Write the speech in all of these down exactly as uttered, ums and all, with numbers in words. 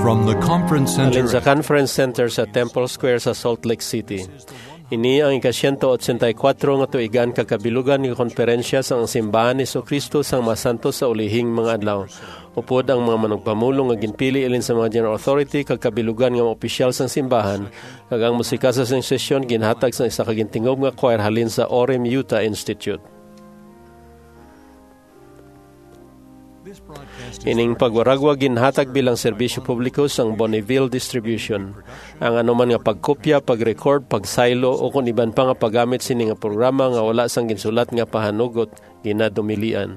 From the Conference Center Alin sa Conference Center sa Temple Square sa Salt Lake City. Ini ang ika-siyento otsyentaykatro nga tuigan kakabilugan ng konferensya sa ang simbahan ni Jesucristo sang masanto sa ulihing mga adlaw. Upod ang mga manugpamulo nga ginpili ilin sa mga general authority kakabilugan nga opisyal sang simbahan. Kag ang musika sa sing sesyon ginhatag sa isa ka gintingog nga choir halin sa Orem Utah Institute. Ining pagwaragwa ginhatag bilang serbisyo publiko sang Bonneville Distribution. Ang anuman nga pagkopya, pag-record, pagsaylo o kung iban pa nga paggamit sini nga programa nga wala sang ginsulat nga pahanugot ginadumilian.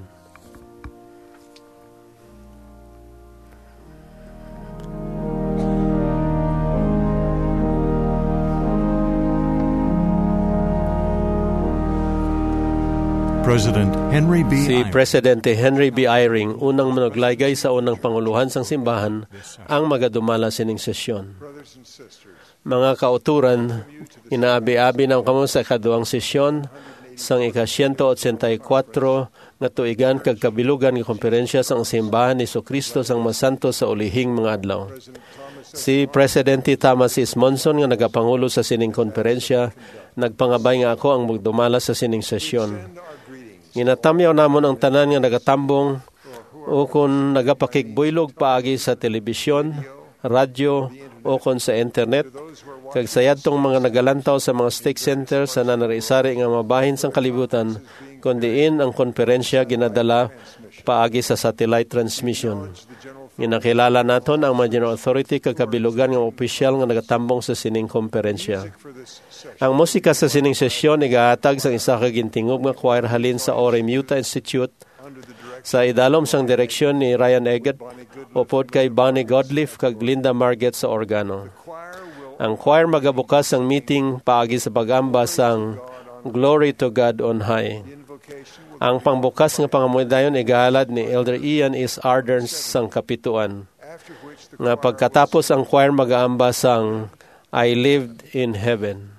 President Henry B. Si Presidente Henry B. Eyring, unang managlaygay sa unang panguluhan sang simbahan, ang magadumala sining sesyon. Mga kauturan, inaabi-abi ng kamo sa ikaduhang sesyon sang ika-siyento otsyentaykatro nga tuigan kag kabilugan nga komperensya sang simbahan ni Jesucristo sang masanto sa ulihing mga adlaw. Si Presidente Thomas S. Monson nga nagapangulo sa sining konferensya, nagpangabay nga ako ang magdumala sa sining sesyon. Ginatamyaw namon ang tanan nga nagatambong o kung nagapakigbuylog paagi sa telebisyon, radyo o kung sa internet. Kag sayad tong mga nagalantaw sa mga stake center sa nanarisari nga mabahin sang kalibutan, kundiin ang konferensya ginadala paagi sa satellite transmission. Ginakilala naton ang mga general authority kakabilugan ng opisyal nga nagatambong sa sining konferensya. Ang musika sa sining sesyon igahatag sa isa ka gintingog nga choir halin sa Orem Utah Institute sa idalom sang direksyon ni Ryan Eggett upod kay Bonnie Godliff kag Linda Marget sa organo. Ang choir magabukas ang meeting paagi sa pag-amba sang Glory to God on High. Ang pangbukas nga pangamudayon igahalad ni Elder Ian S. Ardern sang kapituan. Nga pagkatapos ang choir mag-aamba sang I Lived in Heaven.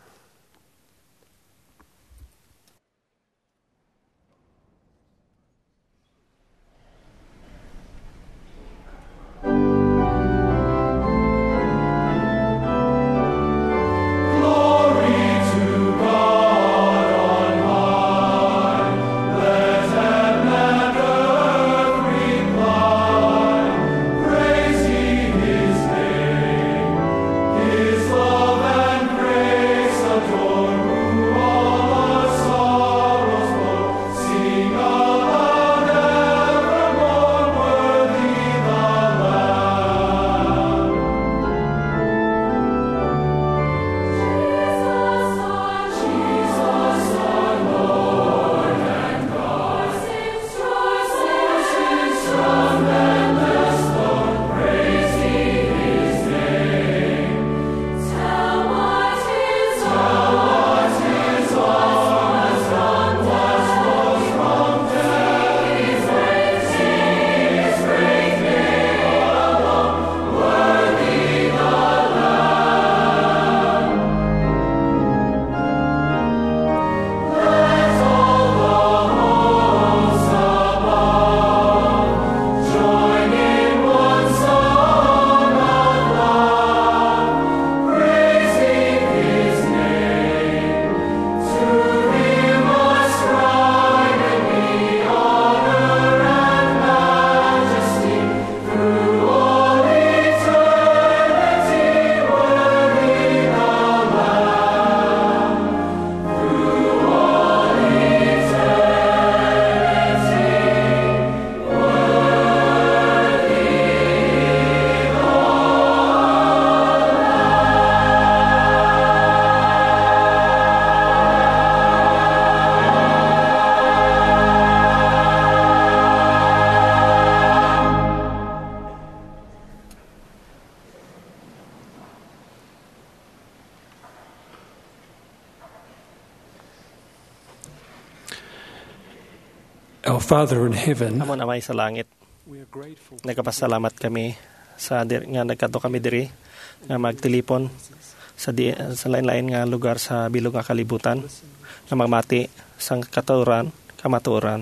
Our Father in heaven, Amon amay sa langit, nagkapasalamat kami sa dir, nga nagkato kami diri nga magtilipon sa di, sa lain-lain nga lugar sa bilog nga kalibutan nga magmati sang katuran, kamaturan.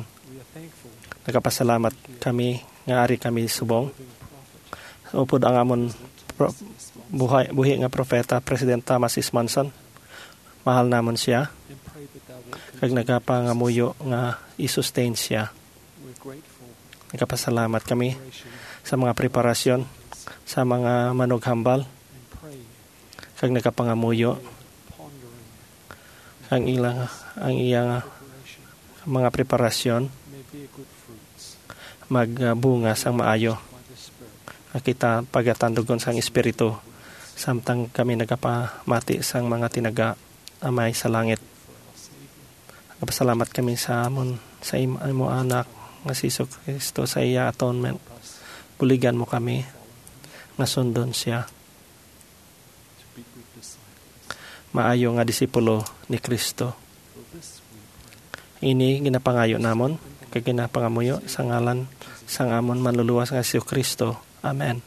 Nagkapasalamat kami nga ari kami subong. Upod ang amon pro, buhay, buhi nga propeta, President Thomas S. Monson. Mahal namon siya. Kag nagapangamuyo nga i-sustain siya. Nagapasalamat kami sa mga preparasyon, sa mga manughambal, kag nagapangamuyo ang ilang ang iyang mga preparasyon magbunga sang maayo. Kita pagatandugon sang espiritu samtang kami nagapamati sang mga tinaga amay sa langit. Nagapasalamat kami sa amon sa imo anak nga si Kristo sa iya atonement. Buligan mo kami nga sundon siya. Maayo nga disipulo ni Kristo. Ini ginapangayo namon, kag ginapangamuyo sa ngalan sang amon manluluwas nga si Kristo. Amen.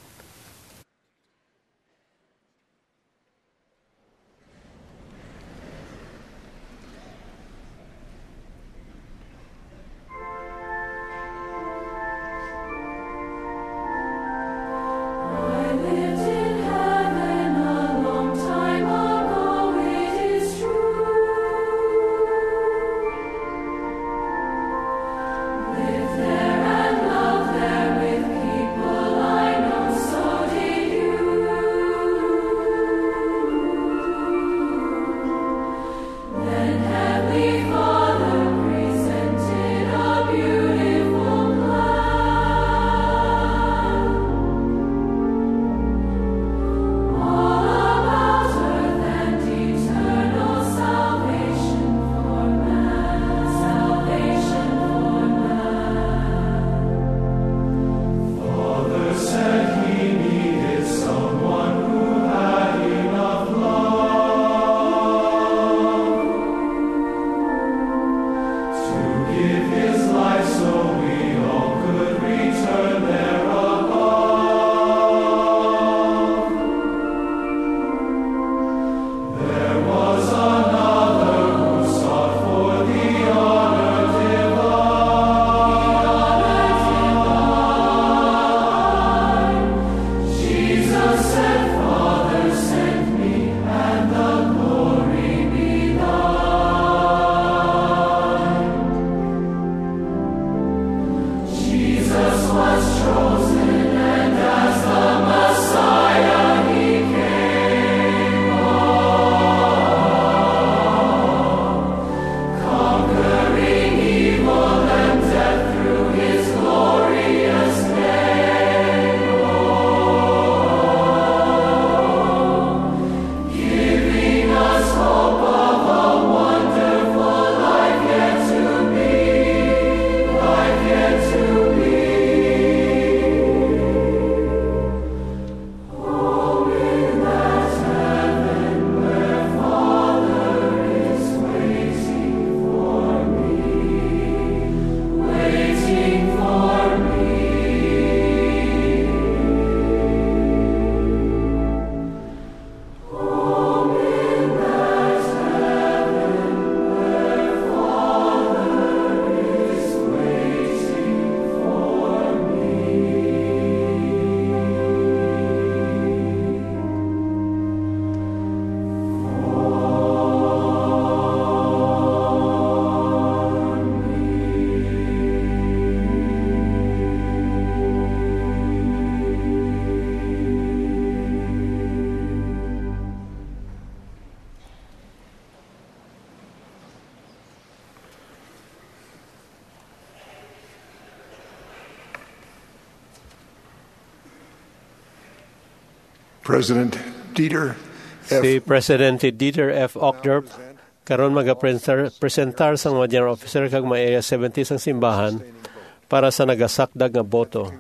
President Dieter F. Si Presidente Dieter F. Uchtdorf karon magapresentar sang mga general officer kag mga Area seventy sang simbahan para sa nagasakdag nga boto.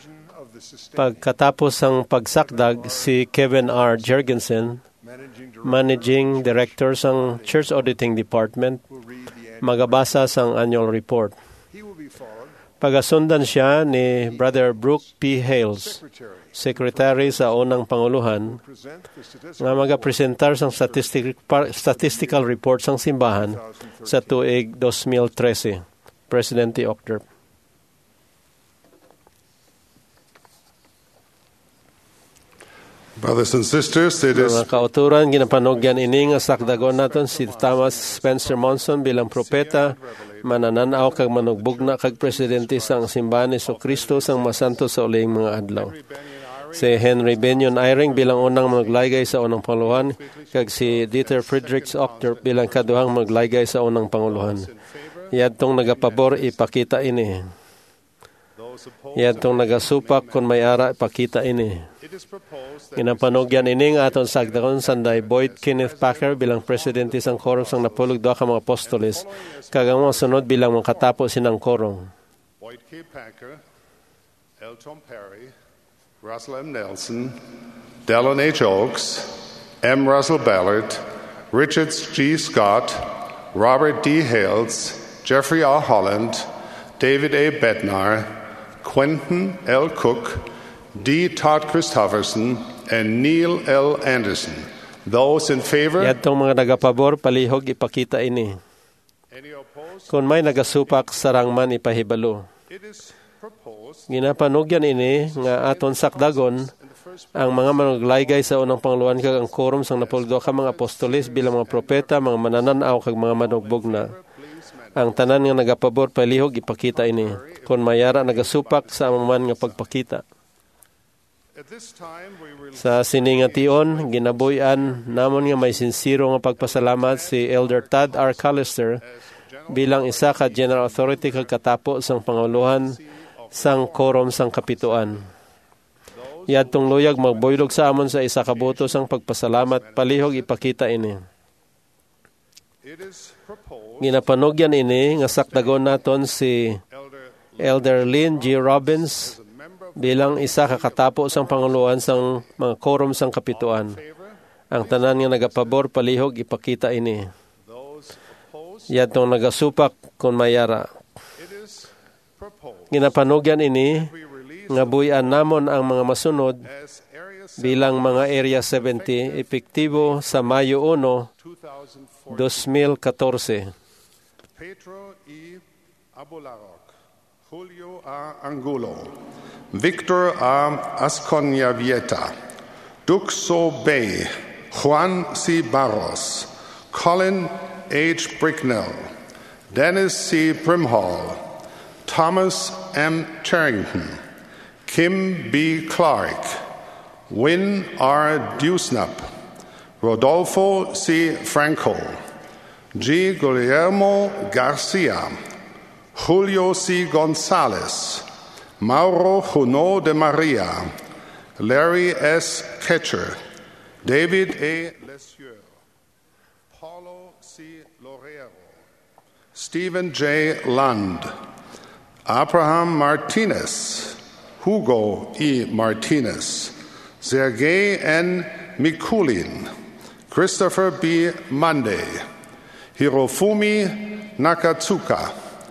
Pagkatapos sang pagsakdag, si Kevin R. Jergensen, Managing Director sang Church Auditing Department, magabasa sang annual report. Pagasundan siya ni Brother Brooke P. Hales, Secretary sa unang Panguluhan, nga magapresentar sang statistic, statistical report sang simbahan sa tuig twenty thirteen. Presidente Uchtdorf. Brothers and sisters, it is Mga kauturan, ginapanogyan ini nga sakdagon naton si Thomas Spencer Monson bilang propeta, manananaw kag manugbugna kag presidente sang simbahan ni Kristo sang masanto sa uling mga adlaw. Si Henry Benyon Eyring bilang unang maglaygay sa unang panguluhan, kag si Dieter Friedrich Octor bilang kaduhang maglaygay sa unang panguluhan. Yadtong nagapabor ipakita ini. Yadtong nagasupak kung may ara ipakita ini. Ginapanogyan ini nga aton sagdagon sanday Boyd Kenneth Packer bilang presidente sang korong sang napulog duha ka mga apostoles, kag ang mga sunod bilang mga katapos sinang korong. Boyd K. Packer, L. Tom Perry, Russell M. Nelson, Dallin H. Oaks, M. Russell Ballard, Richard G. Scott, Robert D. Hales, Jeffrey R. Holland, David A. Bednar, Quentin L. Cook, D. Todd Christofferson, and Neil L. Anderson. Those in favor? Yadtong mga nagapabor palihog ipakita ini. Any opposed? Kung may nagasupak sarang man ipahibalo. It is proposed Ginapanogyan ini nga aton sakdagon ang mga manuglaygay sa unang panguluhan kag ang quorum sang napuldo ka mga apostoles bilang mga propeta, mga manananaw kag mga manugbugna. Ang tanan nga nagapabor palihog ipakita ini. Kung mayara nagasupak sa amaman nga pagpakita. at this time we will Sa siningation, ginabuyan namon nga may sinsiro nga pagpasalamat si Elder Todd R. Callister bilang isa ka General Authority kag katapo sang panguluhan sang quorum sang kapituan. Yadtong luyag magboylog sa amon sa isa ka buto sang pagpasalamat palihog ipakita ini. it is proposed Ginapanogyan ini nga sakdagon naton si Elder Elder Lynn G. Robbins as a member of bilang isa ka katapo sang panguluhan sang mga quorum sang kapituan. favor, Ang tanan nga nagapabor palihog ipakita ini. those opposed. Yadtong nagasupak kung mayara. It is proposed Ginapanogyan ini we release nga buyan namon ang mga masunod as Area bilang mga Area seventy epektibo sa Mayo one, twenty fourteen. twenty fourteen. Pedro E. Abularok, Julio A. Angulo, Victor A. Asconyavieta, Duxo Bay, Juan C. Barros, Colin H. Bricknell, Dennis C. Brimhall, Thomas M. Charrington, Kim B. Clark, Win R. Dewsnup, Rodolfo C. Franco, G. Guillermo Garcia, Julio C. Gonzalez, Mauro Juno de Maria, Larry S. Ketcher, David A. Lesieur, Paulo C. Lorero, Stephen J. Lund, Abraham Martinez, Hugo E. Martinez, Sergei N. Mikulin, Christopher B. Monday, Hirofumi Nakatsuka,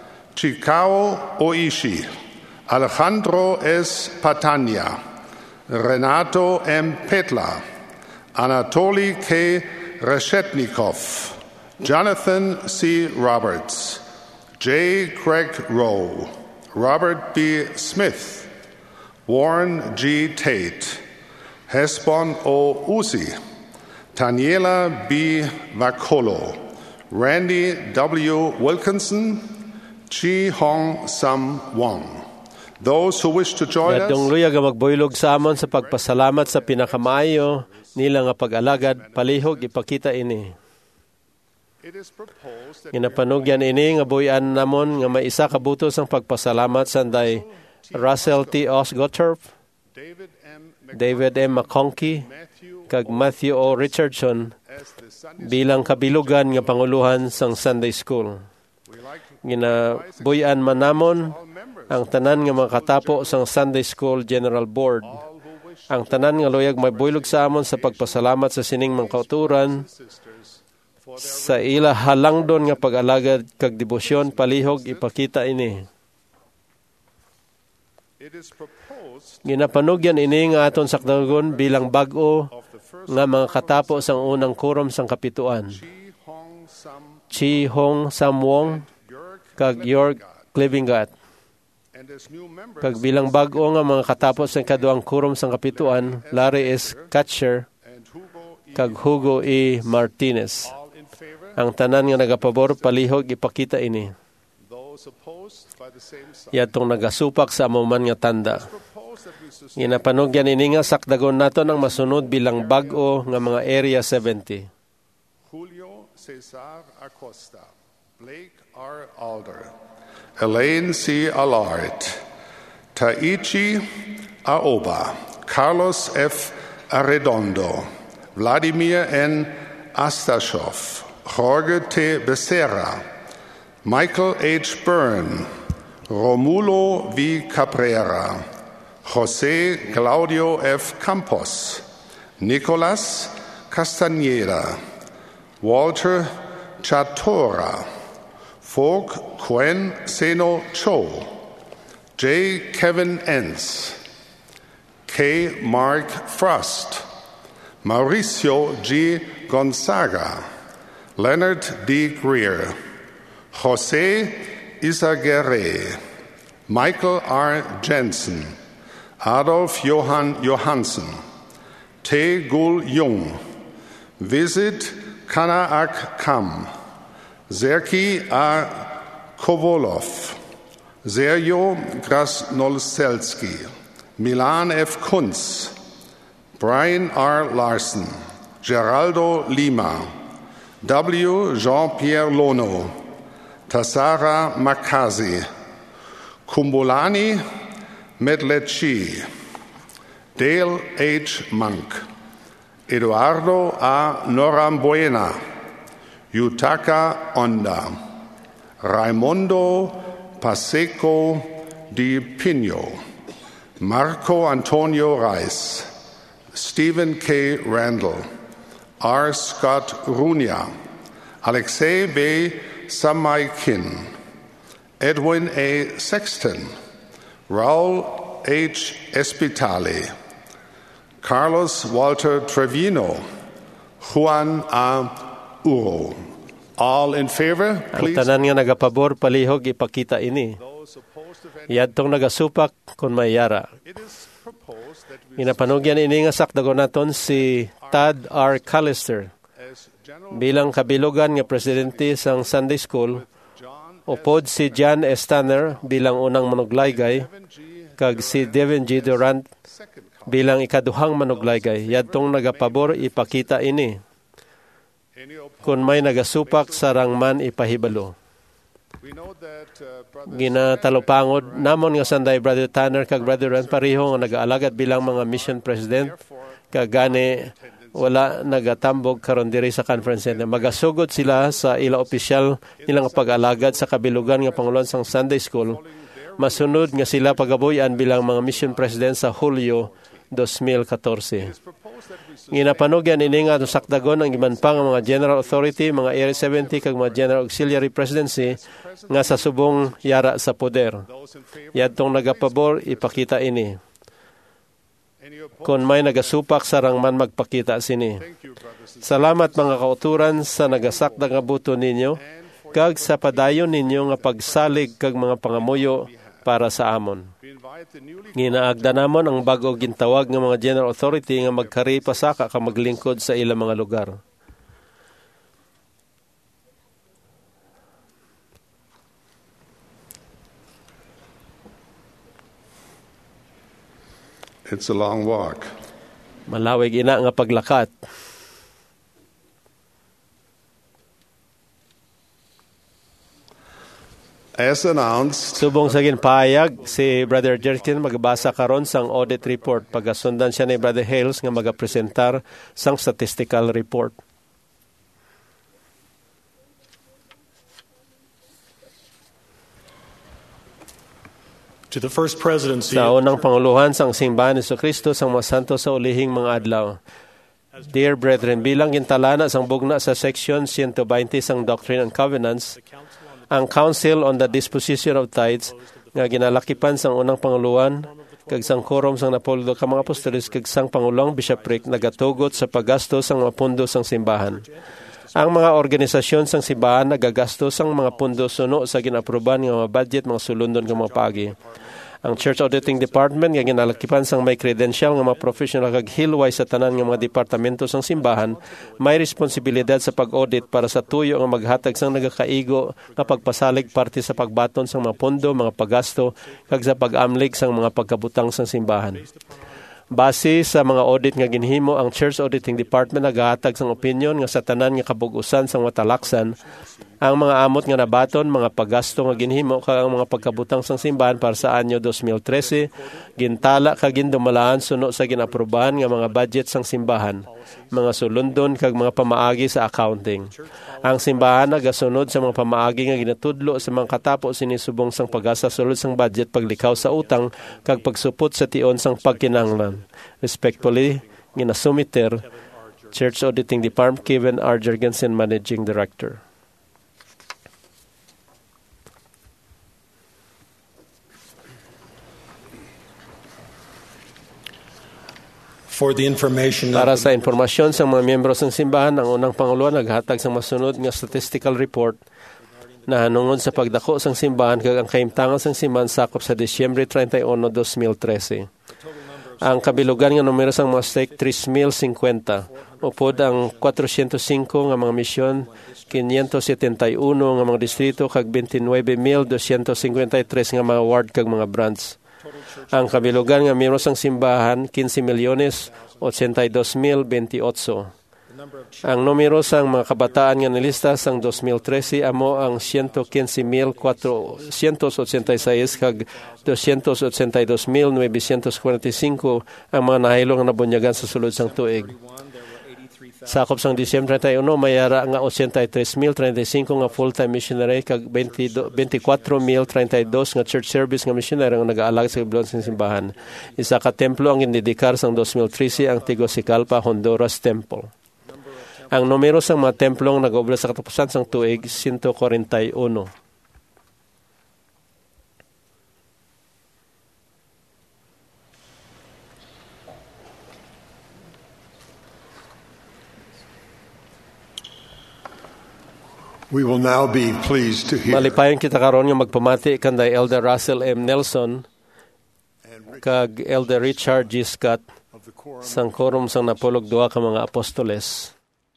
Chikao Oishi, Alejandro S. Patania, Renato M. Petla, Anatoly K. Reshetnikov, Jonathan C. Roberts, J. Greg Rowe, Robert B. Smith, Warren G. Tate, Hesbon O. Uzi, Taniela B. Vacolo, Randy W. Wilkinson, Chi Hong Sam Wong. Those who wish to join Yadtong us, luyag nga magboylog sa amon sa pagpasalamat sa pinakamaayo nila nga pag-alagad palihog ipakita ini. it is proposed that Ginapanugyan ini nga buyan namon nga may isa ka butos ang pagpasalamat sanday Russell T. Osgothorpe, David M. David M. McConkey, Matthew kag Matthew O. Richardson as the Sunday bilang kabilugan nga panguluhan sang Sunday School. we like to Ginabuyan man namon all members, ang tanan nga mga katapo sang Sunday School General Board. all who wish Ang tanan nga luyag may buylog sa amon sa pagpasalamat sa sining mga kauturan sisters for their sa ila halangdon nga pag-alagad kag debosyon palihog ipakita ini. it is proposed Ginapanugyan ini nga aton sakdagon bilang bag-o of the first nga mga katapo sang unang quorum sang kapituan. Chi Hong Sam Chi Hong Sam Wong York kag York Clivingat. Kag bilang bag-o nga mga katapos ng kaduang kurom sang kapituan, Larry S. Katcher, kag Hugo E. Martinez. Ang tanan nga nagapabor palihog ipakita ini. Yadtong nagasupak sa amuman nga tanda. Ginapanugyan ini nga sakdagon nato ng masunod bilang bag-o nga mga Area seventy. Julio Cesar Acosta, Blake R. Alder, Elaine C. Allard, Taichi Aoba, Carlos F. Arredondo, Vladimir N. Astashov, Jorge T. Becerra, Michael H. Byrne, Romulo V. Cabrera, José Claudio F. Campos, Nicolas Castañeda, Walter Chatora, Fogg Quen Seno Cho, J. Kevin Entz, K. Mark Frost, Mauricio G. Gonzaga, Leonard D. Greer, Jose Isaguerre, Michael R. Jensen, Adolf Johann Johansen, Tae Gul Jung, Visit Kanaak Kam, Sergei A. Kovolov, Sergio Krasnolselski, Milan F. Kunz, Brian R. Larson, Geraldo Lima, W. Jean-Pierre Lono, Tassara Makazi, Kumbulani Medlechi, Dale H. Monk, Eduardo A. Norambuena, Yutaka Onda, Raimundo Paseco Di Pino, Marco Antonio Reis, Stephen K. Randall, R. Scott Runia, Alexei B. Samaikin, Edwin A. Sexton, Raul H. Espitali, Carlos Walter Trevino, Juan A. Uro. All in favor, please. Ang tanan nga nagapabor palihog ipakita ini. Yadtong nagasupak kun mayara. Ginapanugyan ini nga sakdagon naton si Todd R. Callister bilang kabilugan nga presidente sang Sunday School. Upod si John S. Tanner bilang unang manuglaygay kag si Devin G. Durant bilang ikaduhang manuglaygay. Yadtong nagapabor ipakita ini. Kung may nagasupak sarang man ipahibalo. Ginatalupangod namon nga sanday Brother Tanner kag Brother Durant pareho nga nag-aalagad bilang mga mission president kag gani wala nagatambog karon diri sa conference center. Magasugod sila sa ila opisyal nilang pag-alagad sa kabilugan nga panguluan sang Sunday School. Masunod nga sila pagabuyan bilang mga mission president sa Hulyo twenty fourteen. Ginapanugyan ini nga sakdagon ang iman pa nga mga general authority, mga Area seventy kag mga general auxiliary presidency nga sa subong yara sa poder. Yadtong nagapabor ipakita ini. Kung may nagasupak sarang man magpakita sini. Salamat mga kauturan sa nagasakda nga buto ninyo kag sa padayon ninyo nga pagsalig kag mga pangamuyo para sa amon. Ginaagda namon ang bago gintawag nga mga general authority nga magkari pasaka ka maglingkod sa ilang mga lugar. It's a long walk. Malawig ina nga paglakat. As announced, Subong sa ginpahayag, si Brother Jerkin magbasa karon sang audit report. Pagasundan siya ni Brother Hales nga magapresentar sang statistical report. To the first presidency, Sa unang panguluhan sang simbahan ni Kristo sang mga santo sa ulihing mga adlaw. Dear brethren, bilang gintalana sang bugna sa section one twenty sang Doctrine and Covenants, ang Council on the Disposition of Tithes nga ginalakipan sang unang panguluhan kag sang quorum sang Napoldo ka mga apostoles kag sang pangulong bishopric nagatugot sa paggastos sang mga pundo sang simbahan. Ang mga organisasyon sang simbahan nagagastos sang mga pundo suno sa ginaproban nga mga budget mga sulundon nga mga pagi. Ang Church Auditing Department nga ginalakipan sang may credential nga mga professional kag hilway sa tanan nga mga departamento sang simbahan, may responsibilidad sa pag-audit para sa tuyo nga maghatag sang nagakaigo nga pagpasalig parte sa pagbaton sang mga pondo, mga paggasto kag sa pag-amlig sang mga pagkabutang sang simbahan. Base sa mga audit nga ginhimo, ang Church Auditing Department nagahatag sang opinion nga sa tanan nga kabug-usan sang watalaksan, ang mga amot nga nabaton, mga paggasto nga ginhimo kag ang mga pagkabutang sang simbahan para sa anyo twenty thirteen, gintala kag gindumalaan suno sa ginaprubahan nga mga budget sang simbahan, mga sulundon kag mga pamaagi sa accounting. Ang simbahan nagasunod sa mga pamaagi nga ginatudlo sa mga katapo sinisubong sang pag-asa sulod sang budget, paglikaw sa utang kag pagsupot sa tion sang pagkinahanglan. Respectfully, ginasumiter, Church Auditing Department, Kevin R. Jorgensen, Managing Director. For the information Para sa informasyon sa mga miyembro ng simbahan, ang unang Pangulo naghatag sa masunod nga statistical report na hanungod sa pagdako sang simbahan kag ang kahimtangan sang simbahan sakop sa Disyembre thirty-one, twenty thirteen. Ang kabilugan nga numero sang mga stake three thousand fifty. Upod ang four hundred five nga mga misyon, five hundred seventy-one nga mga distrito kag twenty-nine thousand two hundred fifty-three nga mga ward kag mga branch. Ang kabilugan nga miyembro sang simbahan fifteen milyones eighty-two mil twenty-eight. Ang numero sang mga kabataan nga nilista sang twenty thirteen amo ang one hundred fifteen mil four hundred eighty-six kag two hundred eighty-two mil nine hundred forty-five ang mga nahilong na bunyagan sa sulod sang tuig. Sakop sang Disyembre thirty-one, mayara nga eighty-three mil thirty-five nga full-time missionary kag twenty-four mil thirty-two nga church service nga missionary nga nag-aalag sa iblon sa simbahan. Isa ka templo ang ginidedikar sang twenty thirteen ang Tegucigalpa, Honduras Temple. Ang numero sang mga templong nag-obra sa katapusan sang tuig, one hundred forty-one. We will now be pleased to hear Malipayon kita karon nga magpamati kanday Elder Russell M. Nelson kag Elder Richard G. Scott sang quorum sang napulog duha ka mga apostoles.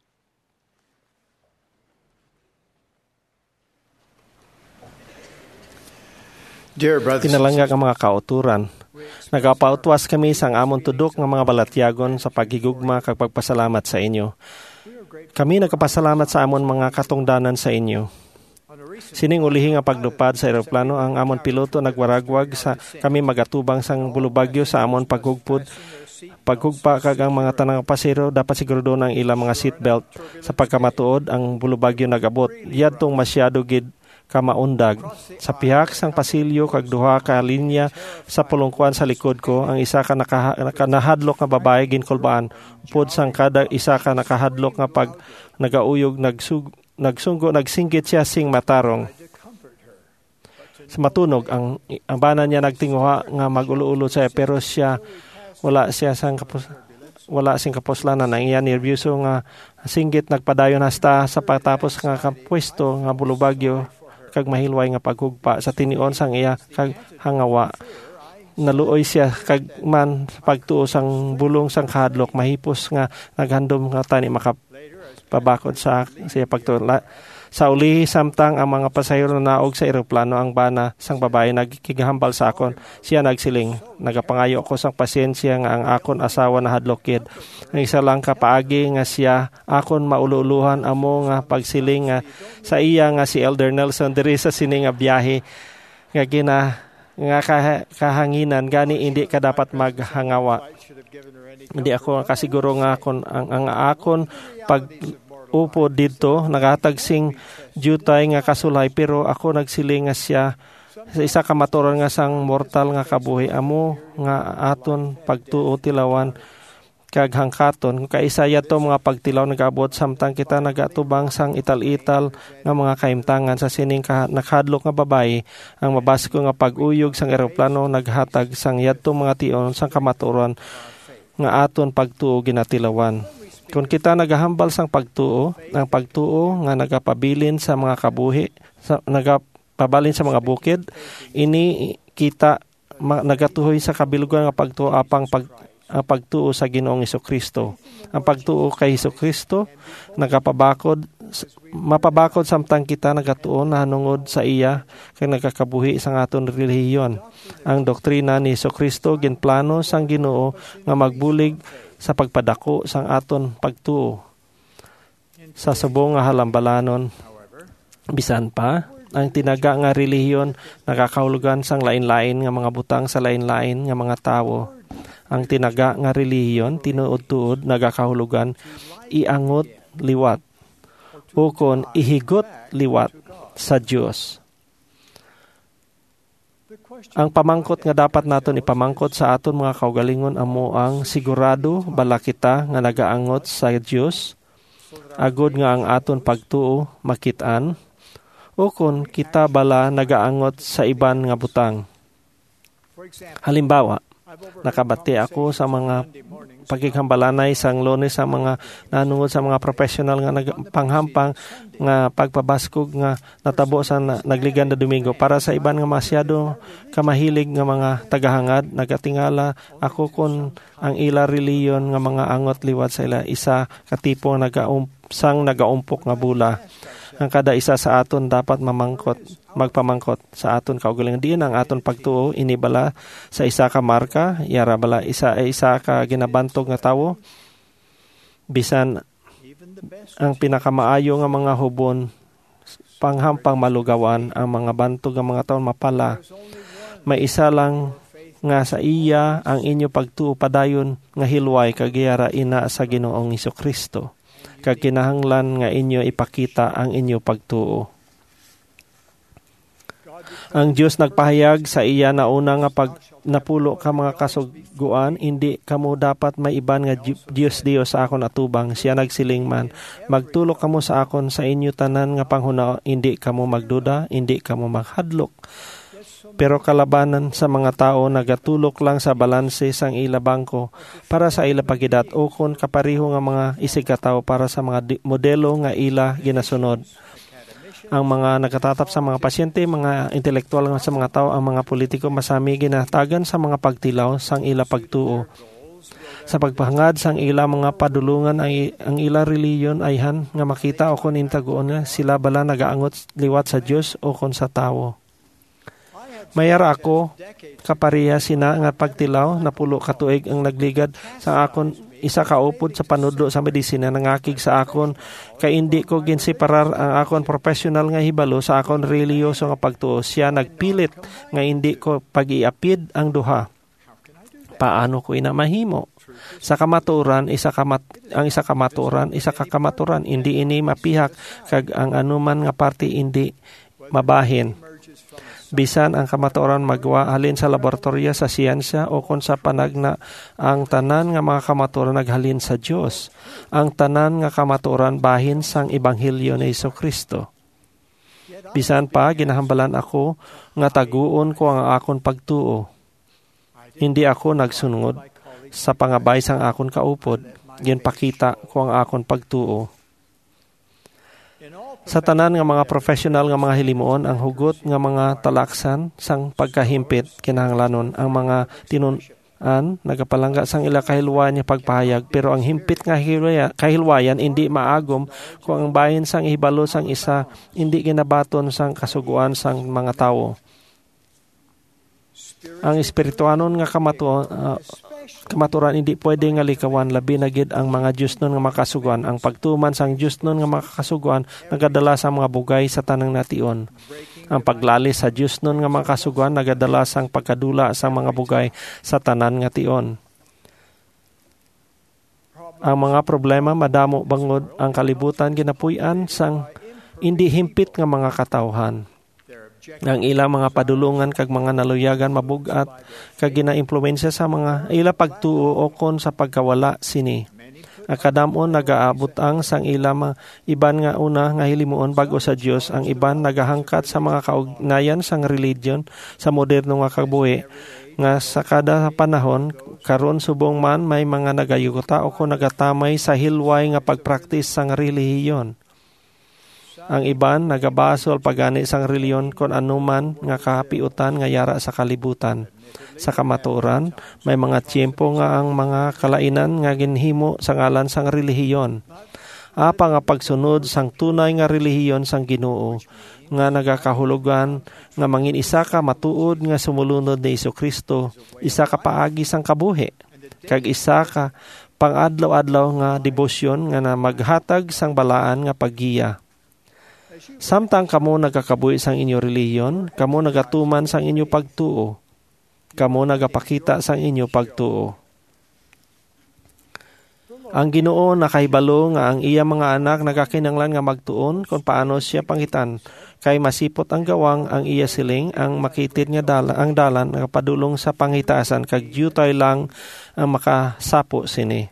Dear brothers, Kinalangga ka mga kauturan. Nagapautwas kami sang amon tudok nga mga balatyagon sa paghigugma kag pagpasalamat sa inyo. Kami nagkapasalamat sa amon mga katungdanan sa inyo. Sining ulihi nga paglupad sa eroplano, ang amon piloto nagwaragwag sa kami magatubang sang bulubagyo sa amon paghugpod. Paghugpa kag ang mga tanang pasero dapat siguro ang ilang mga seatbelt sa pagkamatuod ang bulubagyo nagabot. Yadtong masyado gid kamaundag. Sa pihak sang pasilyo kag duha ka linya sa pulungkuan sa likod ko, ang isa ka naka, naka nahadlok nga babae ginkulbaan. Upod sang kada isa ka nakahadlok nga pag nagauyog nagsug, nagsunggo nagsinggit siya sing matarong. Sa matunog ang ang bana niya nagtinguha nga magulo-ulo siya, pero siya wala siya sang kapos wala sing kaposlanan. Ang iya nervyoso nga singgit nagpadayon hasta sa patapos nga kapwesto nga bulubagyo kag mahilway nga paghugpa sa tinion sang iya kag hangawa. Naluoy siya kag man pagtuo sang bulong sang kahadlok, mahipos nga naghandom nga tani makapabakod sa siya pagtuo. Sa uli, samtang ang mga pasahero na naog sa eroplano, ang bana sang babae nagkigahambal sa akon. Siya nagsiling, nagapangayo ko sang pasyensya nga ang akon asawa na hadlokid. Ang isa lang kapaagi nga siya, akon maululuhan amo nga pagsiling nga sa iya nga si Elder Nelson diri sa sini nga biyahe nga gina nga kah- kahanginan gani hindi ka dapat maghangawa. Hindi ako kasiguro nga akon ang, ang akon pag upo dito, naghatag sing jutay nga kasulay, pero ako nagsiling nga siya sa isa ka maturon nga sang mortal nga kabuhi amo nga aton pagtuo tilawan kag hangkaton. Kaisa yato mga pagtilaw nagabot samtang kita nagatubang sang ital-ital nga mga kaimtangan sa sining ka, nakhadlok nga babae. Ang mabasko nga pag-uyog sang eroplano naghatag sang yato mga tion sang kamaturon nga aton pagtuo ginatilawan. Kung kita nagahambal sang pagtuo, ang pagtuo nga nagapabilin sa mga kabuhi, sa, nagapabalin sa mga bukid, ini kita ma, nagatuhoy sa kabilugan nga pagtuo apang pag ang pagtuo sa Ginoong Hesukristo. Ang pagtuo kay Hesukristo nagapabakod mapabakod samtang kita nagatuo na hanungod sa iya kay nagakabuhi sa aton relihiyon. Ang doktrina ni Hesukristo ginplano sang Ginoo nga magbulig sa pagpadako sang aton pagtuo. Sa subong nga halambalanon, bisan pa ang tinaga nga relihiyon nakakahulugan sang lain-lain nga mga butang sa lain-lain nga mga tawo. Ang tinaga nga relihiyon tinuod-tuod nagakahulugan iangot liwat o kon ihigot liwat sa Dios. Ang pamangkot nga dapat naton ipamangkot sa aton mga kaugalingon amo ang sigurado bala kita nga nagaangot sa Dios agud nga ang aton pagtuo makit-an o kon kita bala nagaangot sa iban nga butang. Halimbawa, nakabati ako sa mga pagkikambalanay sang Lunes sa mga nanungod sa mga professional nga nagpanghampang nga pagpabaskog nga natabo sa na, nagligan na Domingo. Para sa iban nga masyado kamahilig nga mga tagahangad, nagatingala ako kun ang ila reliyon nga mga angot liwat sa ila isa katipo nagaum, sang nagaumpok nga bula. Ang kada isa sa aton dapat mamangkot, magpamangkot sa aton kaugalingon. Diin ang aton pagtuo inibala sa isa ka marka, yara bala isa isa ka ginabantog nga tawo. Bisan ang pinakamaayo nga mga hubon panghampang malugawan ang mga bantog nga mga taon mapala. May isa lang nga sa iya ang inyo pagtuo padayon nga hilway kagiyara ina sa Ginoong Hesukristo. Kag kinahanglan nga inyo ipakita ang inyo pagtuo. Ang Dios nagpahayag sa iya na una nga pag napulo ka mga kasuguan, hindi kamo dapat may iban nga Dios Dios sa akon atubang. Siya nagsiling man, magtulok kamo sa akon sa inyo tanan nga panghuna, hindi kamo magduda, hindi kamo maghadlok. Pero kalabanan sa mga tao nagatulok lang sa balanse sang ila bangko para sa ila pagidat o kon kapariho nga mga isig ka tao para sa mga di- modelo nga ila ginasunod. Ang mga nagatatap sa mga pasyente, mga intelektual nga sa mga tao, ang mga politiko masami ginatagan sa mga pagtilaw sang ila pagtuo. Sa pagpahangad sang ila mga padulungan ay ang ila reliyon ayhan nga makita o kon intagoon nga sila bala nagaangot liwat sa Dios o kon sa tawo. Mayara ako, kapariya sina nga pagtilaw, napulo katuig ang nagligad sa akon, isa kaupod sa panudlo sa medisina, nangakig sa akon, kay hindi ko ginseparar ang akon professional nga hibalo sa akon reliyoso nga pagtuo. Siya nagpilit nga hindi ko pag-iapid ang duha. Paano ko ina mahimo? Sa kamaturan, isa kamat, ang isa kamaturan, isa ka kamaturan, hindi ini mapihak, kag ang anuman nga parte hindi mabahin. Bisan ang kamatuoran magwa halin sa laboratorya sa siyensya o kon sa panagna, ang tanan nga mga kamatuoran naghalin sa Dios. Ang tanan nga kamatuoran bahin sang ebanghelyo ni Hesukristo. Bisan pa ginahambalan ako nga taguon ko ang akon pagtuo. Hindi ako nagsunod sa pangabay sang akon kaupod. Ginpakita ko ang akon pagtuo. Sa tanan nga mga professional nga mga hilimuon, ang hugot nga mga talaksan sang pagkahimpit kinahanglanon ang mga tinunan nagapalangga sang ila kahilwayan nga pagpahayag, pero ang himpit nga kahilwayan hindi maagom kung ang bahin sang ihibalo sang isa hindi ginabaton sang kasuguan sang mga tawo. Ang espirituanon nga kamatuan uh, kamaturan hindi pwede nga likawan, labi na gid ang mga Dios nun nga makasuguan. Ang pagtuman sang Dios nun nga makasuguan nagadala sa mga bugay sa tanang nation. Ang paglali sa Dios nun nga makasuguan nagadala sang pagkadula sa mga bugay sa tanan nga tion. Ang mga problema madamo bangod ang kalibutan ginapuy-an sang hindi himpit nga mga katawhan. Ang ila mga padulungan kag mga naluyagan mabugat kag ginaimpluwensya sa mga ila pagtuo o kon sa pagkawala sini. Ang kadamon nagaabot ang sang ila mga iban nga una nga hilimuon bago sa Dios, ang iban nagahangkat sa mga kaugnayan sang religion sa moderno nga kabuhi nga sa kada panahon karon subong man may mga nagayuta o kon nagatamay sa hilway nga pagpraktis sang relihiyon. Ang iban nagabasol pagani sang reliyon kon anuman nga kapiutan nga yara sa kalibutan. Sa kamatuoran, may mga tiyempo nga ang mga kalainan nga ginhimo sa ngalan sang relihiyon. Apa nga pagsunod sang tunay nga relihiyon sang Ginoo nga nagakahulugan nga mangin isa ka matuod nga sumulunod ni Jesu-Kristo, isa ka paagi sang kabuhi, kag isa ka pang-adlaw-adlaw nga debosyon nga na maghatag sang balaan nga paggiya. Samtang kamo nagakabuhi sang inyo relihiyon, kamo nagatuman sang inyo pagtuo. Kamo nagapakita sang inyo pagtuo. Ang Ginoo nakahibalo nga ang iya mga anak nagakinanglan nga magtuon kung paano siya pangitan. Kay masipot ang gawang ang iya siling ang makitid nga dala, ang dalan nga padulong sa pangitaasan kag jutay lang ang makasapo sini.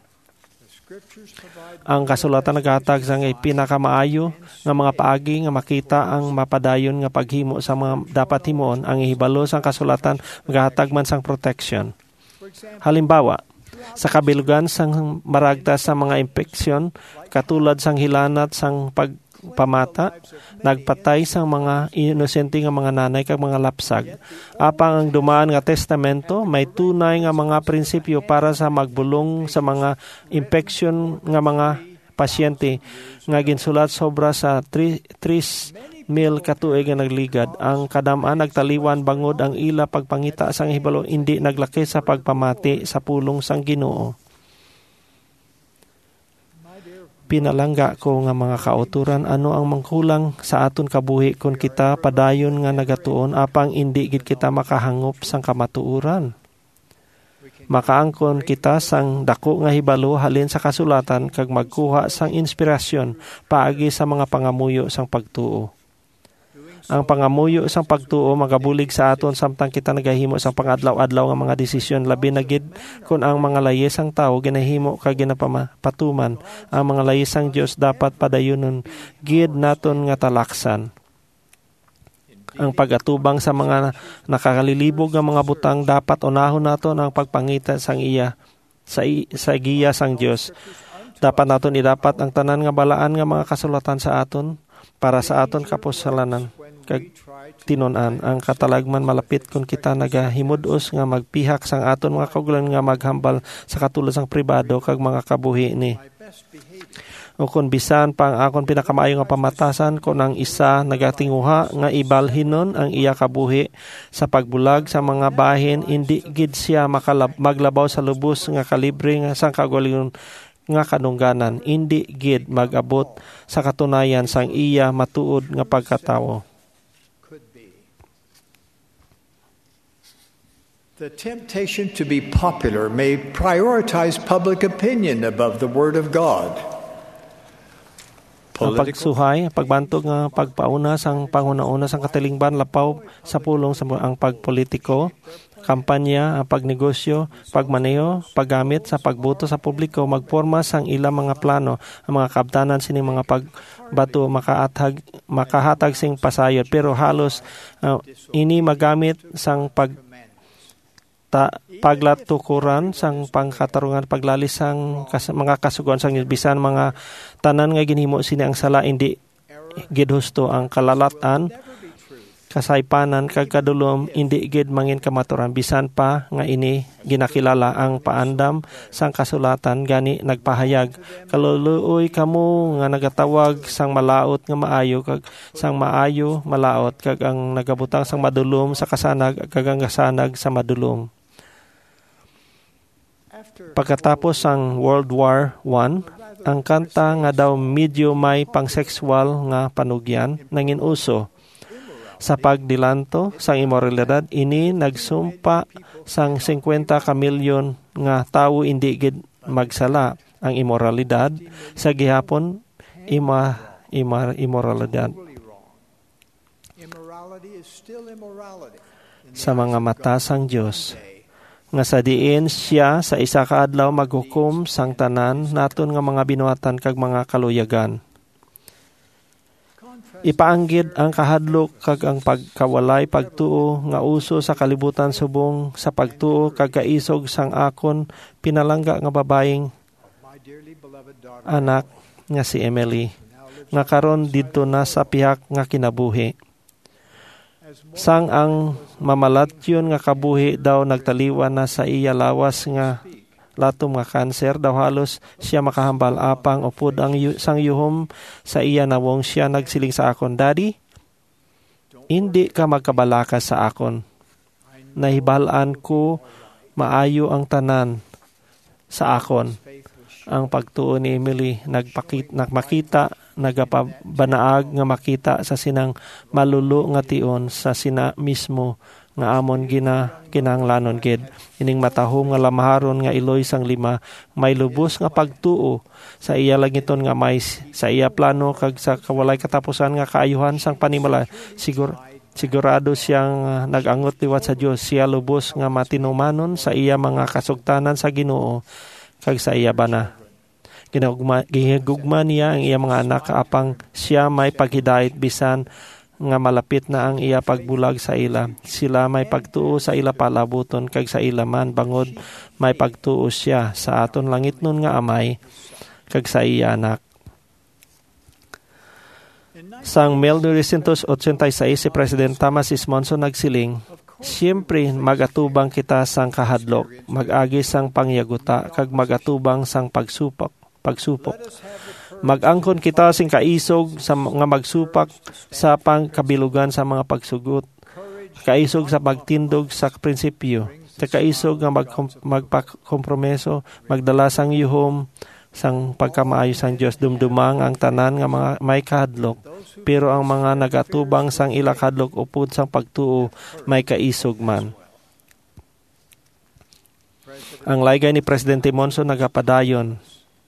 Ang kasulatan naghatag sang pinakamaayo nga mga paagi nga makita ang mapadayon nga paghimo sa mga dapat himoon. Ang ihibalo sang kasulatan maghatag man sang protection. Halimbawa, sa kabilugan sang maragta sa mga impeksyon katulad sang hilanat sang pagpamata, nagpatay sang mga inosente nga mga nanay kag mga lapsag. Apang ang dumaan nga testamento may tunay nga mga prinsipyo para sa magbulong sa mga impeksyon nga mga pasyente nga ginsulat sobra sa three mil katuig nga nagligad. Ang kadam-an nagtaliwan bangod ang ila pagpangita sang hibalo indi naglaki sa pagpamati sa pulong sang Ginoo. Pinalangga ko nga mga kauturan, ano ang mangkulang sa aton kabuhi kung kita padayon nga nagatuon apang indi gid kita makahangop sang kamatuoran. Makaangkon kita sang dako nga hibalo halin sa kasulatan kag magkuha sang inspirasyon paagi sa mga pangamuyo sang pagtuo. Ang pangamuyo sang pagtuo magabulig sa aton samtang kita nagahimo sang pangadlaw-adlaw nga mga desisyon, labi na gid kun ang mga layes sang tawo ginahimo kag ginapatuman. Ang mga layes sang Dios dapat padayonon gid naton nga talaksan. Ang pag-atubang sa mga nakakalilibog nga mga butang dapat unahon naton ang pagpangita sang iya sa, sa giya sang Dios. Dapat naton idapat ang tanan nga balaan nga mga kasulatan sa aton para sa aton kapusalanan kag tinon-an. Ang katalagman malapit kung kita nagahimudos nga magpihak sang aton mga kaugalan nga maghambal sa katulad sang pribado kag mga kabuhi ni. O kung bisan pang akon pinakamaayo nga pamatasan kung ang isa nagatinguha nga ibalhinon ang iya kabuhi sa pagbulag sa mga bahin, indi gid siya makalab- maglabaw sa lubos nga kalibre nga sang kaugalingon nga kanungganan, indi gid mag-abot sa katunayan sang iya matuod nga pagkatawo. The temptation to be popular may prioritize public opinion above the Word of God. Ang pagsuhay, pagbantog nga pagpauna sang panguna-una sang katilingban lapaw sa pulong sa ang pagpolitiko, kampanya, ang pagnegosyo, pagmaneho, paggamit sa pagboto sa publiko, magporma sang ilang mga plano, ang mga kabtanan sining mga pagbato makaatag makahatag sing pasayod pero halos uh, ini magamit sang pag ta, paglatukuran sang pangkatarungan paglalis sang kas, mga kasuguan sang bisan mga tanan nga ginhimo sini ang sala indi gid husto ang kalalatan kasaypanan kag kadulom indi gid mangin kamaturan bisan pa nga ini ginakilala ang paandam sang kasulatan gani nagpahayag kaluluoy kamo nga nagatawag sang malaot nga maayo kag sang maayo malaot kag ang nagabutang sang madulom sa kasanag kag ang kasanag sa madulom. Pagkatapos ang World War One, ang kanta nga daw medyo may pang-sexual nga panugyan nangin uso. Sa pagdilanto sang immoralidad, ini nagsumpa sang fifty ka milyon nga tawo indi gid magsala ang immoralidad sa gihapon ima, ima immoralidad. Sa mga mata sang Dios nga sa diin siya sa isa ka adlaw maghukom sang tanan naton nga mga binuhatan kag mga kaluyagan. Ipaanggid ang kahadlok kag ang pagkawalay pagtuo nga uso sa kalibutan subong sa pagtuo kag kaisog sang akon pinalangga nga babaeng anak nga si Emily nga karon didto na sa pihak nga kinabuhi. Sang ang mamalatyon nga kabuhi daw nagtaliwan na sa iya lawas nga latom nga kanser, daw halos siya makahambal apang upod ang yu- sang yuhom sa iya nawong siya nagsiling sa akon, Daddy, hindi ka magkabalakas sa akon. Nahibalaan ko maayo ang tanan sa akon. Ang pagtuo ni Emily nagpakit nagmakita nagapabanaag nga makita sa sinang malulu nga tion sa sina mismo nga amon gina kinahanglanon gid. Ining matahom nga lamaharon nga iloy sang lima may lubos nga pagtuo sa iya langiton nga may sa iya plano kag sa kawalay katapusan nga kaayuhan sang panimala. Sigur sigurado siyang uh, nag-angot liwat sa Dios. Siya lubos nga matinumanon sa iya mga kasugtanan sa Ginoo kag sa iya bana. Ginagugma niya ang iya mga anak apang siya may paghidayat bisan nga malapit na ang iya pagbulag sa ila. Sila may pagtuo sa ila palabuton kag sa ila man bangod may pagtuo siya sa aton langit nun nga amay kag sa iya anak. Sang mil novecientos ochenta y seis si President Thomas Sismonso nagsiling, siyempre magatubang kita sang kahadlok, mag-agi sang pangyaguta kag magatubang sang pagsupok. pagsupok. Mag-angkon kita sing kaisog sa mga magsupak sa pangkabilugan sa mga pagsugot. Kaisog sa pagtindog sa prinsipyo. Kaisog nga magpakompromiso, magdala sang yuhom sang pagkamaayo sang Dios, dumdumang ang tanan nga mga may kahadlok. Pero ang mga nagatubang sang ila kahadlok upod sang pagtuo may kaisog man. Ang laygay ni Presidente Monson nagapadayon.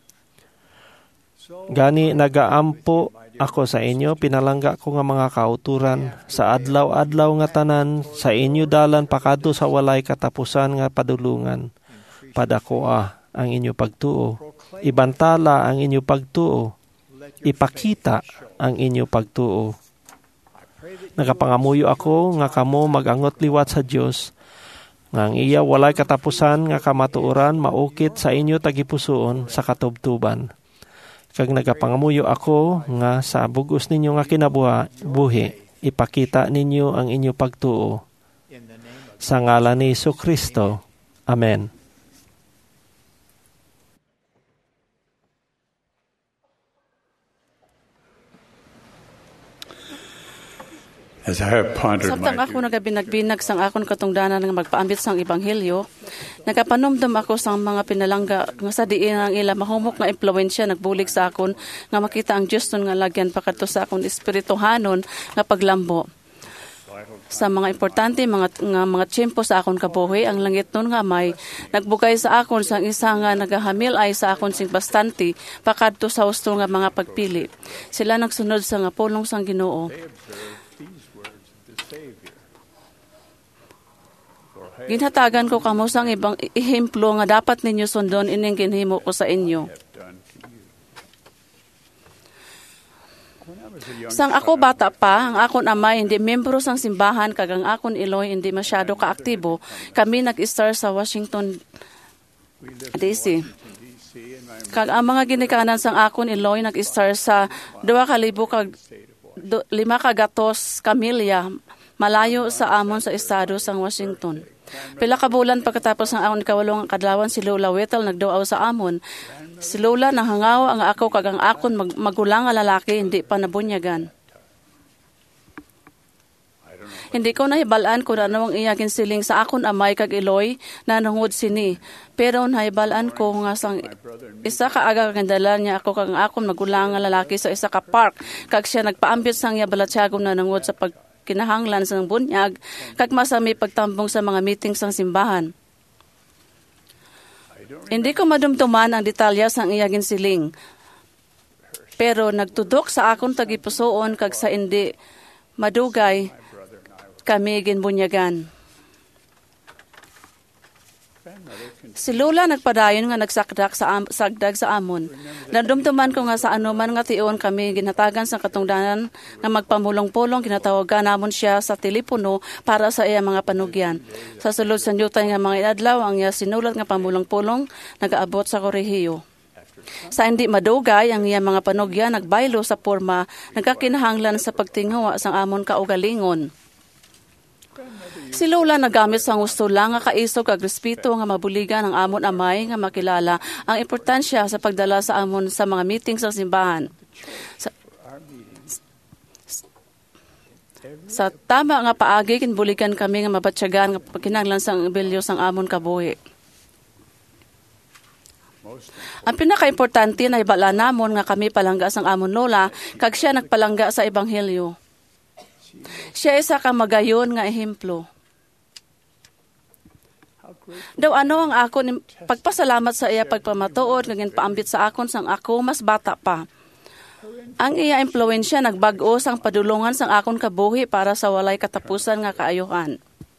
Gani nagaampo ako sa inyo, pinalangga ko nga mga kauturan sa adlaw-adlaw nga tanan sa inyo dalan pakadto sa walay katapusan nga padulungan. Padakoa ang inyo pagtuo, ibantala ang inyo pagtuo, ipakita ang inyo pagtuo. Nagapangamuyo ako nga kamo magangot liwat sa Dios nga ang iya walay katapusan nga kamatuoran maukit sa inyo tagipusoon sa katubtuban. Kag nagapangamuyo ako nga sa bugos ninyo nga kinabuhi, ipakita ninyo ang inyo pagtuo. Sa ngalan ni Jesucristo. Amen. As I have pondered Sabtang my ako nagabinag-binag sang akon katungdanan nga magpaambit sang ebanghelyo, nagapanumdum ako sang mga pinalangga nga sa diin ang ila mahumok nga impluwensya nagbulig sa akon nga makita ang Dios nun nga lagyan pakadto sa akon espirituhanon nga paglambo. Sa mga importante mga nga mga tiyempo sa akon kabuhi, ang langit nun nga may nagbugay sa akon sang isa nga nagahamil ay sa akon sing bastante pakadto sa husto nga mga pagpili. Sila nagsunod sa nga pulong sang Ginoo. Ginhatagan ko kamo sang ibang ehemplo nga dapat ninyo sundon ining ginhimo ko sa inyo. Sang ako bata pa, ang akon ama hindi membro sang simbahan kag ang akon iloy hindi masyado kaaktibo. Kami nag-start sa Washington D C. Kag ang mga ginikanan sang akon iloy nag-start sa duwa ka libo kag lima ka gatos kamilya malayo sa amon sa estado sang Washington. Pila ka bulan pagkatapos ng akong ikawalong kadlawan, si Lola Whittle nagduaw sa amon. Si Lola nahangaw ang ako kag ang akon mag- magulang nga lalaki hindi pa nabunyagan. Hindi ko nahibalaan kung ano ang iyagin siling sa akon amay kag iloy na nangud sini. Pero nahibalaan ko nga sang isa ka aga kagandala niya ako kag ang akon magulang nga lalaki sa isa ka park kag siya nagpaambit sang iya balatsyagon na nangud sa pag kinahanglan sa bunyag, kag masami pagtambong sa mga meeting sang simbahan. Hindi ko madumtuman ang detalya sang iyagin siling. Pero nagtudok sa akon tagipusoon kag sa hindi madugay kami ginbunyagan. Si Lola nagpadayon nga nagsakdak sa am- sagdag sa amon. Nadumtuman ko nga sa anuman nga tion kami ginatagan sa katungdanan nga magpamulong-pulong, ginatawagan namon siya sa telepono para sa iya mga panugyan. Sa sulod sa nyutay nga mga adlaw ang iya sinulat nga pamulong-pulong nagaabot sa korehiyo. Sa hindi madugay, ang iya mga panugya nagbaylo sa porma nagkakinahanglan sa pagtingawa sang amon kaugalingon. Si Lola nagamit sa gusto lang nga kaisog kag respeto nga mabuligan ang amon amay nga makilala ang importansya sa pagdala sa amon sa mga meeting sa simbahan. Sa, sa tama nga paagi kinbuligan kami nga mabatsyagan nga kinahanglan sang ebelyo sang amon kabuhi. Ang pinaka-importante na ibala namon nga kami palangga sang amon lola kag siya nagpalangga sa ebanghelyo. Siya isa ka magayon nga ehemplo. Daw ano ang ako pagpasalamat sa iya pagpamatuod nga ginpaambit sa akon sang ako mas bata pa. Ang iya impluwensya nagbago sang padulungan sang akon kabuhi para sa walay katapusan nga kaayuhan.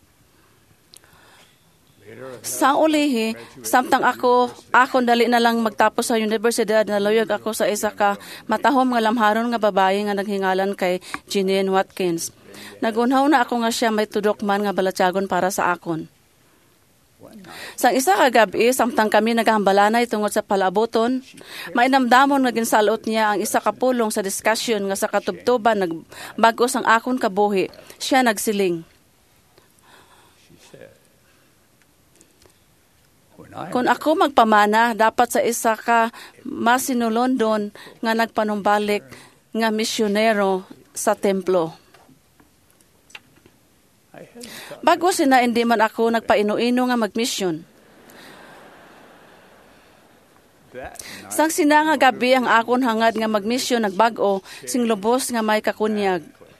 Sa ulihi, samtang ako, akon dali na lang magtapos sa universidad, naluyag ako sa isa ka matahom nga lamharon nga babae nga naghingalan kay Jeanine Watkins. Nagunhaw na ako nga siya may tudokman nga balatyagon para sa akon. Sang isa ka gabi, samtang kami naghambalanay tungod sa palaboton, mainamdamon nga ginsalot niya ang isa ka pulong sa discussion nga sa katubtuban nagbago sang akon kabuhi. Siya nagsiling. Kung ako magpamana, dapat sa isa ka masinulondon nga nagpanumbalik nga misyonero sa templo. Bago sina hindi man ako nagpaino-ino nga magmisyon. Sang sina nga gabi ang akon hangad nga magmisyon nagbago, sing lubos nga may kakunyag.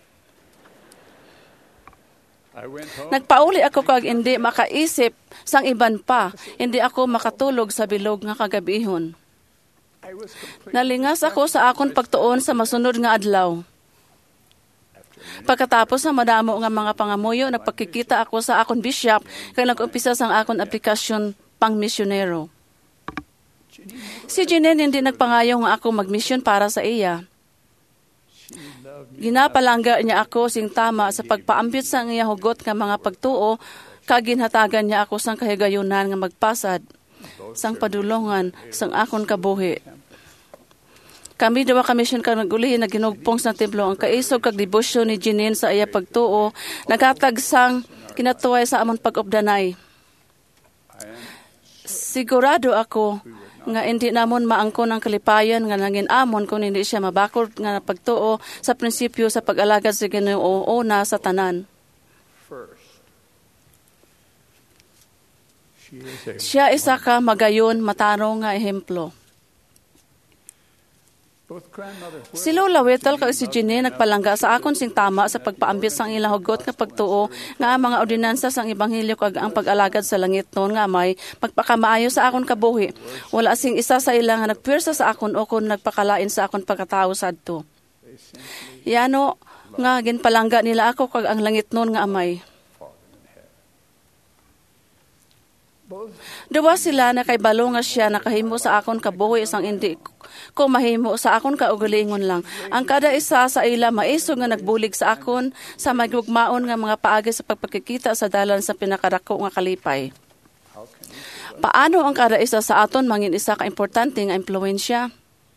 Nagpauli ako kag hindi makaisip sang iban pa, hindi ako makatulog sa bilog nga kagabihon. Nalingas ako sa akon pagtuon sa masunod nga adlaw. Pagkatapos sa madamo nga mga pangamuyo, nagpakikita ako sa akon bishop kaya nag-umpisa sang akon aplikasyon pang misyonero. Si Jeanine hindi nagpangayo nga ako magmisyon para sa iya. Ginapalangga niya ako sing tama sa pagpaambit sa iya hugot nga mga pagtuo, kaginhatagan niya ako sang kahigayunan nga magpasad, sang padulungan, sang akon kabuhi. Kami dawa kamisyon ka nagulihin na ginugpong sa templo ang kaisog kag debosyon ni Jeanine sa iya pagtuo, naghatag sang kinatuway sa amon pag-obdanay. Sigurado ako nga hindi namon maangkon ang kalipayan nga nangin amon kung hindi siya mabakod nga pagtuo sa prinsipyo sa pag-alagad sa Ginoo una sa tanan. Siya isa ka magayon matarong nga ehemplo. Si Lola Whittle kag si Jeanine nagpalangga sa akon sing tama sa pagpaambit sang ilang hugot nga pagtuo nga ang mga ordinansa sang ebanghelyo kag ang pag-alagad sa langit noon nga may magpakamaayo sa akon kabuhi. Wala sing isa sa ila nga nagpwersa sa akon o kon nagpakalain sa akon pagkatao sadto. Yano nga ginpalangga nila ako kag ang langit noon nga amay. Duwa sila na kay balo nga siya nakahimo sa akon kabuhi isang hindi ko mahimo sa akon kaugalingon lang. Ang kada isa sa ila maisog nga nagbulig sa akon sa magugmaon nga mga paagi sa pagpakikita sa dalan sa pinakarako nga kalipay. Paano ang kada isa sa aton mangin isa ka importante nga impluwensya?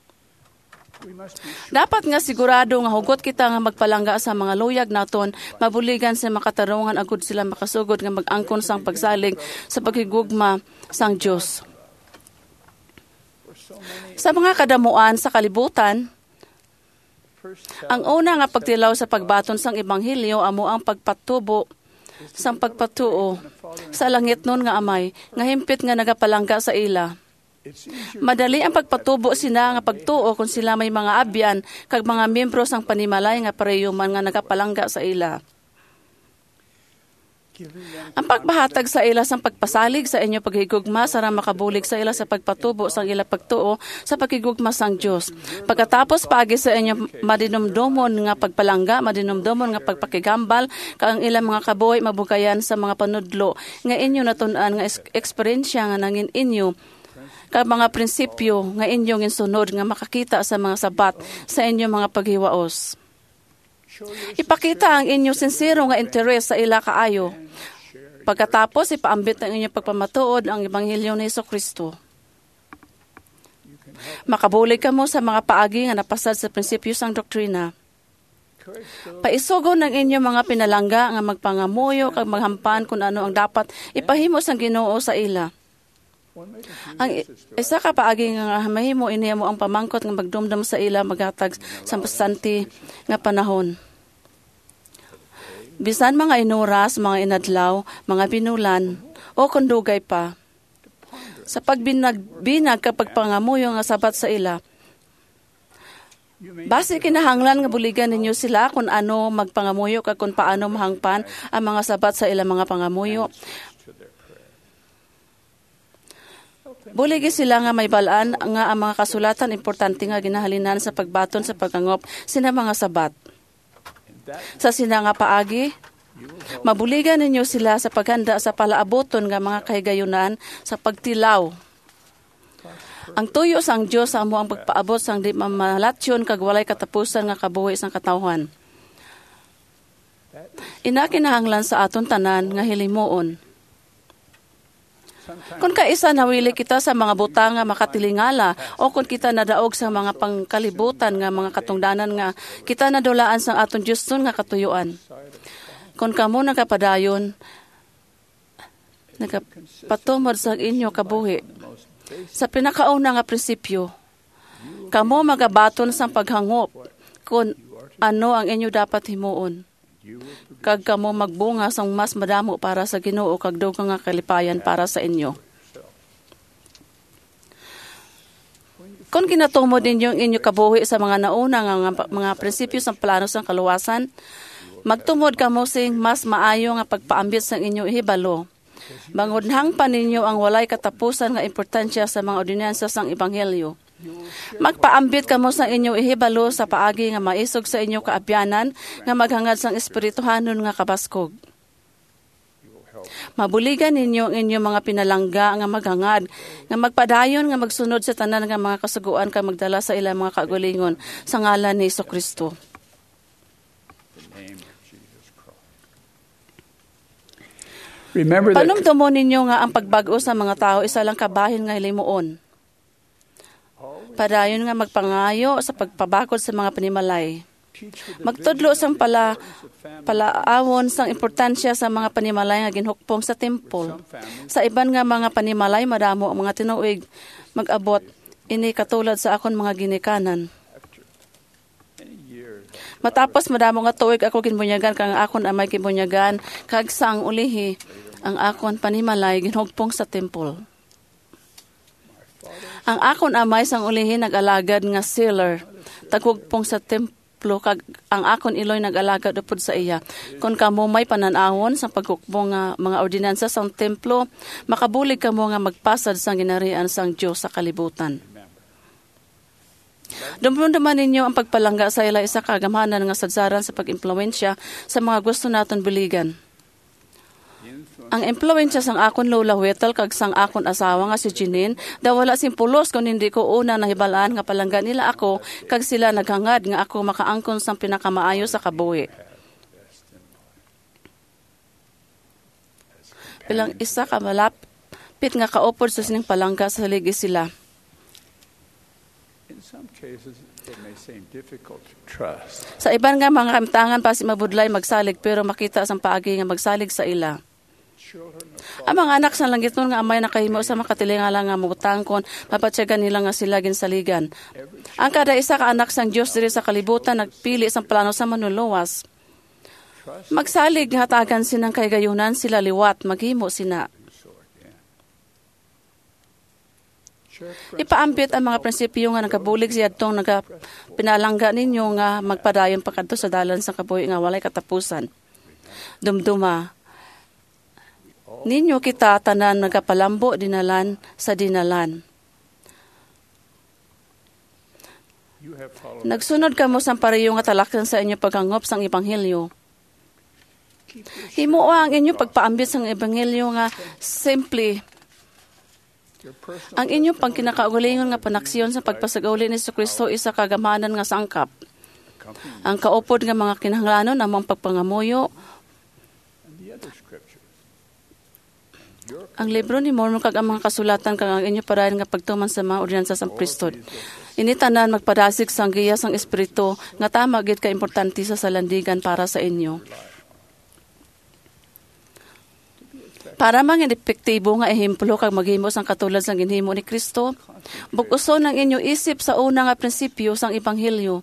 Dapat nga sigurado nga hugot kita nga magpalangga sa mga luyag naton, mabuligan sa makatarungan agud sila makasugod nga mag-angkon sang pagsalig sa paghigugma sang Dios. Sa mga kadamuan sa kalibutan, ang una nga pagtilaw sa pagbaton sang ebanghelyo amo ang pagpatubo sang pagpatuo sa langit nun nga amay, nga himpit nga nagapalangga sa ila. Madali ang pagpatubo sina nga pagtuo kung sila may mga abyan kag mga miyembro sang panimalay nga parehiyuman nga nagapalangga sa ila. Ang pagbahatag sa ila sang pagpasalig sa inyo paghigugma sara makabulig sa ila sa pagpatubo sang ila pagtuo sa paghigugma sang Dios. Pagkatapos paagi sa inyo madinumdomon nga pagpalangga, madinumdomon nga pagpakigambal kag ang ilang mga kabuhi mabugayan sa mga panudlo nga inyo natun-an nga eksperyensya nga nangin inyo kag mga prinsipyo nga inyong insunod nga makakita sa mga sabat sa inyong mga paghiwaos. Ipakita ang inyong sincero nga interes sa ila kaayo. Pagkatapos, ipaambit ang inyong pagpamatuod ang ebanghelyo ni Jesucristo. Makabulig kamo sa mga paagi nga napasad sa prinsipyo sang doktrina. Paisugon ng inyo mga pinalangga nga magpangamuyo kag maghampan kung ano ang dapat ipahimo sang Ginoo sa ila. Ang isa ka paagi nga mahimo inihimo ang pamangkot nga magdumdum sa ila maghatag sa pasanti nga panahon. Bisan mga inuras, mga inadlaw, mga binulan, o kundugay pa. Sa pagbinag-binag kapag pangamuyo nga sabat sa ila, base kinahanglan nga buligan ninyo sila kung ano magpangamuyo kag kung paano mahangpan ang mga sabat sa ilang mga pangamuyo. Buligi sila nga may balaan nga ang mga kasulatan importante nga ginahalinan sa pagbaton sa pagangop sina mga sabat. Sa sina nga paagi, mabuligan ninyo sila sa paghanda sa palaaboton nga mga kahigayunan sa pagtilaw. Ang tuyo sang Dios amo ang pagpaabot sang di mamalatyon kag walay katapusan nga kabuhi sang katawhan. Ina kinahanglan sa aton tanan nga hilimuon. Kung kaisa nawili kita sa mga butang nga makatilingala o kung kita nadaog sa mga pangkalibutan nga mga katungdanan nga kita nadulaan sang aton Dios nga katuyuan. Kung kamo nagapadayon nagapatumod sa inyo kabuhi sa pinakauna nga prinsipyo, kamo magabaton sa paghangop kung ano ang inyo dapat himuon. Kag kamo magbunga sang mas madamo para sa Ginoo kag dugang nga kalipayan para sa inyo. Kung ginatumod ninyo ang inyo kabuhi sa mga nauna nga mga prinsipyo sa plano sang kaluwasan, magtumod kamo sing mas maayo nga pagpaambit sang inyo ihibalo. Mangunhang pa ninyo ang walay katapusan nga importansya sa mga ordinansa sang Ebanghelyo. Magpaambit kamo sa inyo ihibalo sa paagi nga maisog sa inyo kaabyanan nga maghangad sang espirituhanon nga kabaskog. Mabuligan ninyo ang inyong mga pinalangga nga maghangad, nga magpadayon nga magsunod sa tanan nga mga kasuguan kag magdala sa ilang mga kagulingon sa ngalan ni Jesucristo. Panumdumo ninyo nga ang pagbago sa mga tao isa lang kabahin nga hilimuon. Padayon nga magpangayo sa pagpabakod sa mga panimalay. Magtudlo sang pala palaawon sang importansya sa mga panimalay nga ginhukpong sa templo. Sa iban nga mga panimalay madamo ang mga tinuig mag-abot ini katulad sa akon mga ginikanan. Matapos madamo nga tuig ako ginbunyagan kang akon amay ginbunyagan kag sang ulihi ang akon panimalay ginhugpong sa temple. Ang akon amay sang ulihi nag-alagad nga sealer taghugpong sa templo kag ang akon iloy nag-alagad upod sa iya. Kung kamo may pananawon sa paghukpong nga mga ordinansa sa templo, makabulig kamo nga magpasad sang ginarian sang Dios sa kalibutan. Dumdum-duman ninyo ang pagpalangga sa ila isa kagamhanan nga sadsaran sa pag-impluwensya sa mga gusto naton buligan. Ang impluwensya sang akon lola Wethel kag sang akon asawa nga si Jeanine, daw wala simpulos kung hindi ko una nahibalaan nga palangga nila ako kag sila naghangad nga ako makaangkon sang pinakamaayo sa kabuhi. Bilang isa ka malapit nga kaupod sa sining palangga sa haligi sila. Sa iban nga mga kamtangan pa si mabudlay magsalig pero makita sang paagi nga magsalig sa ila. Ang mga anak sa langit nun nga amay nakahimo sa makatilingala nga mutangkon mapatyagan nila nga sila ginsaligan. Ang kada isa ka anak sang Dios diri sa kalibutan nagpili sang plano sa manuluwas. Magsalig nga hatagan sinang kaygayunan sila liwat maghimo sina. Ipaambit ang mga prinsipyo nga nagabulig siya itong naga pinalangga ninyo nga magpadayon pa kadto sa dalan sa kabuhi nga walay katapusan. Dumduma, ninyo kita tanan nagapalambo dinalan sa dinalan. Nagsunod kamo sa pareyo nga talaksan sa inyo paghangop sang Ebanghelyo. Himuo ang inyo pagpaambit sang Ebanghelyo nga simply ang inyong pangkinakaugalingon nga panaksyon sa pagpasagauli ni Jesucristo isa kagamanan nga sangkap. Ang kaupod nga mga kinahanglanon among pagpangamuyo Ang libro ni Mormon kag ang mga kasulatan kag ang inyo parayan nga pagtuman sa mga ordinansa sa priesthood. Ini tanan magpadasig sang giya sang espiritu nga tama gid ka importante sa salandigan para sa inyo. Para mangin epektibo nga ehemplo kag maghimo sang katulad sang ginhimo ni Kristo, bug-uson ang inyo isip sa una nga prinsipyo sang ebanghelyo.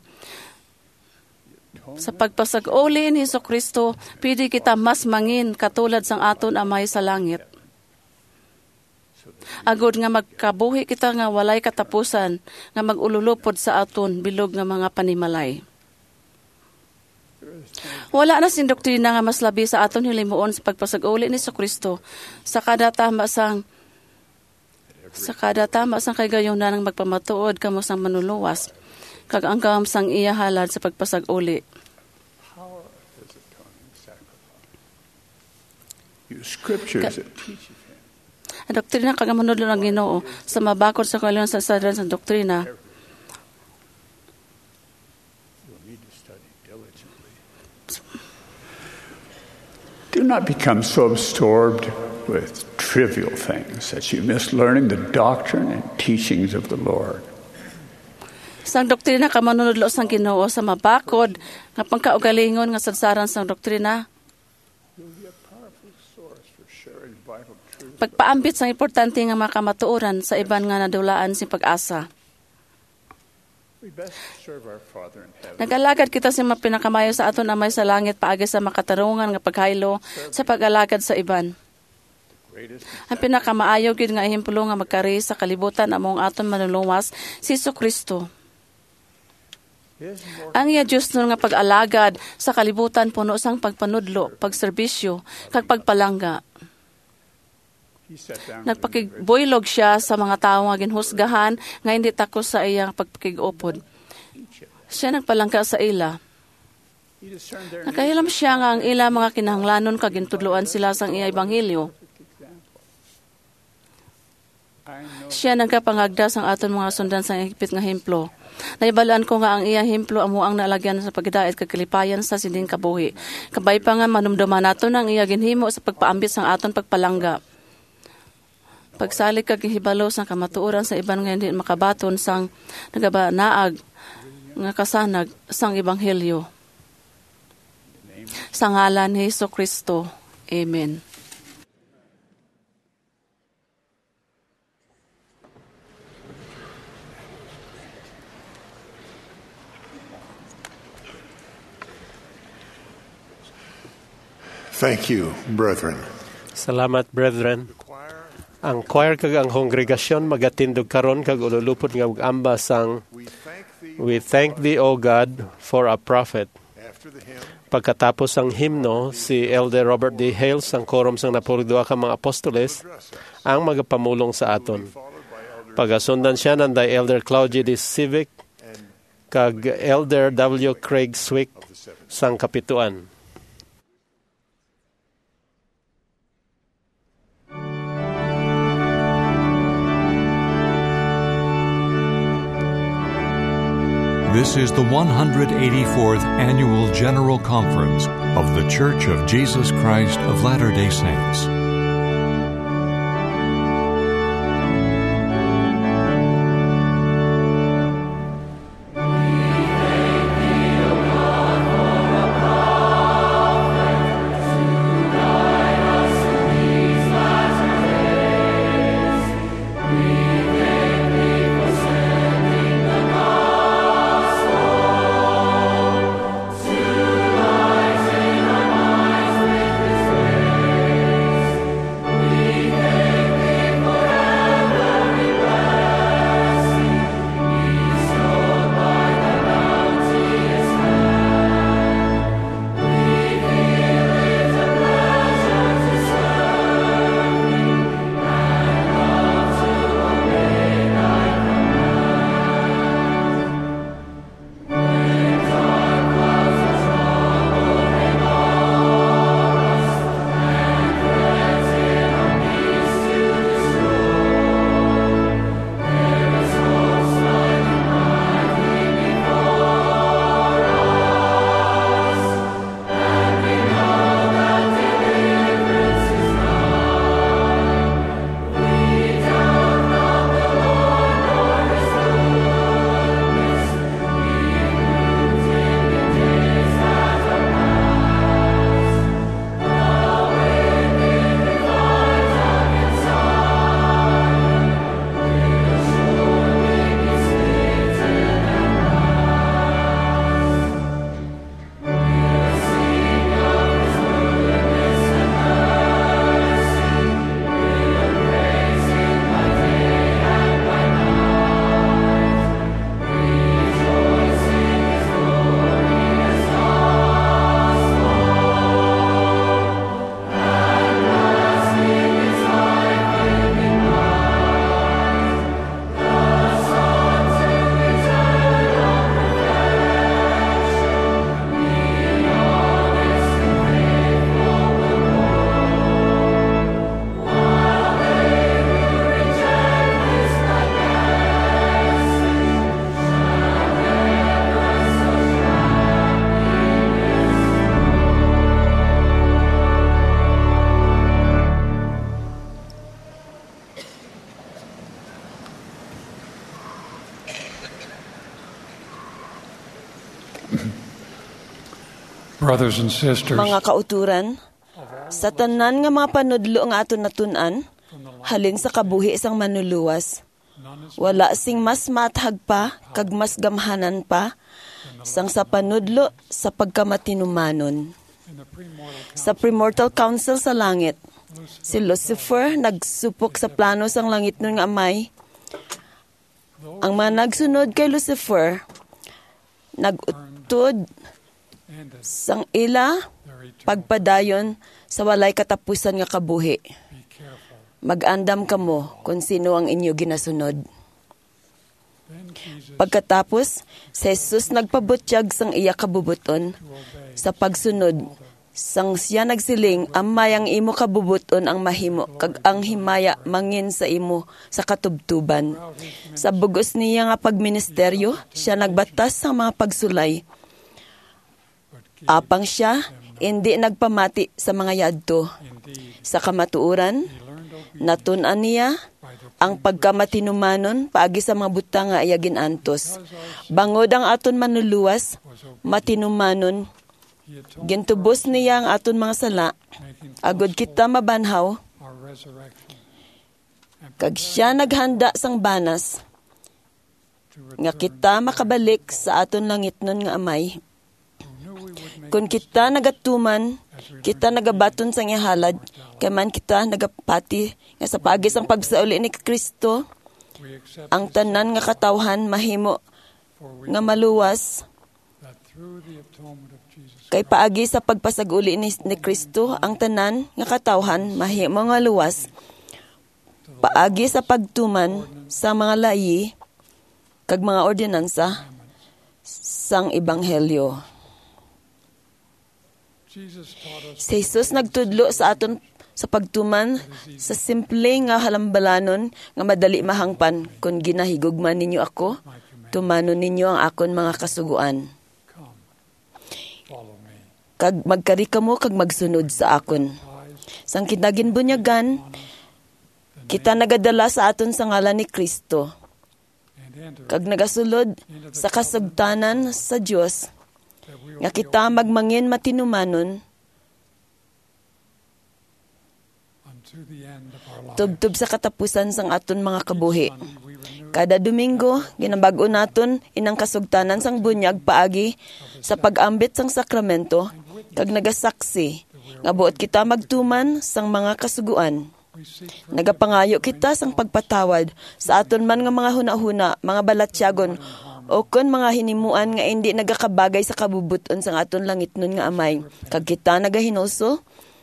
Sa pagpasag-uli ni Jesucristo, pwede kita mas mangin katulad sang aton Amay sa langit. Agod nga magkabuhi kita nga walay katapusan, nga magululupod sa aton bilog nga mga panimalay. Wala na sin doktrina nga mas labi sa aton hilimuon sa pagpasag-uli ni Jesucristo sa kada tama sang sa kada tama sang kaygayonan ng magpamatuod kamo sang manuluwas kag ang kam sang iya halad sa pagpasag-uli. Scriptures that teach you. Ang doktrina kag manudlo ng Ginoo sa mabakod sa kalunan sa sadran sa doktrina. Do not become so absorbed with trivial things that you miss learning the doctrine and teachings of the Lord. Sang doktrina ka manunodlo sang Ginoo sa mabakod nga pangkaugalingon nga sadsaran sang doktrina. Pagpaambit sang importante nga makamatuoran sa iban nga nadulaan si pag-asa. Nag-alagad kita sa mga pinakamayo sa aton Amay sa langit paagi sa makatarungan nga paghaylo sa pag-alagad sa iban. Ang pinakamaayo gid nga ehemplo nga magkari sa kalibutan among aton manuluwas si Jesucristo. Ang iya Diyos nun nga pag-alagad sa kalibutan puno sang pagpanudlo, pagserbisyo, kag pagpalangga. Nagpakigboylog siya sa mga tao nga ginhusgahan nga hindi takos sa iyang pagpakigupod. Siya nagpalangka sa ila. Nakahilam siya nga ang ila mga kinahanglanon kag gintudloan sila sang iya ebanghelyo. Siya nagkapangagda sang aton mga sundan sang higpit nga hemplo. Naibalaan ko nga ang iya hemplo amo ang nalagyan sa pagdaet kag kalipayan sa sining kabuhi. Kabay pa nga manumduman naton ang iya ginhimo sa pagpaambit sang aton pagpalangga. Pagsalig kag hibalo sang kamatuoran sa iban nga hindi makabaton sang nagabanaag nga kasanag sang ebanghelyo. Sa ngalan ni Jesucristo. Amen. Thank you, brethren. Salamat, brethren. Ang choir kag ang kongregasyon magatindog karon kag ululupod nga amba sang We thank thee, O God, for a prophet. Pagkatapos ang himno, si Elder Robert D. Hales ang korum sang napurudua ka mga apostoles ang magapamulong sa aton. Pagasundan siya nanday Elder Claudia D. Civic kag Elder W. Craig Swick sang kapituan. This is the one hundred eighty-fourth Annual General Conference of The Church of Jesus Christ of Latter-day Saints. Brothers and sisters, mga kauturan, sa tanan nga mga panudlo nga aton natun-an, halin sa kabuhi sang manuluwas, wala sing mas mathag pa, kag mas gamhanan pa, sang sa panudlo sa pagkamatinumanon. Sa premortal council sa langit, si Lucifer nagsupok sa plano sang langit nun nga amay. Ang mga nagsunod kay Lucifer, nagutod sang ila pagpadayon sa walay katapusan nga kabuhi. Mag-andam kamo kung sino ang inyo ginasunod. Pagkatapos, si Jesus nagpabutyag sang iya kabubuton sa pagsunod. Sang siya nagsiling, amay ang imo kabubuton ang mahimo, kag ang himaya mangin sa imo sa katubtuban. Sa bugos niya nga pagministeryo, siya nagbatas sa mga pagsulay. Apang siya, hindi nagpamati sa mga yadto. Sa kamatuuran, natun-an niya ang pagkamatinumanon paagi sa mga butang nga iya ginantos. Bangod ang aton manuluwas, matinumanon, gintubos niya ang aton mga sala, agod kita mabanhaw, kag siya naghanda sang banas, nga kita makabalik sa aton langit nun nga amay. Kung kita nagatuman, kita nagabaton sang ihalad, kay man kita nagapati nga sa paagis ang pagsauli ni Kristo, ang tanan nga katawhan mahimo nga maluwas, kay paagi sa pagpasaguli ni, ni Kristo, ang tanan nga katawhan mahimo nga luwas, paagi sa pagtuman sa mga layi, kag mga ordinansa sang ebanghelyo. Si Jesus nagtudlo sa aton sa pagtuman sa simple nga halambalanon nga madali mahangpan, kung ginahigugman ninyo ako, tumanon ninyo ang akon mga kasuguan. Kag magkari kamo kag magsunod sa akon. Sang kinaginbunyagan, kita nagadala sa aton sa ngalan ni Kristo. Kag nagasulod sa kasugtanan sa Dios, nga kita magmangin matinumanon, tubtub sa katapusan sang aton mga kabuhi. Kada Domingo, ginabag-o naton inang kasugtanan sang bunyag paagi sa pag-ambit sang sakramento, kag nagasaksi, nga buot kita magtuman sang mga kasuguan. Nagapangayo kita sang pagpatawad sa aton man nga mga hunahuna, mga balatyagon, o kon mga hinimuan nga hindi nagakabagay sa kabubuton sang aton langit nun nga amay, kag kita nagahinuso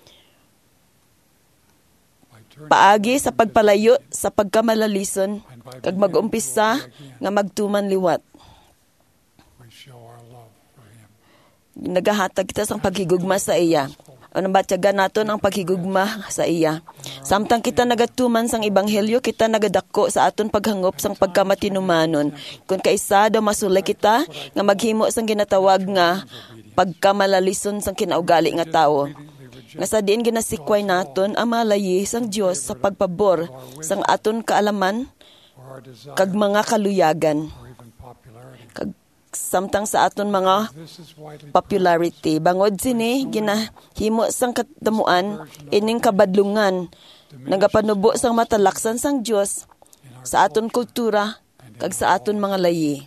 paagi sa pagpalayo sa pagkamalalison, kag mag-umpisa nga magtuman liwat. Nagahatag kita sang paghigugma sa iya. Ano ba tiyaga naton ang paghigugma sa iya? Samtang kita nagatuman sang ebanghelyo, kita nagadako sa aton paghangop sang pagkamatinumanon. Kung kaisa daw masulay kita nga maghimo sang ginatawag nga pagkamalalison sang kinaugali nga tawo. Nga sa diin ginasikway naton ang malayi sang Dios sa pagpabor sang aton kaalaman kag mga kaluyagan. Kag samtang sa aton mga popularity. Bangod sini, ginahimo sang katamuan, ining kabadlungan, nagapanubo sang matalaksan sang Dios sa aton kultura, kag sa aton mga layi.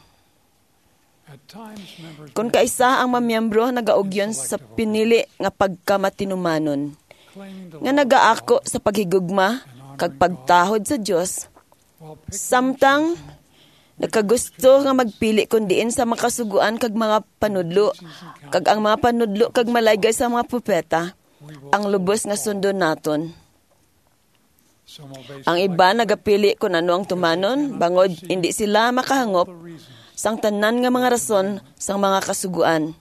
Kung kaisa ang mamiyembro nagaugyon sa pinili nga pagkamatinumanon, nga nagaako sa paghigugma, kag pagtahod sa Dios, samtang nakagusto nga magpili kun diin sa makasuguan kag mga panudlo, kag ang mga panudlo kag malaygay sa mga propeta, ang lubos nga sundon naton. Ang iba nagapili kung ano ang tumanon, bangod hindi sila makahangop sang tanan nga mga rason sang mga kasuguan.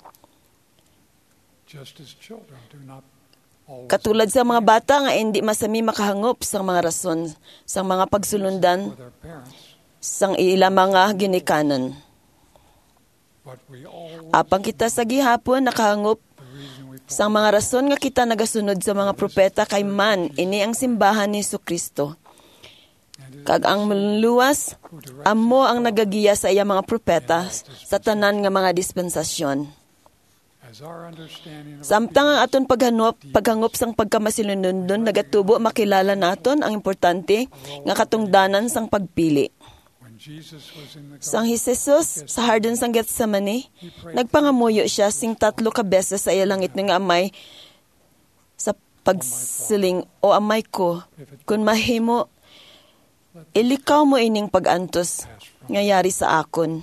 Katulad sa mga bata nga hindi masami makahangop sang mga rason sang mga pagsulundan sang ila mga ginikanan. Apang kita sa gihapon nakahangop sang mga rason nga kita nagasunod sa mga propeta kay man ini ang simbahan ni Jesucristo. Kag ang luwas, amo ang nagagiya sa iya mga propeta sa tanan nga mga dispensasyon. Samtang ang aton paghanop, paghangop sang pagkamasinunundon, nagatubo makilala naton ang importante nga katungdanan sang pagpili. Sang Jesus sa hardin sang Getsemani, nagpangamuyo siya sing tatlo ka beses sa iya langit nga amay sa pagsiling, o amay ko, kung mahimo, ilikaw mo ining pag-antos ngayari sa akon.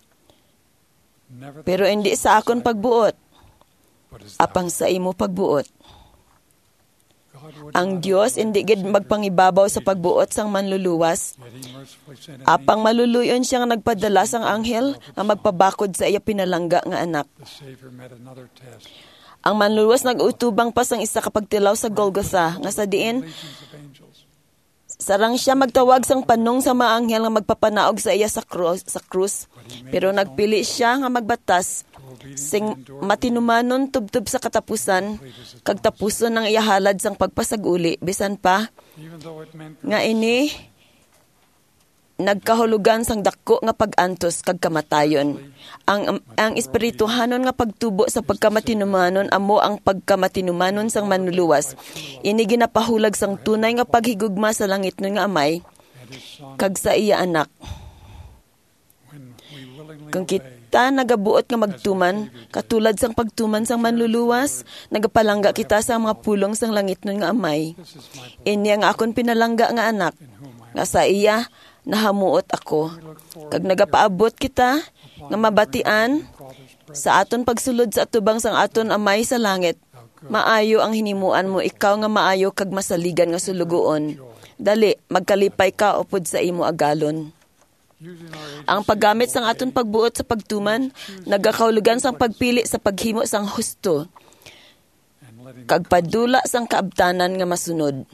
Pero hindi sa akon pagbuot, apang sa imo pagbuot. Ang Dios hindi gid magpangibabaw sa pagbuot sang manluluwas, apang maluluyon siyang nagpadala sang anghel nga magpabakod sa iya pinalangga nga anak. Ang manluluwas nag-utubang pa sang isa ka pagtilaw sa Golgotha, nga sa diin sarang siya magtawag sang panong sa mga anghel nga magpapanaog sa iya sa krus, sa krus. Pero nagpili siya nga magbatas sing matinumanon tubtub sa katapusan, kag tapuson ng iya halad sang pagpasaguli, bisan pa nga ini nagkahulugan sang dako nga pag-antos kag kamatayon. Ang ang espirituhanon nga pagtubo sa pagkamatinumanon amo ang pagkamatinumanon sang manluluwas. Ini ginapahulag sang tunay nga paghigugma sa langit nun nga amay kag sa iya anak. Kung kita nagabuot nga magtuman, katulad sang pagtuman sang manluluwas, nagapalangga kita sa mga pulong sang langit nun nga amay. Ini ang akon pinalangga nga anak, nga sa iya nahamuot ako. Kag nagapaabot kita nga mabatian sa aton pagsulod sa atubang sang aton amay sa langit. Maayo ang hinimuan mo, ikaw nga maayo kag masaligan nga sulugoon. Dali, magkalipay ka upod sa imo agalon. Ang paggamit sang aton pagbuot sa pagtuman, nagakahulugan sang pagpili sa paghimo sang husto, kag padula sang kaabtanan nga masunod.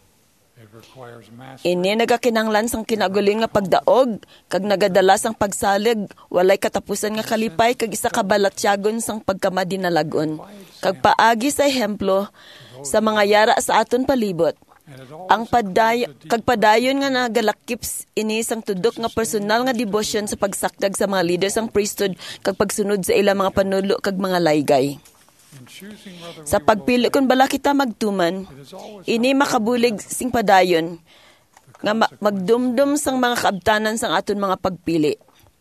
Ini nagakinanglan sang kinaguling nga pagdaog, kag nagadala sang pagsalig, walay katapusan nga kalipay, kag isa kabalatyagon sang pagkamadinalagon. Kag paagi sa ehemplo sa mga yara sa aton palibot. Ang paday kag padayon nga nagalakip ini sang tudok nga personal nga devotion sa pagsakdag sa mga leaders sang priesthood kag pagsunod sa ilang mga panulo kag mga laygay. Sa pagpili kun bala kita magtuman, ini makabulig sing padayon nga ma- magdumdum sang mga kaabtanan sang aton mga pagpili.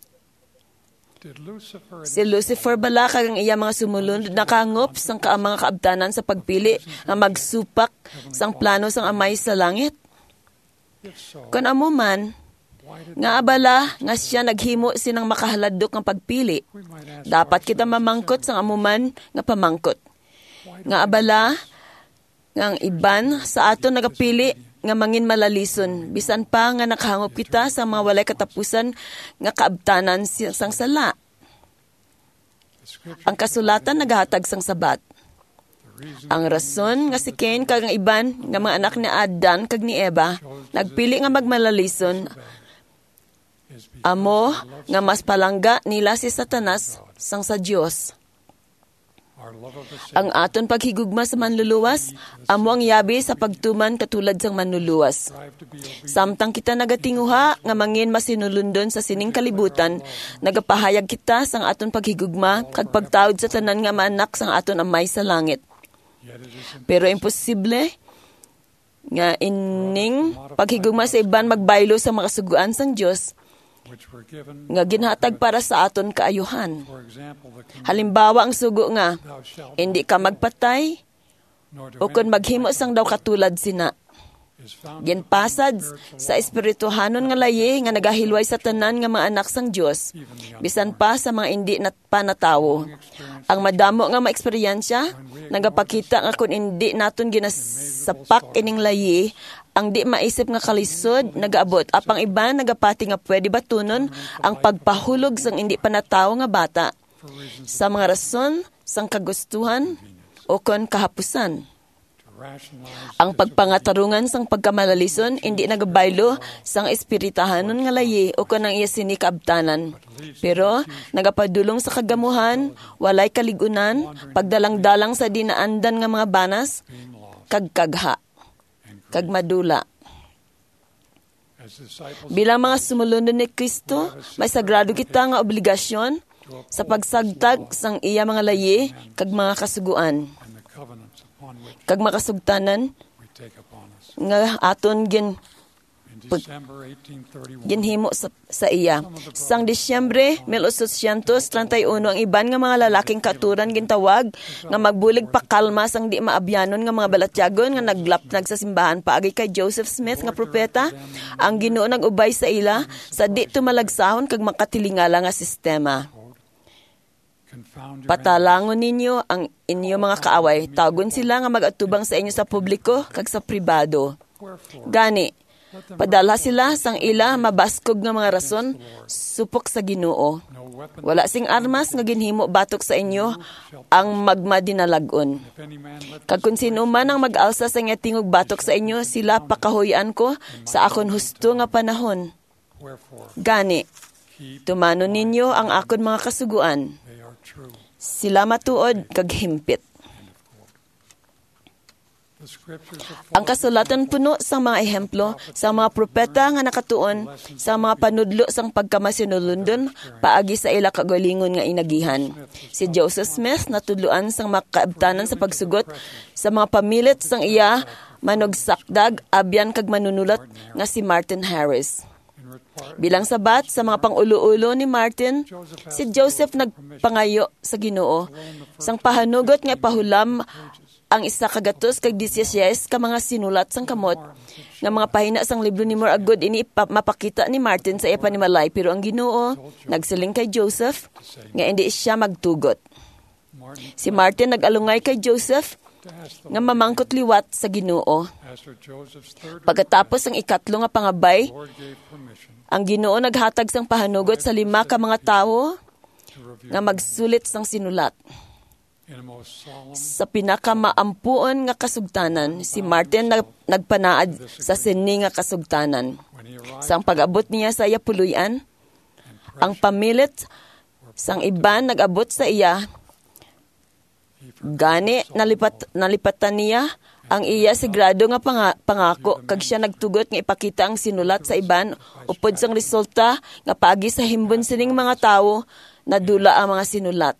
Si Lucifer bala kag ang iya mga sumulod nakangop sang ka mga kaabtanan sa pagpili nga magsupak sang plano sang amay sa langit? Kun amo man, nga abala nga siya naghimo sinang makahaladok nga pagpili, dapat kita mamangkot sang amuman nga pamangkot. Nga abala nga ang iban sa aton nagapili nga mangin malalison, bisan pa nga nakahangop kita sa mga walay katapusan nga kaabtanan sang sala. Ang kasulatan naghatag sang sabat. Ang rason nga si Cain kag ang iban nga mga anak ni Adan kag ni Eva nagpili nga magmalalison, amo nga mas palangga nila si Satanas sang sa Dios. Ang aton paghigugma sa manluluwas, amo ang yabi sa pagtuman katulad sang manluluwas. Samtang kita nagatinguha nga mangin masinulundon sa sining kalibutan, nagapahayag kita sang aton paghigugma kag pagtawid sa tanan nga maanak sang aton amay sa langit. Pero imposible nga ining paghigugma sa iban magbaylo sa makasuguan sang Dios nga ginhatag para sa aton kaayuhan. Halimbawa ang sugo nga, hindi ka magpatay o kung maghimo sang daw katulad sina. Ginpasad sa espirituhanon nga layi nga nagahilway sa tanan nga mga anak sang Dios, bisan pa sa mga hindi nat panatawo. Ang madamo nga maeksperiensya nagapakita nga kung hindi naton ginasapak ining layi, ang di maisip nga kalisod nagaabot, apang iba nagapati nga pwede batunon ang pagpahulog sang hindi panatawo nga bata sa mga rason sang kagustuhan o kon kahapusan. Ang pagpangatarungan sang pagkamalalison hindi nagabaylo sang espiritahanon nga layi o kon ang iya sini kaabtanan, pero nagapadulong sa kagamuhan, walay kaligunan, pagdalang-dalang sa dinaandan nga mga banas kag kagha kag madula. Bilang mga sumulunod ni Kristo, may sagrado kita nga obligasyon sa pagsagtag sang iya mga layi kag mga kasuguan kag makasugtanan nga aton gin ginhimo sa, sa iya. Sang Disyembre mil otsocientos treinta y uno ang iban nga mga lalaking katuran gintawag nga magbulig pakalma sang di maabyanon nga mga balatyagon nga naglapnag sa simbahan paagi kay Joseph Smith nga propeta. Ang Ginoo nag-ubay sa ila sa di tumalagsahon kag makatilingala nga sistema. Patalangon ninyo ang inyo mga kaaway. Tawagon sila nga mag-atubang sa inyo sa publiko kag sa pribado. Gani, padala sila sang ila mabaskog nga mga rason supok sa Ginoo. Wala sing armas nga ginhimo batok sa inyo ang magmadinalag-on. Kag kung sino man ang mag-alsa sa nga tingog batok sa inyo, sila pakahuyan ko sa akon husto nga panahon. Gani, tumano ninyo ang akon mga kasuguan. Sila matuod kag himpit. Ang kasulatan puno sa mga ehemplo sa mga propeta nga nakatuon sa mga panudlo sang pagkamasinulundon paagi sa ila kagalingon nga inagihan. Si Joseph Smith natudloan sang makaabtanan sa pagsugot sa mga pamilit sang iya manogsakdag abyan kag manunulat nga si Martin Harris. Bilang sabat sa mga pangulo-ulo ni Martin, si Joseph nagpangayo sa Ginoo sang pahanugot nga pahulam ang isa kagatos kag disyesiyes ka mga sinulat sang kamot nga mga pahina sang libro ni More Agud ini mapakita ni Martin sa iya panimalay, pero ang Ginoo nagsiling kay Joseph nga hindi siya magtugot. Si Martin nag-alungay kay Joseph nga mamangkot liwat sa Ginoo. Pagkatapos ang ikatlo nga pangabay, ang Ginoo naghatag sang pahanugot sa lima ka mga tawo nga magsulit sang sinulat. Sa pinakamaampuon nga kasugtanan, si Martin nag, nagpanaad sa sini nga kasugtanan. Sang pag-abot niya sa iya puluyan, ang pamilit sang iban nag-abot sa iya. Gani nalipat nalipatan niya ang iya sigrado nga panga, pangako kag siya nagtugot nga ipakita ang sinulat sa iban upod sang resulta nga paagi sa himbon sining mga tawo nadula ang mga sinulat.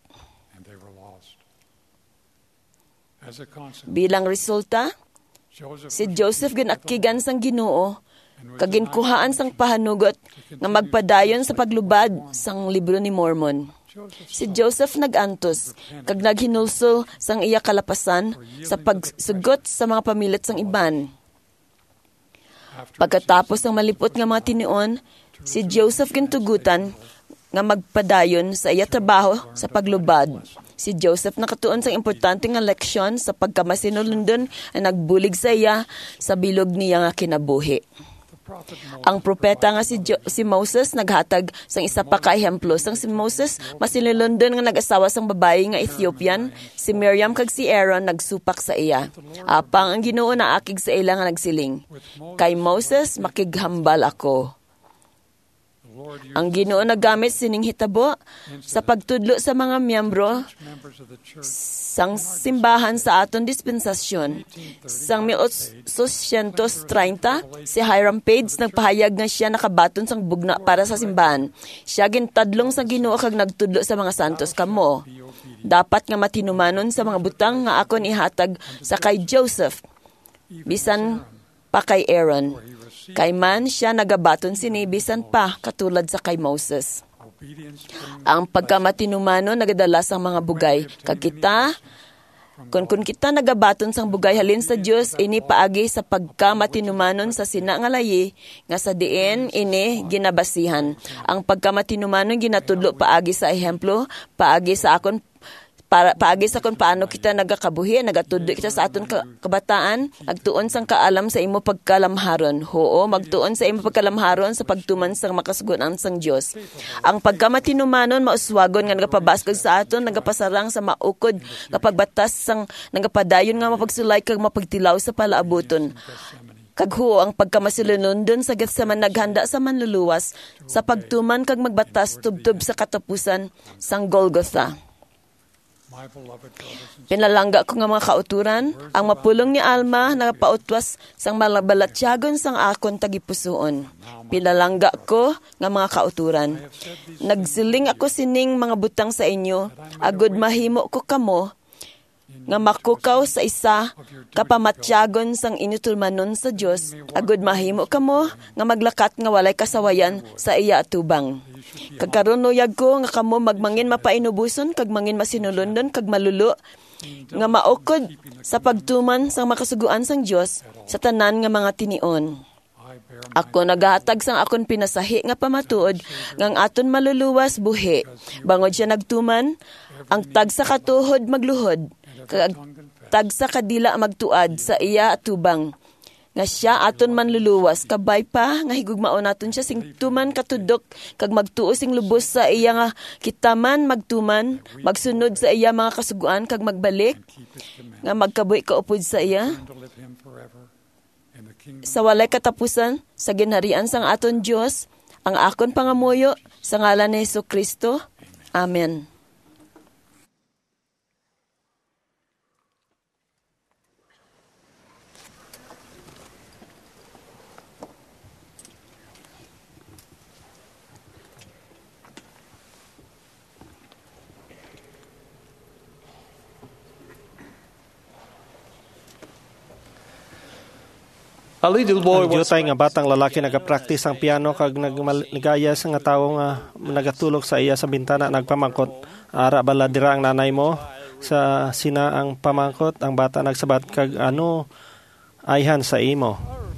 Bilang resulta, si Joseph ginakigan sang Ginoo kag ginkuhaan sang pahanugot nga magpadayon sa paglubad sang libro ni Mormon. Si Joseph nag-antos kag naghinulso sang iya kalapasan sa pagsugot sa mga pamilit sang iban. Pagkatapos ng malipot nga mga tinion, si Joseph gintugutan nga magpadayon sa iya trabaho sa paglubad. Si Joseph nakatuon sa importante nga leksyon sa pagkamasinulundon na nagbulig sa iya sa bilog niya nga kinabuhi. Ang propeta nga si, jo- si Moses naghatag sang isa pa ka ehemplo. Sang si Moses masinulundon nga nag-asawa sang babae nga Ethiopian, si Miriam kag si Aaron nagsupak sa iya. Apang ang Ginoo na akig sa ila nga nagsiling, kay Moses makighambal ako. Ang Ginoo nagamit sining hitabo sa pagtudlo sa mga miyembro sang simbahan sa aton dispensasyon. Sang mil otsocientos treinta, si Hiram Page nagpahayag nga siya nakabaton sang bugna para sa simbahan. Siya gintadlong sa Ginoo kag nagtudlo sa mga santos kamo. Dapat nga matinumanon sa mga butang nga akon ihatag sa kay Joseph, bisan pa kay Aaron. Kay man siya nagabaton sinibisan pa katulad sa kay Moses. Ang pagkamatinumano nagadala sang mga bugay. Kag kita, kung kun kita nagabaton sang bugay halin sa Dios, ini paagi sa pagkamatinumanon sa sina nga layi nga sa diin ini ginabasihan. Ang pagkamatinumanon ginatudlo paagi sa ehemplo, paagi sa akon para paagi sa kung paano kita nagakabuhi, nagatudlo kita sa aton kabataan, nagtuon sang kaalam sa imo pagkalamharon. Oo, magtuon sa imo pagkalamharon sa pagtuman sang makasugunan sang Dios. Ang pagkamatinumanon mauswagon nga nagapabaskog sa aton, nagapasarang sa maukod nga pagbatas sang nagapadayon nga mapagsulay kag mapagtilaw sa palaabuton. Kaghuo ang pagkamasilunundon sa Gethsemane naghanda sa manluluwas sa pagtuman kag magbatas tubtub sa katapusan sang Golgotha. Pinalangga ko nga mga kauturan, ang mapulong ni Alma nagapautwas sang malabalatyagon sang akon tagipusoon. Pinalangga ko nga mga kauturan. Nagsiling ako sining mga butang sa inyo, agud mahimo ko kamo, nga makukaw sa isa kapamatyagon sang inutulmanon sa Dios, agud mahimo kamo nga maglakat nga walay kasawayan sa iya atubang. Kagkaron luyag ko nga kamo magmangin mapainubuson kag mangin masinulundon kag malulo nga maukod sa pagtuman sang makasuguan sang Dios sa tanan nga mga tinion. Ako nagahatag sang akon pinasahi nga pamatuod ngang aton maluluwas buhi. Bangod siya nagtuman, ang tagsa katuhod magluhod, kag tagsa kadila magtuad sa iya atubang. Nga siya aton manluluwas, kabay pa nga higugmao naton siya sing tuman katudok, kag magtuo sing lubos sa iya nga kitaman magtuman, magsunod sa iya mga kasuguan, kag magbalik, nga magkabuhi kaupod sa iya. Sa walay katapusan, sa ginharian sang aton Diyos, ang akon pangamuyo, sa ngalan ni Jesucristo. Amen. A little boy was... Ang nga batang lalaki nagapraktis ang piano kag nagligaya sa nga tawo nga nagatulog sa iya sa bintana nagpamangkot. Ara bala dira ang nanay mo sa sina ang pamangkot, ang bata nagsabat kag ano ayhan sa imo.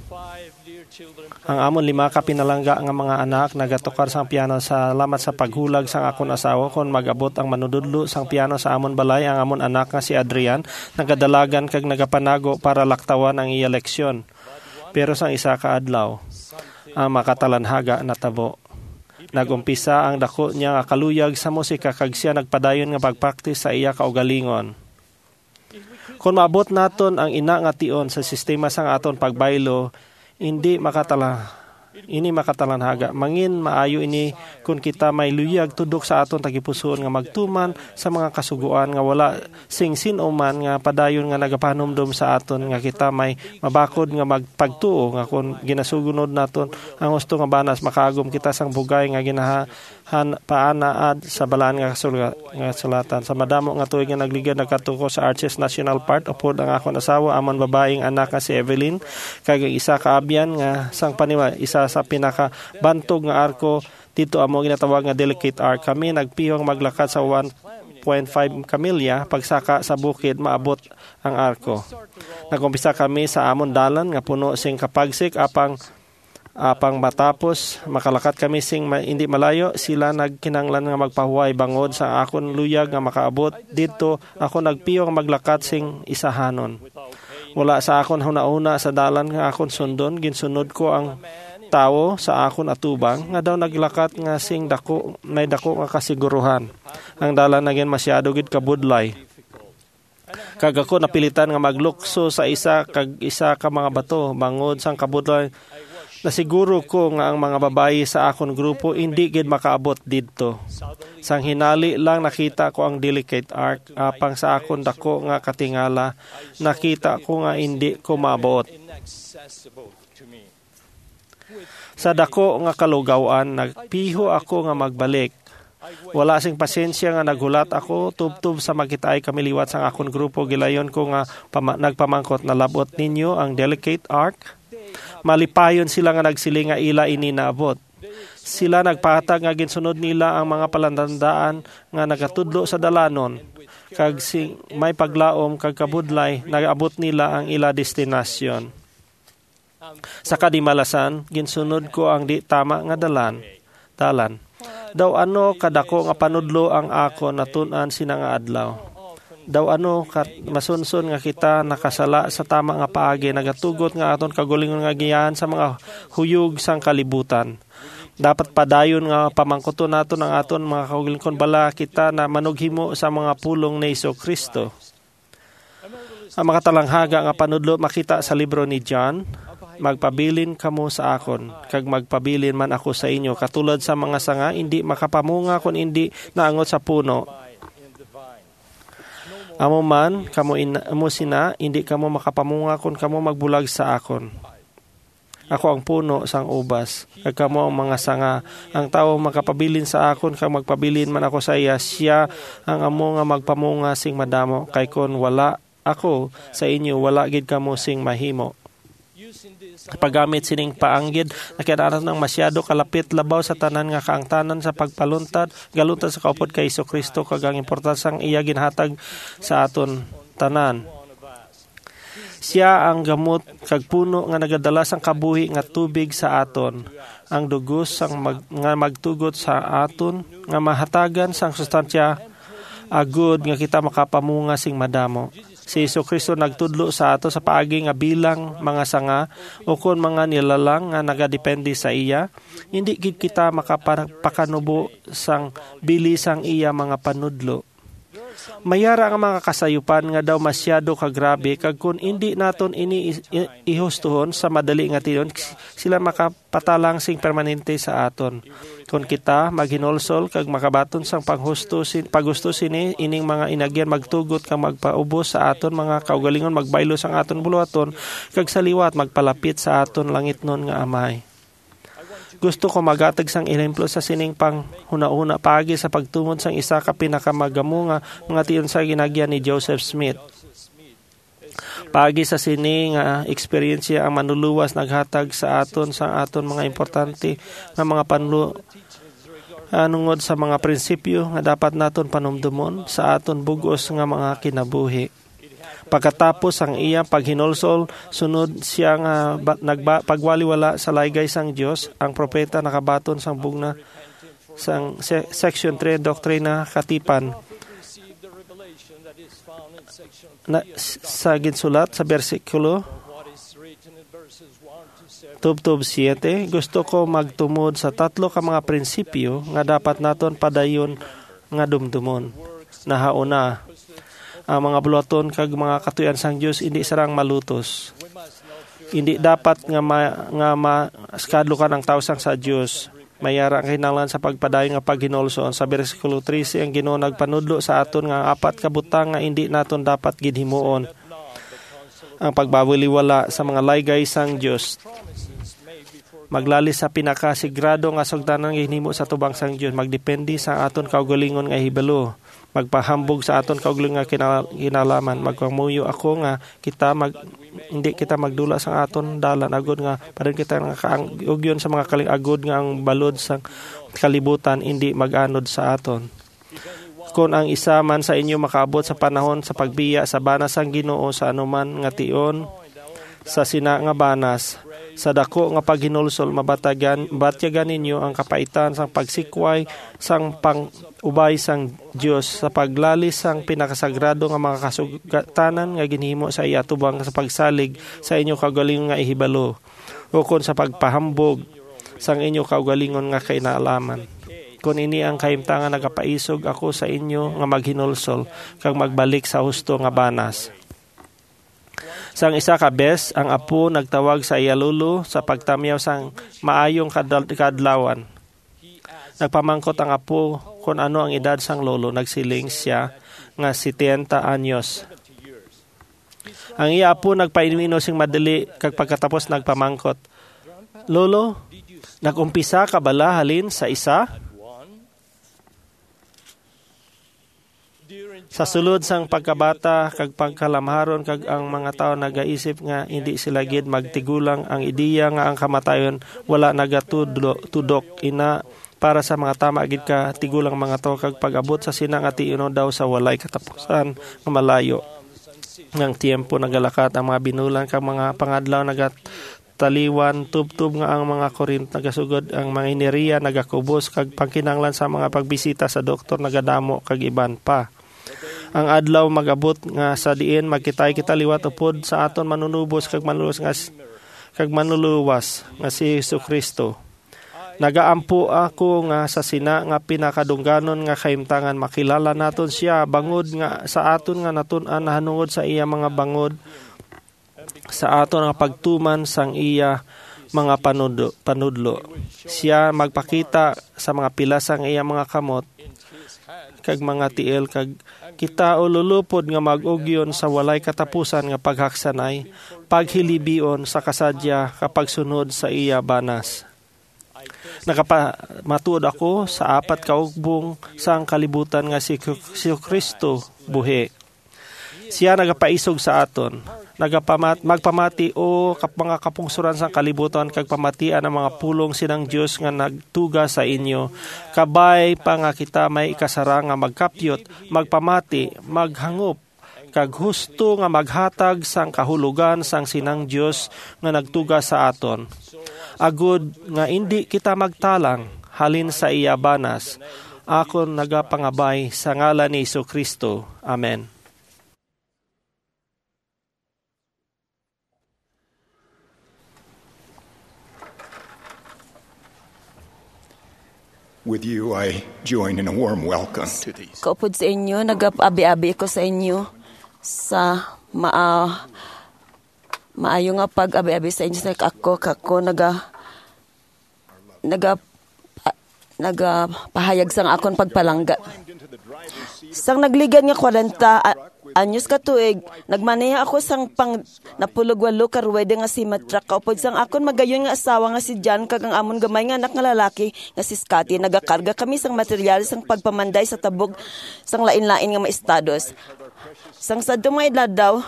Ang amon lima ka pinalangga nga mga anak nagatukar sang piano. Salamat sa paghulag sang akon asawa kon magabot ang manududlo sang piano sa amon balay. Ang amon anak nga si Adrian nagadalagan kag nagapanago para laktawan ang iya leksyon. Pero sang isa ka adlaw, ang makatalanhaga na tabo. Nagumpisa ang dako niya nga kaluyag sa musika kag siya nagpadayon nga pagpraktis sa iya kaugalingon. Kung maabot naton ang ina nga tion sa sistema sang aton pagbaylo, hindi makatala ini makatalanhaga. Mangin maayo ini kung kita may luyag tudok sa aton tagipusoon nga magtuman sa mga kasuguan nga wala sing sinuman nga padayon nga nagapanumdum sa aton nga kita may mabakod nga magpagtuo nga kung ginasugunod naton ang gusto nga banas makaagom kita sang bugay nga ginahan paanaad sa balaan nga kasulatan. Sa madamo nga tuig nga nagligad nagkatuko sa Arches National Park upod ang akon asawa amon babaeng anak nga si Evelyn kag isa ka abyan nga sang paniwa isa sa pinaka bantog nga arko dito amo ginatawag nga delicate arc. Kami nagpihong maglakad sa one point five kamilya pagsaka sa bukid maabot ang arko. Nagumpisa kami sa amon dalan nga puno sing kapagsik apang apang matapos makalakat kami sing ma, hindi malayo sila nagkinanglan nga magpahuway bangod sa akon luyag nga makaabot dito. Ako nagpihong maglakad sing isahanon. Wala sa akon huna-una sa dalan nga akon sundon, ginsunod ko ang tawo sa akon atubang nga daw naglakat nga sing dako may dako nga kasiguruhan. Ang dalan naging masyado gid kabudlay. Kag ako napilitan nga maglukso sa isa kag isa ka mga bato bangod sang kabudlay. Nasiguro ko nga ang mga babayi sa akon grupo hindi gid makaabot didto. Sang hinali lang nakita ko ang delicate arc apang sa akon dako nga katingala nakita ko nga hindi ko maabot. Sa dako nga kalugawan, nagpiho ako nga magbalik. Wala sing pasensya nga naghulat ako, tubtub sa magkitaay kami liwat sang akon grupo. Gilayon ko nga pama- nagpamangkot na labot ninyo ang delicate arc. Malipayon sila nga nagsiling nga ila ini naabot. Sila nagpatag nga ginsunod nila ang mga palandandaan nga nagatudlo sa dalanon. Kag sing may paglaom kag kabudlay, nagabot nila ang ila destinasyon. Sa kadimalasan, ginsunod ko ang di tama nga dalan. Dalan. Daw ano kadako nga panudlo ang ako natunan sina nga adlaw. Daw ano kat masunson nga kita nakasala sa tama nga paagi nagatugot nga aton kagulingon nga giyahan sa mga huyog sang kalibutan. Dapat padayon nga pamangkuton naton ang aton mga kagulingon bala kita na manughimo sa mga pulong ni Jesucristo. Ang mga talanghaga nga panudlo makita sa libro ni John. Magpabilin kamo sa akon, kag magpabilin man ako sa inyo, katulad sa mga sanga, hindi makapamunga kung hindi naangot sa puno. Amo man, kamo ina, amo sina, hindi kamo makapamunga kung kamo magbulag sa akon. Ako ang puno sang ubas, kag kamo ang mga sanga. Ang tao makapabilin sa akon, kag magpabilin man ako sa iya, siya ang amo nga magpamunga sing madamo. Kay kon wala ako sa inyo, wala gid kamo sing mahimo. Paggamit sining paanggid, nakinaran ng masyado kalapit labaw sa tanan nga kaangtanan sa pagpaluntad, galuntad sa kaupod kay Jesucristo, kag ang importansang iya ginhatag sa aton tanan. Siya ang gamot kag puno nga nagadala sang kabuhi nga tubig sa aton. Ang dugos sang mag, nga magtugot sa aton nga mahatagan sang sustansya agud nga kita makapamunga sing madamo. Si Jesucristo nagtudlo sa ato sa paagi nga bilang mga sanga o kon mga nilalang nga nagadepende sa iya, hindi gid kita makapakanubo sang bilisang iya mga panudlo. Mayara ang mga kasayupan nga daw masyado kagrabe, kag kung hindi naton ini ihustuhon sa madali nga tiyon, sila makapatalang sing permanente sa aton. Kung kita maghinolsol kag makabaton sang panghusto sin paggusto sini ining mga inagyan magtugot kag magpaubos sa aton mga kaugalingon, magbaylo sang aton buluhaton kag sa liwat magpalapit sa aton langitnon nga amay. Gusto ko magatag sang ehemplo sa sining pang huna-una paagi sa pagtumod sang isa ka pinakamagamo nga mga tiyon sa ginagyan ni Joseph Smith. Paagi sa sini nga experience ang manluluwas naghatag sa aton sa aton mga importante nga mga panlu anungod sa mga prinsipyo nga dapat naton panumdumon sa aton bugos nga mga kinabuhi. Pagkatapos ang iya paghinolsol, sunod siya nga nagba, pagwaliwala sa laygay sang Dios, ang propeta nakabaton sang bugna sang se, section three doktrina katipan. Na, sa ginsulat sa bersikulo tubtub siyete, gusto ko magtumod sa tatlo ka mga prinsipyo nga dapat naton padayon nga dumdumon. Nahauna, ang mga buluhaton kag mga katuyan sang Dios hindi sarang malutos. Hindi dapat nga ma, nga maskadlukan ang tao sang sa Dios. Mayara ang kinahanglan sa pagpadayon nga paghinolson. Sa bersikulo thirteen ang Ginoo nagpanudlo sa aton nga apat ka butang nga hindi naton dapat gid himuon. Ang pagbawaliwala sa mga laygay sang Dios. Maglali sa pinakasigrado nga sugdanan nga hinimo sa tubang sang Dios, magdepende sa aton kaugalingon nga hibalo. Magpahambog sa aton kaugalingon nga kinalaman. Magpamuyo ako nga kita mag hindi kita magdula sa aton dalan agud nga parin kita nga kaangugyon sa mga kalingagod nga ang balod sa kalibutan hindi maganod sa aton. Kung ang isa man sa inyo makaabot sa panahon sa pagbiya sa banas sang Ginoo sa anuman nga tion sa sina nga banas, sa dako nga paghinulsol mabatagan batyagan ninyo ang kapaitan sang pagsikway sang pang-ubay sang Dios sa paglali sang pinakasagrado nga mga kasugatanan nga ginhimo sa iya tubang sa pagsalig sa inyo kaugalingon nga ihibalo o kon sa pagpahambog sang inyo kaugalingon nga kainaalaman. Kung ini ang kahimtangan nagapaisog ako sa inyo nga maghinulsol kag magbalik sa husto nga banas. Sang isa ka bes, ang apo nagtawag sa iya lolo sa pagtamyaw sang maayong kadlawan. Nagpamangkot ang apo kung ano ang edad sang lolo. Nagsiling siya nga setenta anyos. Ang iya apo nagpainumino sing madali kag pagkatapos nagpamangkot, Lolo, nagumpisa ka bala halin sa isa? Sa sulod sang pagkabata kag pagkalamharon kag ang mga tao nagaisip nga hindi sila gid magtigulang ang ideya nga ang kamatayon wala nagatudok ina para sa mga tama gid ka tigulang mga tao kag pag-abot sa sinang atiuno daw sa walay katapusan nga malayo ng tiempo nagalakat ang mga binulan kag mga pangadlaw nagat taliwan tubtub nga ang mga Korint nagasugod ang mga ineriya nagakubos kag pangkinanglan sa mga pagbisita sa doktor nagadamo kag iban pa. Ang adlaw magabot nga sa diin magkitay kita liwat upod sa aton manunubos kag manluwas nga kag manluluwas nga si Jesucristo. Nagaampo ako nga sa sina nga pinakadungganon nga kahimtangan makilala naton siya bangod nga sa aton nga natun-an nahanungod sa iya mga bangod sa aton nga pagtuman sang iya mga panudlo, panudlo. Siya magpakita sa mga pila sang iya mga kamot kag mga tiil kag kita ululupod nga mag-ugyon sa walay katapusan nga paghaksanay, paghilibion sa kasadya kapag sunod sa iya banas. Nakapamatud ako sa apat kaugbong sang kalibutan nga si Kristo buhi. Siya nagapaisog sa aton, nagapamat magpamati o kap mga kapungsuran sang kalibutan kag pamatian ang mga pulong sinang Dios nga nagtuga sa inyo. Kabay pa nga kita may ikasara nga magkapyot, magpamati, maghangop kag husto nga maghatag sang kahulugan sang sinang Dios nga nagtuga sa aton. Agud nga indi kita magtalang halin sa iya banas. Akon nagapangabay sa ngalan ni Jesu-Kristo. Amen. With you, I join in a warm welcome to these. Kaupod sa inyo, nagap-abi-abi ko sa inyo sa maa maayo nga pag-abi-abi sa inyo sa ako kako naga naga naga pahayag sang akon pagpalangga. Sang nagligan nga kwarenta anyos ka tuig, nagmaneha ako sang pang napulog walo karwede nga si matrak kaupod sang akon magayon nga asawa nga si John kag ang amon gamay nga anak nga lalaki nga si Scotty. Nagakarga kami sang materyales sang pagpamanday sa tabog sang lain-lain nga maestados. Sang sadto mga idladaw,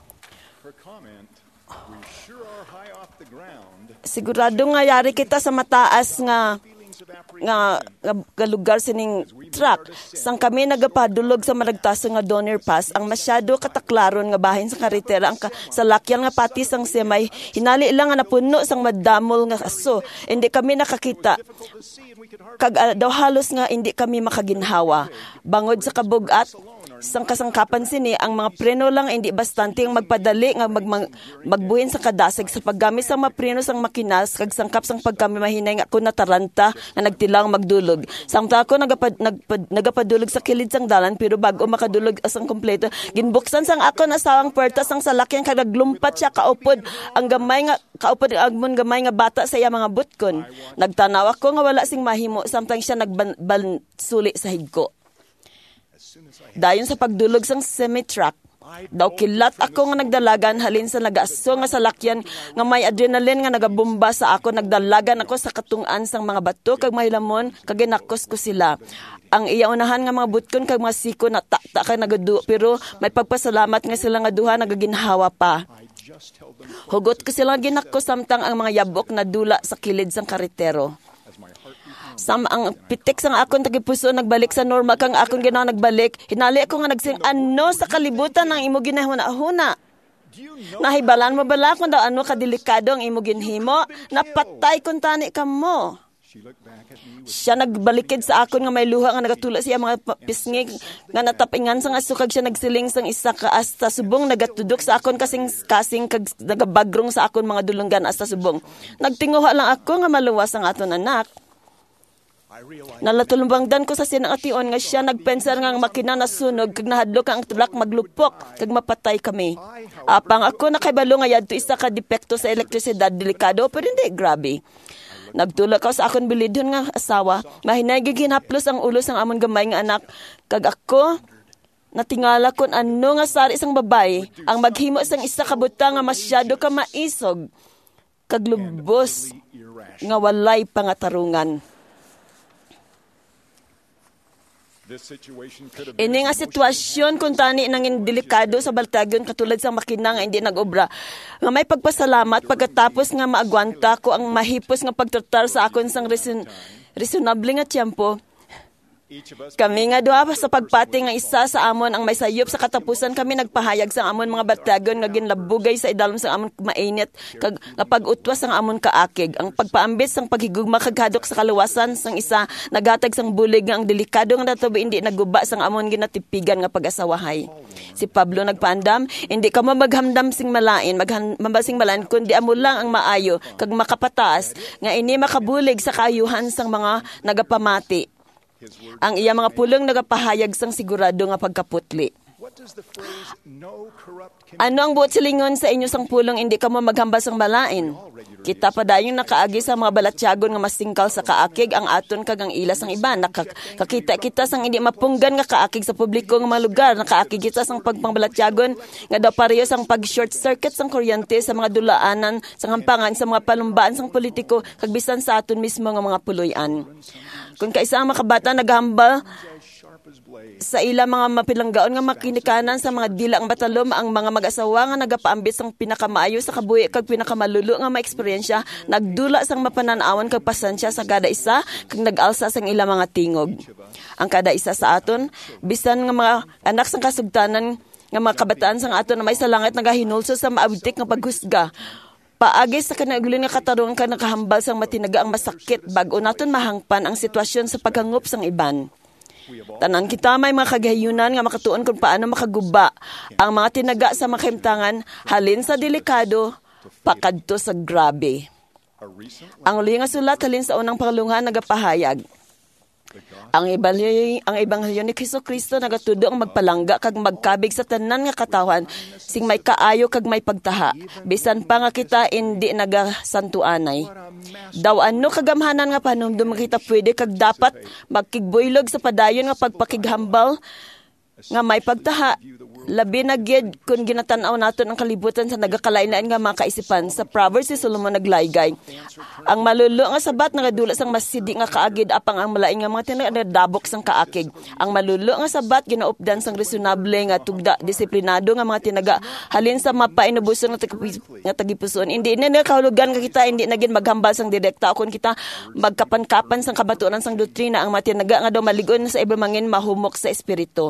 sigurado nga yari kita sa mataas nga nga, nga, nga lugar sining truck. Sang kami nagapadulog sa maragtaso nga Donner Pass, ang masyado kataklaron nga bahin sa karitera, ang ka, sa lakyan nga pati sang semay, hinali lang nga napuno sang madamol nga aso. Hindi kami nakakita. Kag uh, daw halos nga hindi kami makaginhawa. Bangod sa kabugat, sang kasangkapan sini, ang mga preno lang hindi bastante ang magpadali nga mag, mag, magbuhin sa kadasig sa paggamit sa mga preno sang makinas kag sangkap sang pagkami mahinay nga ako nataranta nga nagtilang magdulog. Samtang ako nagapad, nagpad, nagapadulog sa kilid sang dalan pero bago makadulog asang kompleto, ginbuksan sang ako na sawang puerta sang salakyan kag naglumpat siya kaupod ang gamay nga kaupod ang agmon gamay nga bata sa iya mga butkon. Nagtanaw ako nga wala sing mahimo samtang siya nagbansuli sa higko. Dayon sa pagdulog sang semi-truck, daw kilat ako nga nagdalagan halin sa nagaaso nga salakyan nga may adrenaline nga nagabomba sa ako. Nagdalagan ako sa katungan sang mga bato kag mahilamon kag ginakos ko sila. Ang iya unahan nga mga butkon kag mga siko na takta kay nagadu pero may pagpasalamat nga sila nga duha nagaginhawa pa. Hugot ko sila ginakos samtang ang mga yabok na dula sa kilid sang karitero. Sam ang pitik sang akon tagipuso nagbalik sa normal kang akon ginawa nagbalik. Hinali ako nga nagsing ano sa kalibutan ng imo ginahuna-huna. Nahibalan mo bala kung daw ano kadelikado ang imo ginhimo? Napatay kun tani kamo. Siya nagbalikid sa akon nga may luha nga nagatula siya mga pisngig nga natapingan sang aso kag siya nagsiling sang isa ka asta subong nagatudok sa akon kasing kasing kag nagabagrong sa akon mga dulunggan asta subong. Nagtinguha lang ako nga maluwas ang aton anak. Nalatulumbangdan ko sa sinangation nga siya nagpensar nga makina na sunog kag nahadlok ang tulak maglupok kag mapatay kami. Apang ako nakaibalo nga yadto isa ka depekto sa elektrisidad delikado pero hindi grabe. Nagtulak ako sa akon bilidon nga asawa, mahinay giginhaplos ang ulo sang amon gamay nga anak kag ako natingala kon ano nga sari sang babae ang maghimo sang isa ka buta nga masyado ka maisog kag lubos nga walay pangatarungan. Ini nga sitwasyon kung tani nang delikado sa Baltagyon katulad sa makina nga hindi nag-obra. Nga may pagpasalamat pagkatapos nga maagwanta ko ang mahipos nga pagtratar sa akon sang reason, reasonable nga tiyempo. Kami nga duha sa pagpati nga isa sa amon ang may sayop sa katapusan kami nagpahayag sa amon mga Baltagyon nga ginlabugay sa idalom sa amon mainit kag nga pag-utwas sang amon kaakig. Ang pagpaambit sang paghigugma kag hadok sa kaluwasan sang isa naghatag sang bulig nga ang delikado nga natubi hindi naguba sang amon ginatipigan nga pag-asawahay. Si Pablo nagpaandam, hindi ka mamaghamdam sing malain, maghambasing malain kundi amo lang ang maayo kag makapataas nga ini makabulig sa kaayuhan sang mga nagapamati. Ang iya mga pulong nagapahayag sang sigurado nga pagkaputli. Ano ang buot silingon sa inyo sang pulong hindi ka mo maghambal sang balain? Kita pa dayon nakaagi sa mga balatyagon nga masingkal sa kaakig ang aton kag ang ila sang iba. Nakakita kita sang hindi mapunggan nga kaakig sa publiko nga mga lugar. Nakaakig kita sang pagpangbalatyagon nga daw pareho sang pag-short circuit sang kuryente sa mga dulaanan, sang hampangan, sa mga palumbaan sang politiko kag bisan sa aton mismo nga mga puloy-an. Kung kaisa ang makabata naghambal sa ila mga mapilanggaon nga makinikanan sa mga dila ang batalom ang mga mag-asawa nga nagapaambit sang pinakamaayo sa kabuhi kag pinakamalulu nga maeksperiensya nagdula sang mapananawan kag pasensya sa kada isa kag nag-alsa sang ila mga tingog. Ang kada isa sa aton bisan nga mga anak sang kasugtanan nga mga kabataan sang aton na may sa langit nagahinulso sa maabtik nga paghusga. Paagi sa kanagulin nga katarungan ka nakahambal sang matinaga ang masakit bag-o naton mahangpan ang sitwasyon sa paghangup sang iban. Tanan kita may mga kagahiyunan nga makatuon kung paano makaguba ang mga tinaga sa makahimtangan halin sa delikado pakadto sa grabe. Ang uli nga sulat halin sa unang pangalungan nagapahayag. Ang ebanghelyo ang ebanghelyo ni Jesucristo nagatudo ang magpalangga kag magkabig sa tanan nga katawan sing may kaayo kag may pagtaha bisan pa nga kita indi nagasantuanay. Daw ano kagamhanan nga panumdum kita pwede kag dapat magkigbuylog sa padayon nga pagpakighambal nga may pagtaha labi na gyud kun ginatan-aw naton ang kalibutan sa nagakalain-lain nga mga kaisipan sa Proverbs si Solomon naglaygay. Ang maluluo nga sabat nagadula sang masidi nga kaagid apang ang malain nga mga tinadabok sang kaakig. Ang maluluo nga sabat ginaupdan sang reasonable nga tugda disiplinado nga mga tinaga halin sa mapainubuson nga nga tagipuson. Hindi na kahulugan nga kita hindi nagin maghambal sang direkta kun kita magkapan-kapan sang kabatuonan sang doktrina ang mga tinaga nga daw maligon sa iba mangin mahumok sa espiritu.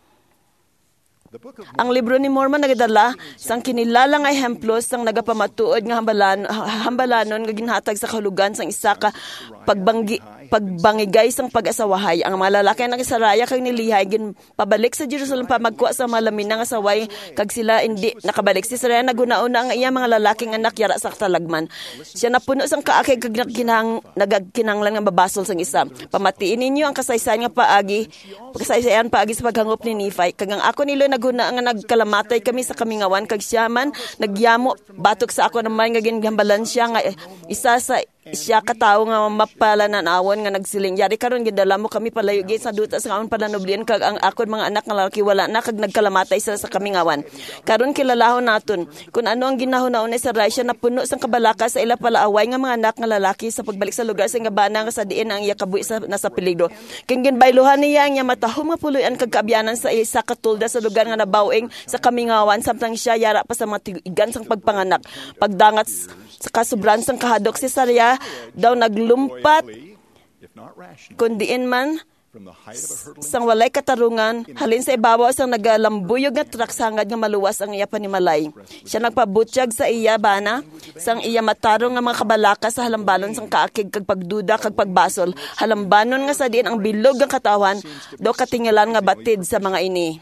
Ang libro ni Mormon nagadala sang kinilala nga ehemplo sang nagapamatuod nga hambalan hambalanon nga ginhatag sa kahulugan sang isa ka pagbanggi pagbangigay sang pag-asawahay. Ang mga lalaki nga nagisaraya kag nilihay gin pabalik sa Jerusalem pa magkuha sa mga lamin nga saway kag sila hindi nakabalik. Si Saraya naguna-una ang iya mga lalaking anak yara sa talagman. Siya napuno sang kaakig kag nagkinang nagkinanglan nga babasol sang isa. Pamatiin ninyo ang kasaysayan nga paagi kasaysayan paagi sa paghangup ni Nephi kag ang ako nilo naguna nga nagkalamatay kami sa kamingawan kag siya man nagyamo batok sa ako naman nga ginhambalan siya nga isa sa siya katawo nga mapalananawon nga nagsiling yari karon gidala mo kami palayo gid sa duta sa amon palanoblian kag ang akon mga anak nga lalaki wala na kag nagkalamatay sila sa kamingawan. Karon kilalahon naton kun ano ang ginahuna-una sa Russia na puno sang kabalaka sa ila palaaway nga mga anak nga lalaki sa pagbalik sa lugar sa ngabana nga sa diin ang iya kabuhi sa nasa peligro. King ginbayluhan niya nga matahom nga puloy-an kag kaabyanan sa isa katulda sa lugar nga nabawing sa kamingawan samtang siya yara pa sa matigan sang pagpanganak. Pagdangat sa kasubran sang kahadok si Saraya daw naglumpat kundiin man sang walay katarungan halin sa ibabaw sang nagalambuyog nga traksangad nga maluwas ang iya panimalay. Siya nagpabutyag sa iya bana sang iya matarong nga mga kabalaka sa halambanon sang kaakig kag pagduda kag pagbasol halambanon nga sa diin ang bilog nga katawan daw katingalan nga batid sa mga ini.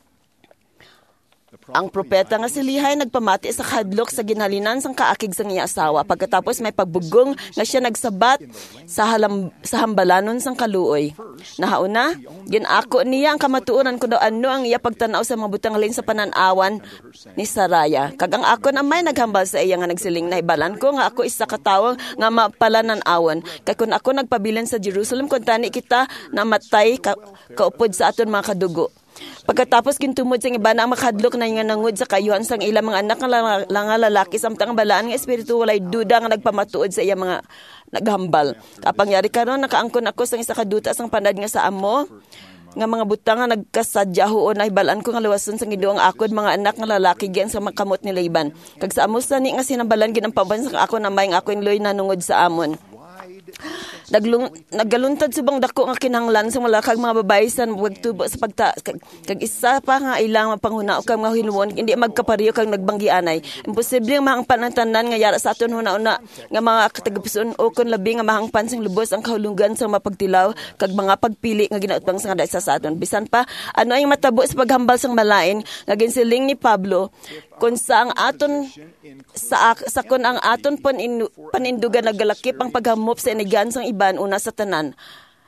Ang propeta nga si Lihay nagpamati sa kadlok sa ginhalinan sang kaakig sang iya asawa pagkatapos may pagbugong nga siya nagsabat sa halam, sa hambalanon sang kaluoy. Nahauna, ginako niya ang kamatuonan kuno ano ang iya pagtanaw sa mga butang halin sa pananawan ni Saraya. Kag ang ako na may naghambal sa iya nga nagsiling nahibalan ko nga ako isa ka tawo nga mapalananawon. Kay kun ako nagpabilin sa Jerusalem kun tani kita namatay ka, kaupod sa aton mga kadugo. Pagkatapos kintumod sang iba na ang makadlok na nga nangud sa kayuhan sang ilang mga anak nga lang lalaki samtang balaan nga espiritu walay duda nga nagpamatuod sa iya mga naghambal. Kapangyari karon nakaangkon ako sang isa ka duta sang panad nga sa amo nga mga butang nga nagkasadya huon na hibalaan ko nga luwason sang Ginoo ang akod mga anak nga lalaki gian sa makamot ni Laban. Kag sa amos ni nga sinambalan gid ang pabansa ako na may ako inloy nanungod sa amon. Naglung, nagaluntad subang dako nga kinahanglan sa malakag mga babae sa pagtubo sa pagta kag, kag isa pa nga ilang mapanghunao kag mga hinuon hindi magkapariyo kag nagbanggianay. Imposible nga mahangpan ang tanan nga yara sa aton huna-una nga mga katagapuson o kun labi nga mahangpan sing lubos ang kahulugan sa mapagtilaw kag mga pagpili nga ginautbang sa kada isa sa aton. Bisan pa ano ang matabo sa paghambal sang malain nga ginsiling ni Pablo kun sa ang aton sa sa kun ang aton panindugan nagalakip ang paghamop sa inigan sang iban una sa tanan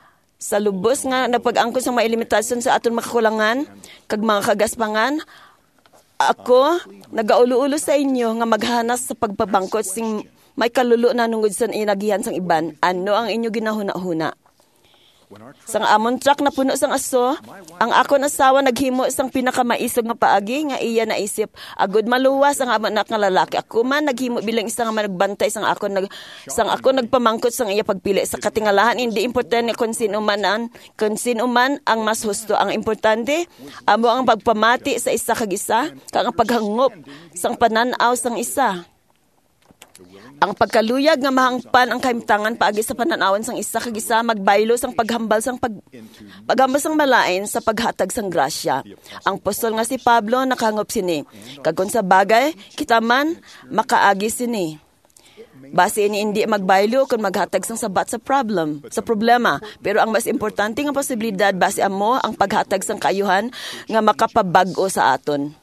Sa lubos nga napag-angkon sa mga limitasyon sa aton makakulangan, kag mga kagaspangan, ako, nagaulo-ulo sa inyo nga maghanas sa pagpabangkot sing may kaluluo na nungod sa inagihan sang iban. Ano ang inyo ginahuna-huna? Sang amon truck na puno sang aso, ang akon asawa naghimo sang pinakamaisog nga paagi nga iya naisip, agud maluwas ang amon anak nga lalaki. Ako man naghimo bilang isa nga nagbantay sang akon nag sang ako nagpamangkot sang iya pagpili sa katingalahan. Hindi importante kung sino man ang kung sino man ang mas husto. Ang importante amo ang pagpamati sa isa kag isa, kag ang paghangop sang pananaw sang isa. Ang pagkaluyag nga mahangpan ang kahimtangan paagi sa pananawan sang isa kag isa, magbaylo sang paghambal sang pag paghambal sang malain sa paghatag sang grasya. Ang apostol nga si Pablo nakangop sini. Kag kun sa bagay kita man makaagi sini. Base ini hindi magbaylo kung maghatag sang sabat sa problem, sa problema. Pero ang mas importante nga posibilidad base amo ang paghatag sang kaayuhan nga makapabag-o sa aton.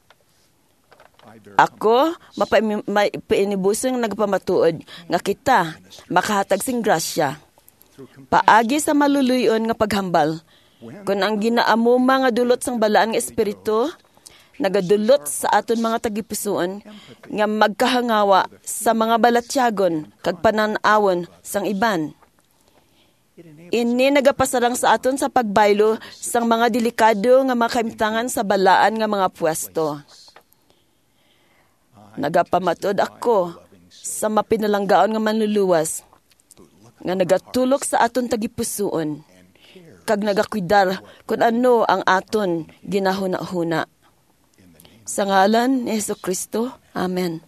Ako, mapainibusong nagpamatuod nga kita makahatag sing grasya. Paagi sa maluluyon nga paghambal, kung ang ginaamuma nga dulot sang balaan nga espiritu, nagadulot sa aton mga tagipusoon nga magkahangawa sa mga balatyagon kag pananawon sang iban. Ini nagapasarang sa aton sa pagbaylo sang mga delikado nga makahimtangan sa balaan nga mga pwesto. Nagapamatod ako sa mapinalanggaon nga manluluwas nga nagatulok sa aton tagipusoon kag nagakwidar kung ano ang aton ginahuna-huna. Sa ngalan ni Jesucristo. Amen.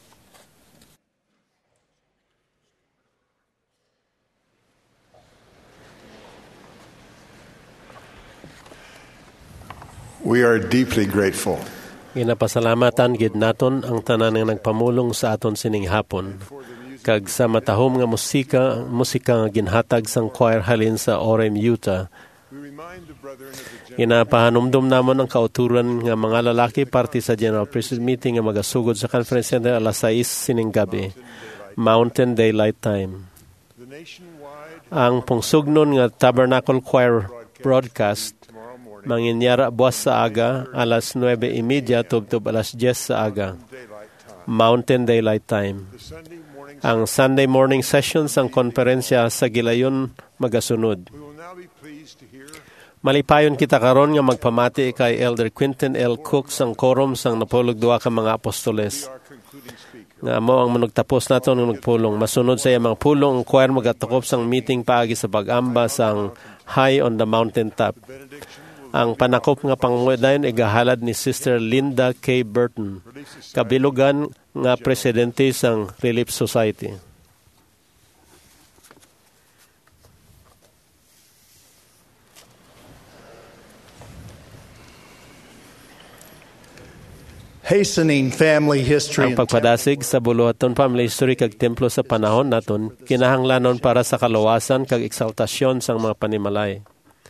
We are deeply grateful. Ginapasalamatan gid naton ang tanan nga nagpamulong sa aton sining hapon. Kag sa matahom nga musika, musika nga ginhatag sang choir halin sa Orem, Utah. Ginapahanumdum namon ang kauturan nga mga lalaki parte sa General Priesthood Meeting nga magasugod sa Conference Center alas sais sining gabi, Mountain Daylight Time. Ang pungsugnon nga Tabernacle Choir broadcast manginyara buwas sa aga, alas nuwebe y media tubtub alas diyes sa aga, Mountain Daylight Time. Ang Sunday morning sessions ang konferensya sa Gilayon magasunod. Malipayon kita karon nga magpamati kay Elder Quinton L. Cook sang quorum sang napulog duwa ka mga apostoles. Nga mo ang manugtapos nato ng nagpulong. Masunod sa iya mga pulong, ang choir magatakop sang meeting paagi sa pag-amba sang High on the Mountain Top. Ang panakop nga pangungudayon ay gahalad ni Sister Linda K. Burton, kabilugan nga presidente sang Relief Society. Hastening family history. Ang pagpadasig sa buluhaton family history kag templo sa panahon naton kinahanglanon para sa kaluwasan kag eksaltasyon sang mga panimalay.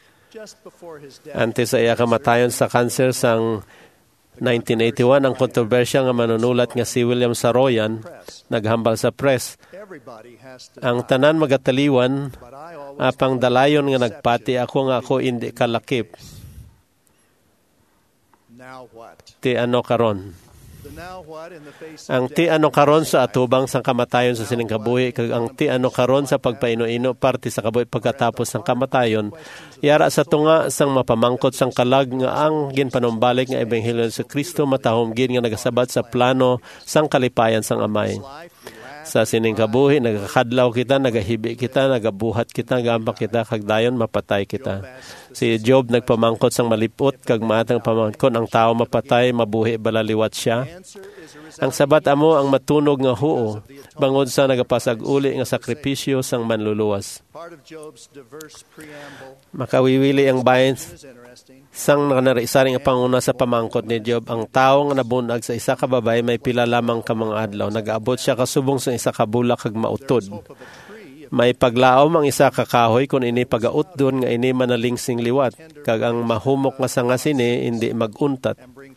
Ante sa iya kamatayon sa kanser sang nineteen eighty-one, ang kontrobersya nga manunulat nga si William Saroyan naghambal sa press. Ang tanan magataliwan, apang dalayon nga nagpati ako nga ako hindi kalakip. Ti ano karon? Ang ti ano karon sa atubang sang kamatayon sa sining kabuhi kag ang ti ano karon sa pagpaino-ino parte sa kabuhi pagkatapos sang kamatayon yara sa tunga sang mapamangkot sang kalag nga ang ginpanumbalik nga ebanghelyo sa Kristo matahom gid nga nagasabat sa plano sang kalipayan sang Amay. Sa sining kabuhi nagakadlaw kita, nagahibi kita, nagabuhat kita, gambak kita kag dayon mapatay kita. Si Job nagpamangkot sang malipot kag maatang pamangkot ang tao mapatay mabuhi balaliwat siya. Ang sabat amo ang matunog nga huo bangod sa nagapasag uli nga sakripisyo sang manluluwas. Makawiwili ang bayan sang nakanarisaring nga panguna sa pamangkot ni Job. Ang tao nga nabunag sa isa ka babay may pila lamang ka mga adlaw. Nagaabot siya kasubong sa isa ka bulak kag mautod. May paglaom ang isa ka kahoy kung ini pagautdon nga ini manalingsing liwat. Kag ang mahumok nga sanga sini hindi maguntat.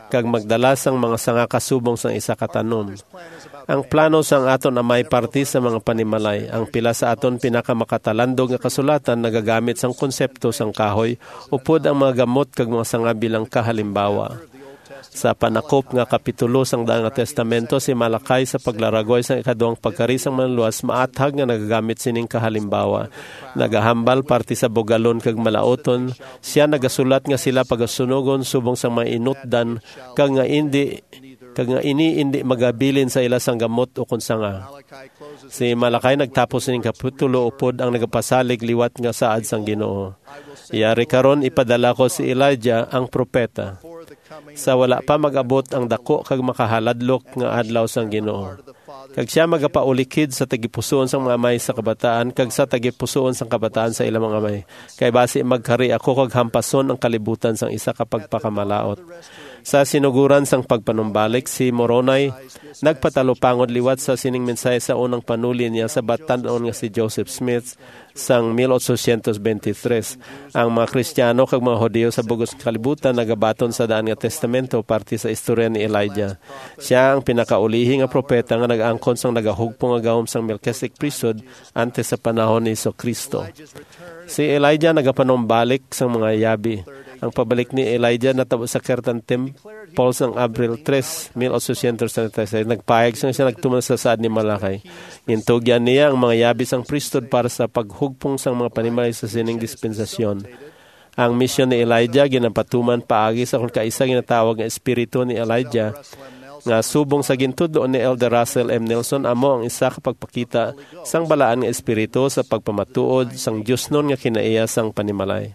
kag magdala sang mga sanga kasubong sang isa ka tanom. Ang plano sang aton amay parti sa mga panimalay. Ang pila sa aton pinakamakatalandog nga kasulatan nagagamit sang konsepto sang kahoy upod ang mga gamot kag mga sanga bilang kahalimbawa. Sa panakop nga kapitulo sang Daang nga Testamento, si Malakay sa paglaragoy sang ikaduhang pagkari sang manluwas maathag nga nagagamit sining kahalimbawa. Nagahambal parti sa bugalon kag malaoton, siya nagasulat nga sila pagasunugon subong sang mga inutdan kag nga indi kag nga ini indi magabilin sa ila sang gamot o kunsanga. Si Malakay nagtapos sining kapitulo upod ang nagapasalig liwat nga saad sang Ginoo. Iyari karon ipadala ko si Elijah ang propeta. Sa wala pa mag-abot ang dako kag makahaladlok nga adlaw sang Ginoo. Kag siya magapaulikid sa tagipusoon sang mga amay sa kabataan kag sa tagipusoon sang kabataan sa ilang mga amay. Kay basi magkari ako kag hampason ang kalibutan sang isa ka pagpakamalaot. Sa sinuguran sang pagpanumbalik, si Moronay nagpatalupangod liwat sa sining mensahe sa unang panuli niya sa batanon nga si Joseph Smith sang eighteen twenty-three. Ang mga Kristiyano kag mga Hudiyo sa bugos kalibutan nagabaton sa Daan nga Testamento parti sa istorya ni Elijah. Siya ang pinakaulihi nga propeta nga nag-angkon sang nagahugpong nga gahom sang Melchizedek priesthood antes sa panahon ni Kristo. Si Elijah nagapanumbalik sang mga yabi. Ang pabalik ni Elijah natabo sa Kertan Temple sang Abril three, eighteen seventy-six. Nagpayag siya siya nagtuman sa saad ni Malakay. Gintugyan niya ang mga yabi sang priesthood para sa paghugpong sang mga panimalay sa sining dispensasyon. Ang misyon ni Elijah ginapatuman paagi sa kung kaisa ginatawag nga espiritu ni Elijah nga subong sa gintudlo ni Elder Russell M. Nelson amo ang isa ka pagpakita sang balaan nga espiritu sa pagpamatuod sang Dios nun nga kinaiya sang panimalay.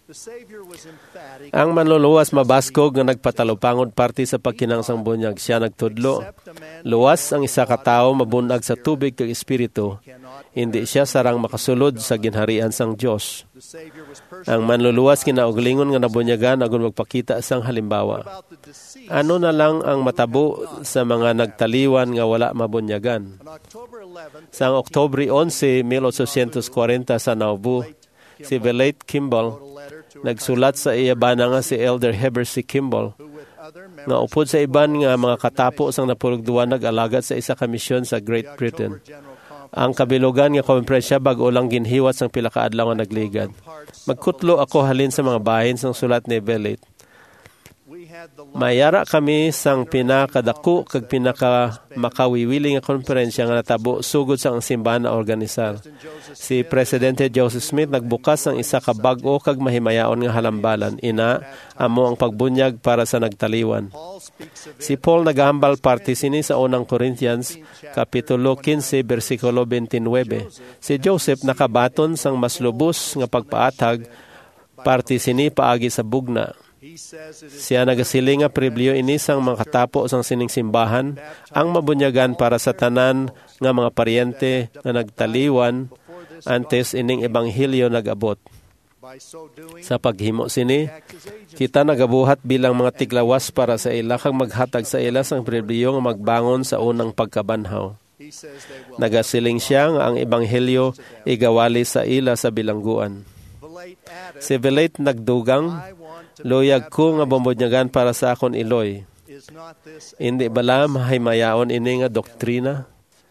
Ang manluluwas mabaskog nga nagpatalupangod parti sa pagkinang sang bunyag. Siya nagtudlo. Luwas ang isa ka tawo mabunag sa tubig kag espiritu. Hindi siya sarang makasulod sa ginharian sang Dios. Ang manluluwas kinauglingon nga nabunyagan agon magpakita sang halimbawa. Ano na lang ang matabo sa mga nagtaliwan nga wala mabunyagan. Sang Oktubre eleven, eighteen forty sa Nauvoo, si Belate Kimball nagsulat sa iya bana nga si Elder Heber C. Kimball nga upod sa iban nga mga katapo sang napulugduan nag-alagad sa isa ka misyon sa Great Britain. Ang kabilugan nga komprensya bag-o lang ginhiwat sang pila ka adlaw nga nagligad. Magkutlo ako halin sa mga bahin sang sulat ni Belate. Mayara kami sang pinakadako kag pinaka makawiwili nga konferensya nga natabo sugod sa ang simbahan na organisar. Si Presidente Joseph Smith nagbukas ang isa ka bag-o kag mahimayaon nga halambalan. Ina, amo ang pagbunyag para sa nagtaliwan. Si Paul nagahambal parti sini sa unang Corinthians, Kapitulo fifteen, versikulo twenty-nine. Si Joseph nakabaton sang mas lubos nga pagpaatag, parti sini paagi sa bugna. Siya nagasiling nga pribilyo ini sang mga katapo sang sining simbahan ang mabunyagan para sa tanan nga mga paryente nga nagtaliwan antes ining ebanghelyo nagabot. Sa paghimo sini, kita nagabuhat bilang mga tiglawas para sa ila kag maghatag sa ila sang pribilyo nga magbangon sa unang pagkabanhaw. Nagasiling siya nga ang ebanghelyo igawali sa ila sa bilangguan. Si Belate nagdugang, loyag ko nga bumbunyagan para sa akon iloy. Hindi bala mahimayaon ini nga doktrina?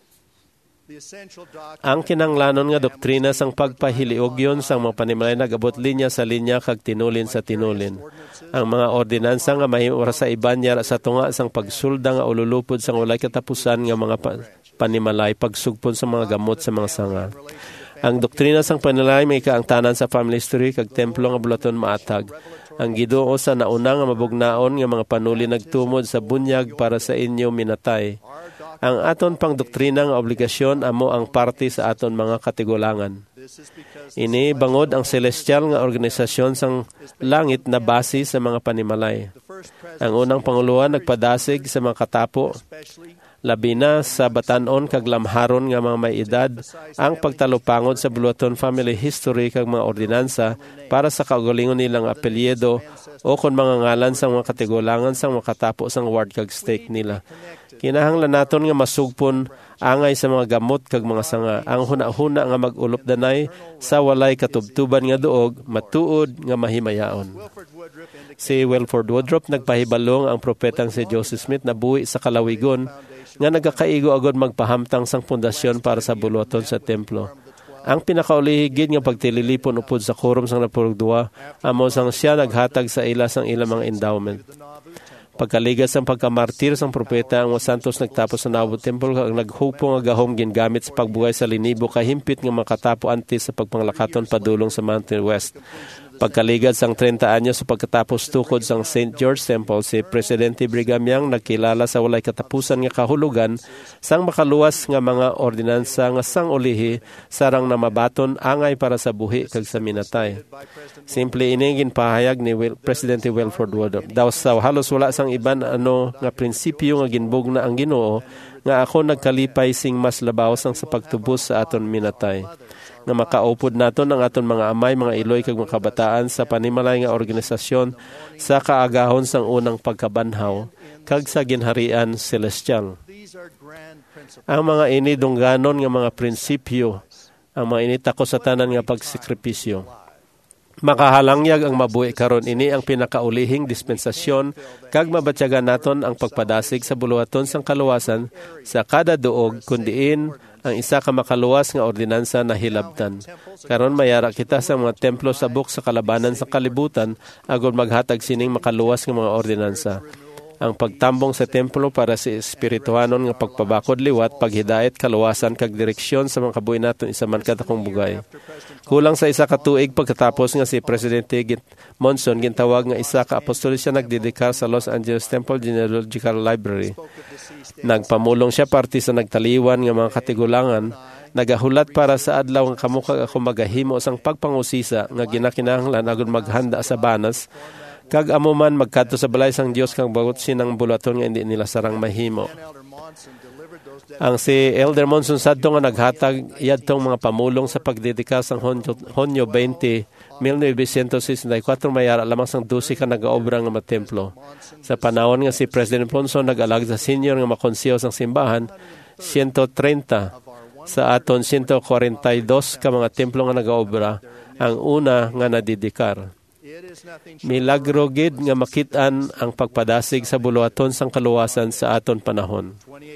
Ang kinanglanon nga doktrina sang pagpahiliogyon sang mga panimalay nagabot linya sa linya kag tinulin sa tinulin. Ang mga ordinansa nga mahimora sa iban yara sa tunga sang pagsulda nga ululupod sang walay katapusan nga mga panimalay pagsugpon sa mga gamot sa mga sanga. Ang doktrina sang panimalay may kaangtanan sa family history kag templo nga bulaton maatag. Ang Ginoo sa nauna nga mabugnaon nga mga panuli nagtumod sa bunyag para sa inyo minatay. Ang aton pang doktrina nga obligasyon amo ang parte sa aton mga katigulangan. Ini bangod ang celestial nga organisasyon sang langit na base sa mga panimalay. Ang unang panguluhan nagpadasig sa mga katapo, labi na sa batanon kag lamharon nga mga may edad ang pagtalupangod sa buluton family history kag mga ordinansa para sa kaugalingon nilang apelyido o kon mga ngalan sa mga katigulangan sa mga katapo sang ward kag stake nila. Kinahanglan naton nga masugpon angay sa mga gamot kag mga sanga. Ang huna-huna nga mag-ulop danay sa walay katubtuban nga duog, matuod nga mahimayaon. Si Wilford Woodruff nagpahibalong ang propetang si Joseph Smith na buhi sa kalawigon nga nagakaigo agad magpahamtang sang pundasyon para sa buluhaton sa templo. Ang pinakaulihigid nga pagtililipon upod sa quorum sang napurugdua, amo sang siya naghatag sa ila sang ilang mga endowment. Pagkaligas sang pagkamartir sang propeta, ang mga santos nagtapos sa Nauvoo Temple kag naghupo nga gahom gingamit sa pagbuhay sa linibo kahimpit nga makatapo antes sa pagpanglakaton padulong sa Mountain West. Pagkaligad sang thirty anyos sa pagkatapos tukod sang Saint George Temple, si Presidente Brigham Young nagkilala sa walay katapusan nga kahulugan sang makaluwas nga mga ordinansa nga sang ulihi sarang na mabaton angay para sa buhi kag sa minatay. Simple ini ginpahayag ni Will, Presidente Wilford Woodruff. Daw sa halos wala sang iban ano nga prinsipyo nga ginbugna ang Ginoo nga ako nagkalipay sing mas labaw sang sa pagtubos sa aton minatay. Nga makaupod naton ang aton mga amay, mga iloy kag mga kabataan sa panimalay nga organisasyon sa kaagahon sang unang pagkabanhaw kag sa ginharian celestial. Ang mga ini dungganon nga mga prinsipyo, ang mga ini tako sa tanan nga pagsikripisyo. Makahalangyag ang mabuhi karon ini ang pinakaulihing dispensasyon kag mabatyagan naton ang pagpadasig sa buluhaton sang kaluwasan sa kada duog kundiin ang isa ka makaluwas nga ordinansa na hilabtan. Karon mayara kita sa mga templo sa buk sa kalabanan sa kalibutan agod maghatag sining makaluwas nga mga ordinansa. Ang pagtambong sa templo para sa espirituhanon nga pagpabakod liwat, paghidayat, kaluwasan kag direksyon sa mga kabuhi naton isa man katakong bugay. Kulang sa isa ka tuig pagkatapos nga si Presidente Monson gintawag nga isa ka apostol siya nagdedikar sa Los Angeles Temple Genealogical Library. Nagpamulong siya parte sa nagtaliwan nga mga katigulangan, nagahulat para sa adlaw nga kamukha ako magahimo sang pagpangusisa nga ginakinahanglan agud maghanda sa banas kag amo man magkadto sa balay sang Dios kang bagot sinang bulaton nga hindi nila sarang mahimo. Ang si Elder Monson sadto nga naghatag yadtong mga pamulong sa pagdedikar sang Hunyo twenty, nineteen sixty-four mayara lamang sang twelve ka nagaobra nga matemplo. Sa panahon nga si President Monson nag-alag sa senior nga makonseho sang simbahan, one hundred thirty sa aton one hundred forty-two ka mga templo nga nagaobra, ang una nga nadidikar. Milagro gid nga makitaan ang pagpadasig sa buluhaton sang kaluwasan sa aton panahon.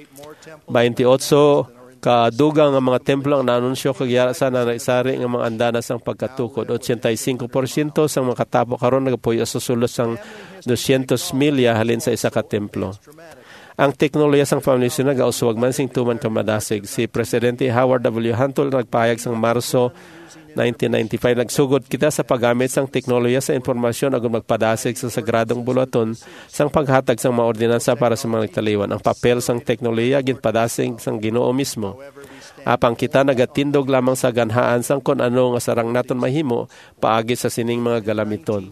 twenty-eight kadugang nga mga templo ang naanunsyo kag yara sa nanaisari nga mga andana sang pagkatukod. eighty-five percent sang mga katabo karon nagapuyo sa sulos sang two hundred milya halin sa isa ka templo. Ang teknolohiya sang pamilya nagauswag man sing tuman ka madasig. Si Presidente Howard W. Hunter nagpahayag sang Marso nineteen ninety-five, nagsugod kita sa paggamit sang teknolohiya sa informasyon agud magpadasig sa sagradong bulaton sang paghatag sang mga ordinansa para sa mga nagtaliwan. Ang papel sang teknolohiya ginpadasig sang Ginoo mismo. Apang kita nagatindog lamang sa ganhaan sang kun ano nga sarang naton mahimo paagi sa sining mga galamiton.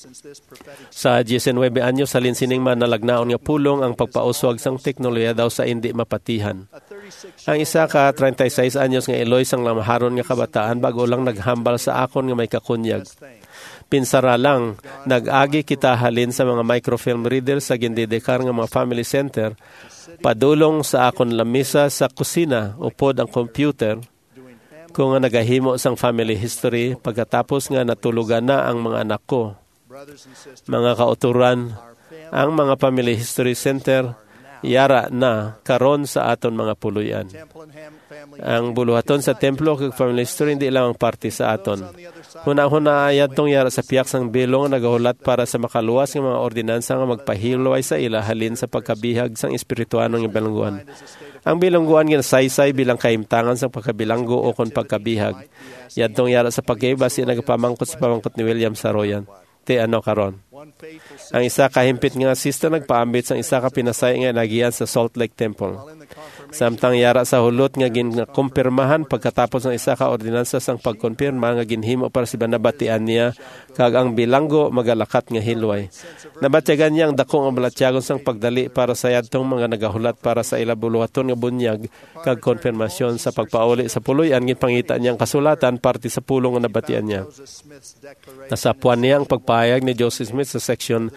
Sa nineteen anyos halin sining man nalagnaon nga pulong ang pagpauswag sang teknolohiya daw sa indi mapatihan. Ang isa ka thirty-six anyos nga iloy sang lamaharon nga kabataan bago lang naghambal sa akon nga may kakunyag. Pinsara lang, nag-agi kita halin sa mga microfilm reader sa gindedekar nga mga family center, padulong sa akon lamisa sa kusina upod ang computer, kung nga nagahimo sang family history pagkatapos nga natulugan na ang mga anak ko. Mga kauturan, ang mga family history center yara na karon sa aton mga puluyan. Ang buluhaton sa templo kag family history hindi lang ang parte sa aton. Huna-huna ayad tong yara sa piyak sang bilong nagahulat para sa makaluwas ng mga ordinansa nga magpahilway sa ila halin sa pagkabihag sang espirituanong bilangguan. Ang bilangguan ginasaysay bilang kahimtangan sa pagkabilanggo o kon pagkabihag. Yadtong yara sa pag-iba si nagpamangkot sa pamangkot ni William Saroyan. Te ano karon. Ang isa kahimpit nga sister nagpaambit sang isa ka pinasay nga nagiyan sa Salt Lake Temple. Samtang yara sa hulot nga ginkumpirmahan pagkatapos ng isa ka ordinansa sang pagkonpirma nga ginhimo para si banabatian niya kag ang bilanggo magalakat nga hilway. Nabatyagan niya ang dako nga balatyagon sang pagdali para sa yadtong mga nagahulat para sa ila buluhaton nga bunyag kag konfirmasyon sa pagpauli sa puloy-an ginpangita niyang kasulatan parte sa pulong nga nabatian niya. Nasapuan niya ang pagpahayag ni Joseph Smith sa section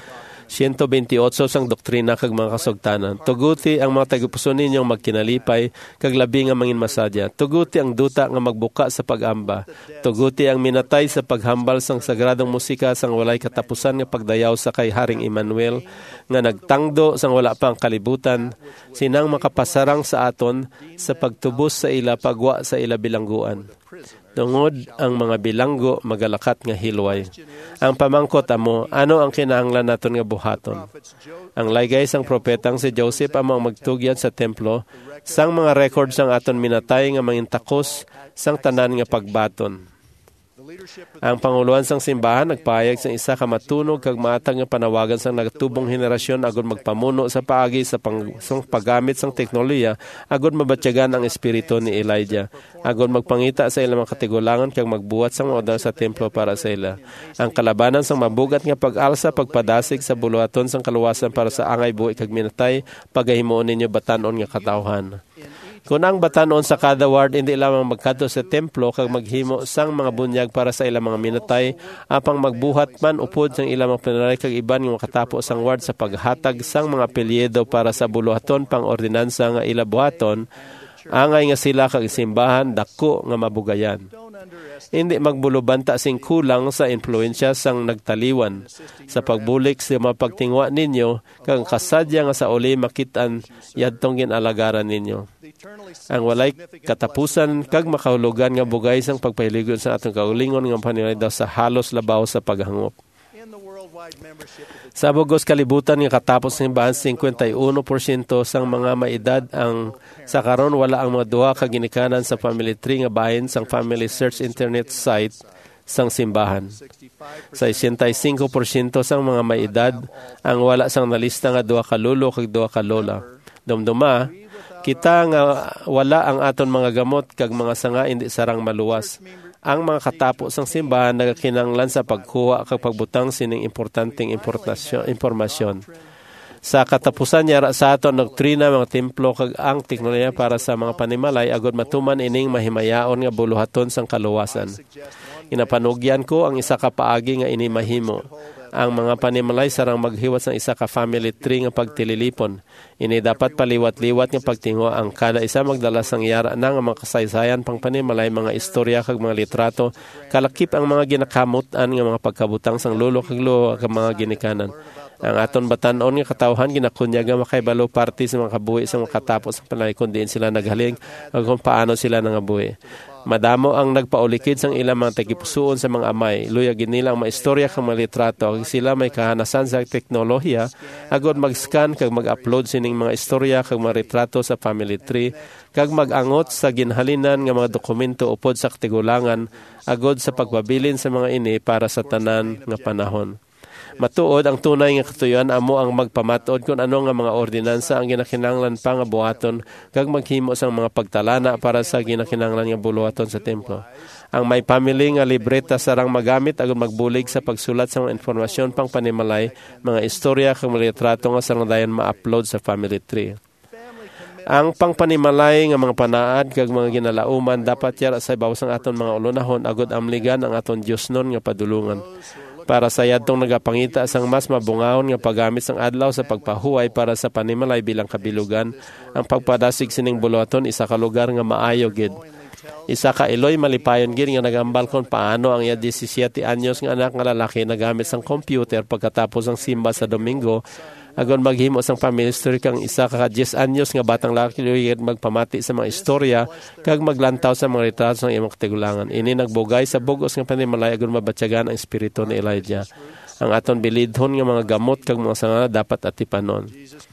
one twenty-eight sang doktrina kag mga kasugtanan. Tuguti ang mga tagipuso ninyong magkinalipay kag labi nga mangin masadya. Tuguti ang duta nga magbuka sa pag-amba. Tuguti ang minatay sa paghambal sang sagradong musika sang walay katapusan nga pagdayaw sa kay Haring Emmanuel nga nagtangdo sang wala pang kalibutan, sinang makapasarang sa aton sa pagtubos sa ila pagwa sa ila bilangguan. Tungod ang mga bilanggo magalakat nga hilway. Ang pamangkot amo, ano ang kinahanglan naton nga buhaton? Ang laygay sang propetang si Joseph amo ang magtugyan sa templo, sang mga record sang aton minatay nga mangintakos sang tanan nga pagbaton. Ang panguluhan sang simbahan nagpahayag sang isa ka matunog kag matag nga panawagan sang nagatubong henerasyon agud magpamuno sa paagi sa pang, sang paggamit sang teknolohiya agud mabatyagan ang espiritu ni Elijah agud magpangita sa ilang mga katigulangan kag magbuhat sang order sa templo para sa ila. Ang kalabanan sang mabugat nga pag-alsa pagpadasig sa buluhaton sang kaluwasan para sa angay buhi kag minatay pagahimuon ninyo batan-on nga katawhan. Kung ang batanon sa kada ward hindi lamang magkadto sa templo kag maghimo sang mga bunyag para sa ilang mga minatay, apang magbuhat man upod sang ilang mga plenary kag iban nga makatapo sang ward sa paghatag sang mga apelyido para sa buluhaton pang ordinansa nga ila buhaton, angay nga sila kag simbahan dako nga mabugayan. Hindi magbulubanta sing kulang sa influensya sang nagtaliwan sa pagbulik sa mga pagtingwa ninyo kag kasadya nga sa uli makitan yadtong ginalagaran ninyo. Ang walay katapusan kag makahulugan nga bugay sang pagpahiligon sa atong kaulingon nga panilay daw sa halos labaw sa paghangop. Sa bugos kalibutan nga katapos ng simbahan, fifty-one percent sang mga maedad ang sa karon wala ang mga duha ka ginikanan sa family tree nga bahin sang family search internet site sang simbahan. sixty-five percent sang mga maedad ang wala sang nalista nga duha ka lolo kag duha ka lola. Dumduma, kita nga wala ang aton mga gamot kag mga sanga hindi sarang maluwas. Ang mga katapos ng simbahan nagakinanglan sa pagkuha kag pagbutang sining importanteng impormasyon. Sa katapusan niya sa aton doktrina mga templo kag ang teknolohiya para sa mga panimalay agud matuman ining mahimayaon nga buluhaton sang kaluwasan. Inapanugyan ko ang isa ka paagi nga ini mahimo. Ang mga panimalay sarang maghiwat ng isa ka family tree nga pagtililipon. Ini dapat paliwat-liwat nga pagtingwa ang kada isa magdala sang yara na nga mga kasaysayan pang panimalay, mga istorya kag mga litrato, kalakip ang mga ginakamutan nga mga pagkabutang sang lolo kag lola kag mga ginikanan. Ang aton batan-on nga katawhan ginakunya nga makaibalo party sa mga kabuhi sa mga katapos sa panalay kung diin sila naghaling o kung paano sila nangabuhi. Madamo ang nagpaulikid sang ilang mga tagipusoon sa mga amay. Luyagin nila ang mga istorya kag mga litrato. Sila may kahanasan sa teknolohiya agod mag-scan kag mag-upload sining mga istorya kag mga litrato sa family tree kag mag-angot sa ginhalinan nga mga dokumento upod sa katigulangan agod sa pagpabilin sa mga ini para sa tanan nga panahon. Matuod ang tunay nga katuyon amo ang magpamatuod kung ano nga mga ordinansa ang ginakinanglan pa nga buhaton kag maghimo sang mga pagtalana para sa ginakinanglan nga buluhaton sa templo. Ang may family nga libreta sarang magamit agud magbulig sa pagsulat sa mga informasyon pang panimalay, mga istorya kag mga litrato nga sarang dayon ma-upload sa family tree. Ang pangpanimalay nga mga panaad kag mga ginalauman dapat yara sa ibabaw sang aton mga ulunahon agud amligan ang aton Dios nun nga padulungan. Para sa yadtong nagapangita sang mas mabungahon nga paggamit sang adlaw sa pagpahuway para sa panimalay bilang kabilugan, ang pagpadasig sining buluhaton isa ka lugar nga maayo gid. Isa ka Eloy malipayon gid nga nagambal kon paano ang iya seventeen anyos nga anak nga lalaki nagamit sang computer pagkatapos ang simba sa Domingo agon maghimo sang family story kang isa ka ten anyos nga batang lalaki magpamati sa mga istorya kag maglantaw sa mga litrato ng imong katigulangan. Ini nagbugay sa bugos nga panimalay agon mabatyagan ang espiritu ni Elijah. Ang aton bilidhon nga mga gamot kag mga sanga dapat atipanon.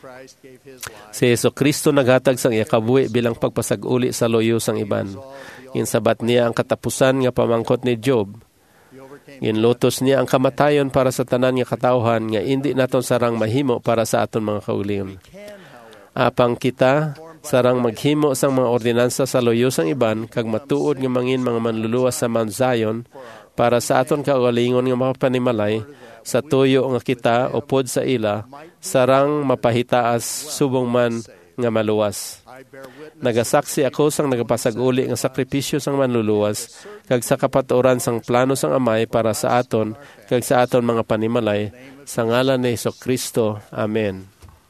Si Jesucristo naghatag sang iya kabuhi bilang pagpasag-uli sa loyo sang iban. Insabat niya ang katapusan nga pamangkot ni Job. Ginlutos niya ang kamatayon para sa tanan nga katawhan nga indi naton sarang mahimo para sa aton mga kaulion. Apang kita sarang maghimo sang mga ordinansa sa loyo sang iban kag matuod nga mangin mga manluluwas sa Mount Zion para sa aton kaugalingon nga mga panimalay sa tuyo nga kita upod sa ila sarang mapahitaas subong man nga maluwas. Nagasaksi ako sang nagapasag-uli nga sakripisyo sang manluluwas, kag sa kapatuoran sang plano sang Amay para sa aton, kag sa aton mga panimalay, sa ngalan ni Jesucristo. Amen.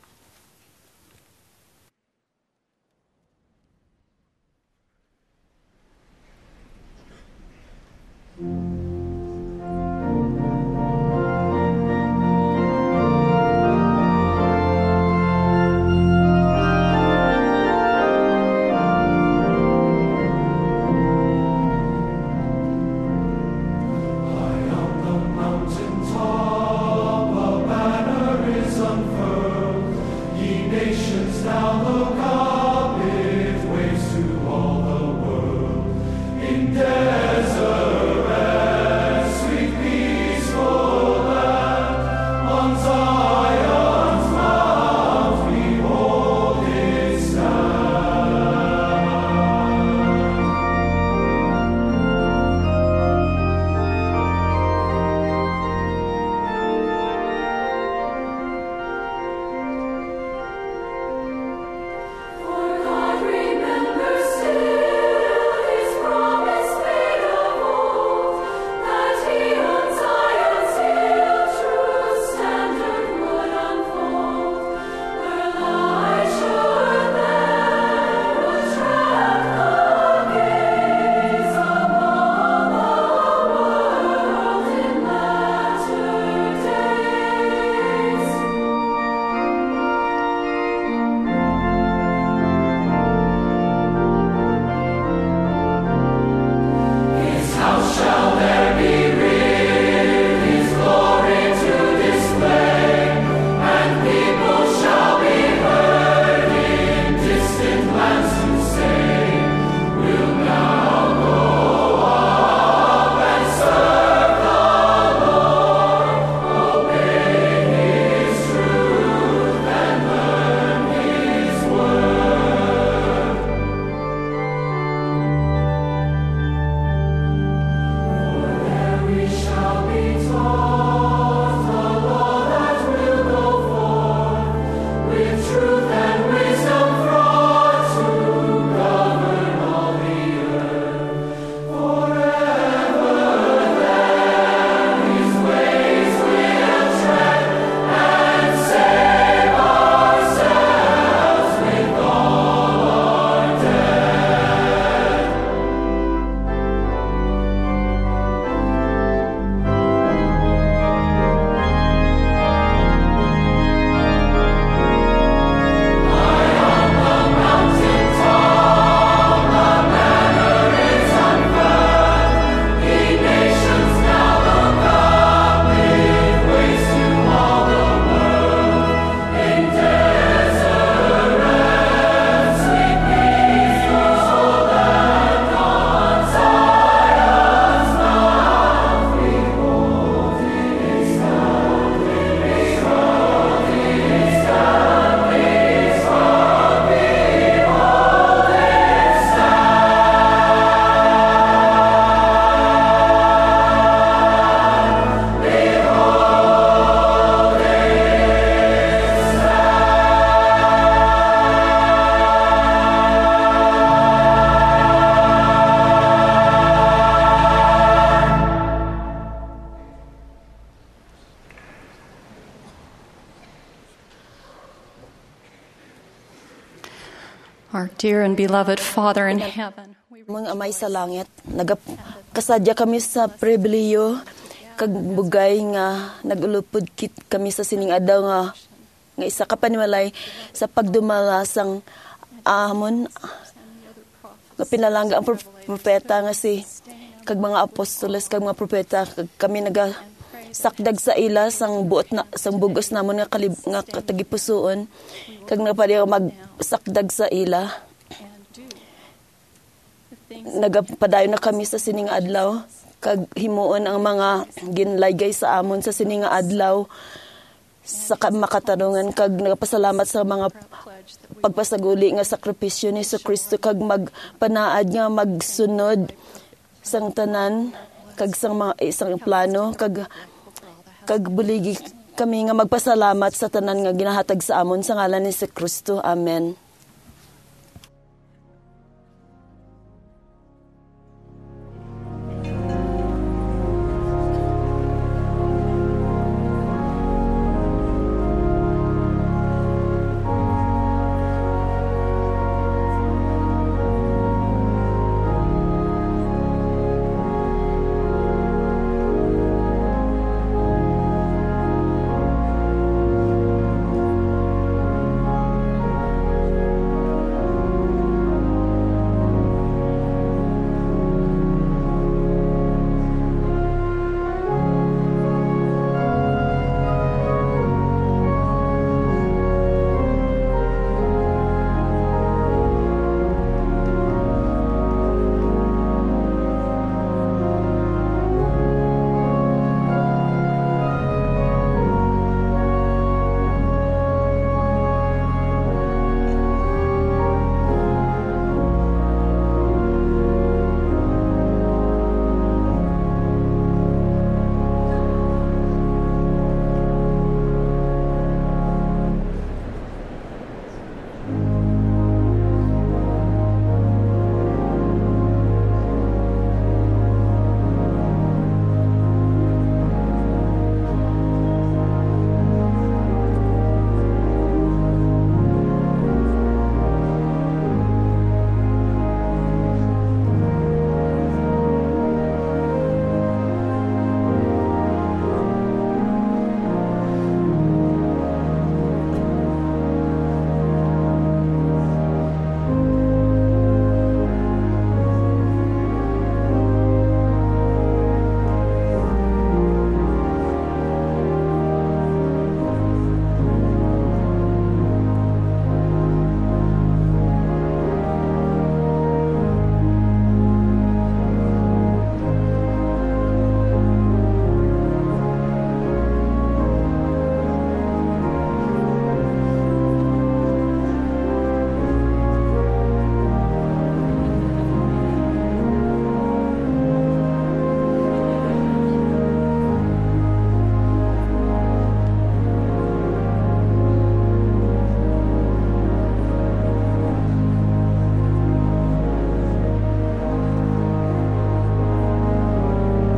Our dear and beloved Father in heaven, mga amay sa langit, nagkasadya kami sa pribiliyo kag bugay nga nagulupod kit kami sa sining adlaw nga nga isa ka panimalay sa pagdumalasang amon nga pinalangga ang propeta nga si kag mga apostoles kag mga propeta kag kami naga sakdag sa ila sang buot na sang bugos namon nga kalib nga tagipusoon kag napadi magsakdag sa ila nagapadayon na kami sa sining adlaw kag himuon ang mga ginlaygay sa amon sa sining adlaw sa makatarungan kag nagapasalamat sa mga pagpasaguli nga sakripisyo ni Kristo kag magpanaad nga magsunod sang tanan kag sang mga isang plano kag kag buligi kami nga magpasalamat sa tanan nga ginahatag sa amon sa ngalan ni Kristo. Amen.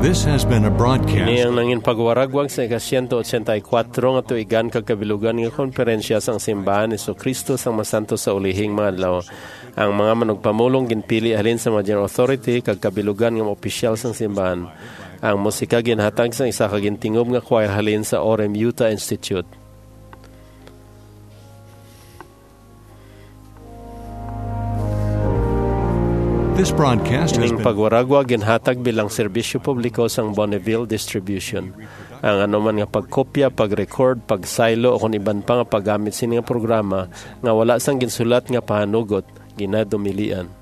This has been a broadcast. Ini ang nangin pagwaragwag sa ika one eighty-four nga tuigan kagkabilugan nga konferensya sang simbahan ni Kristo sang masanto sa ulihing mga adlaw. Ang mga manugpamulong ginpili halin sa mga general authority kagkabilugan nga opisyal sang simbahan. Ang musika ginhatag sa isa ka gintingob nga choir halin sa Orem Utah Institute. This broadcast has Ining been pagwaragwa ginhatag bilang serbisyo publiko sang Bonneville Distribution. Ang anuman nga pagkopya, pag-record, pag-silo o kung iban pa nga paggamit sini nga programa nga wala sang ginsulat nga pahanugot, ginadumilian.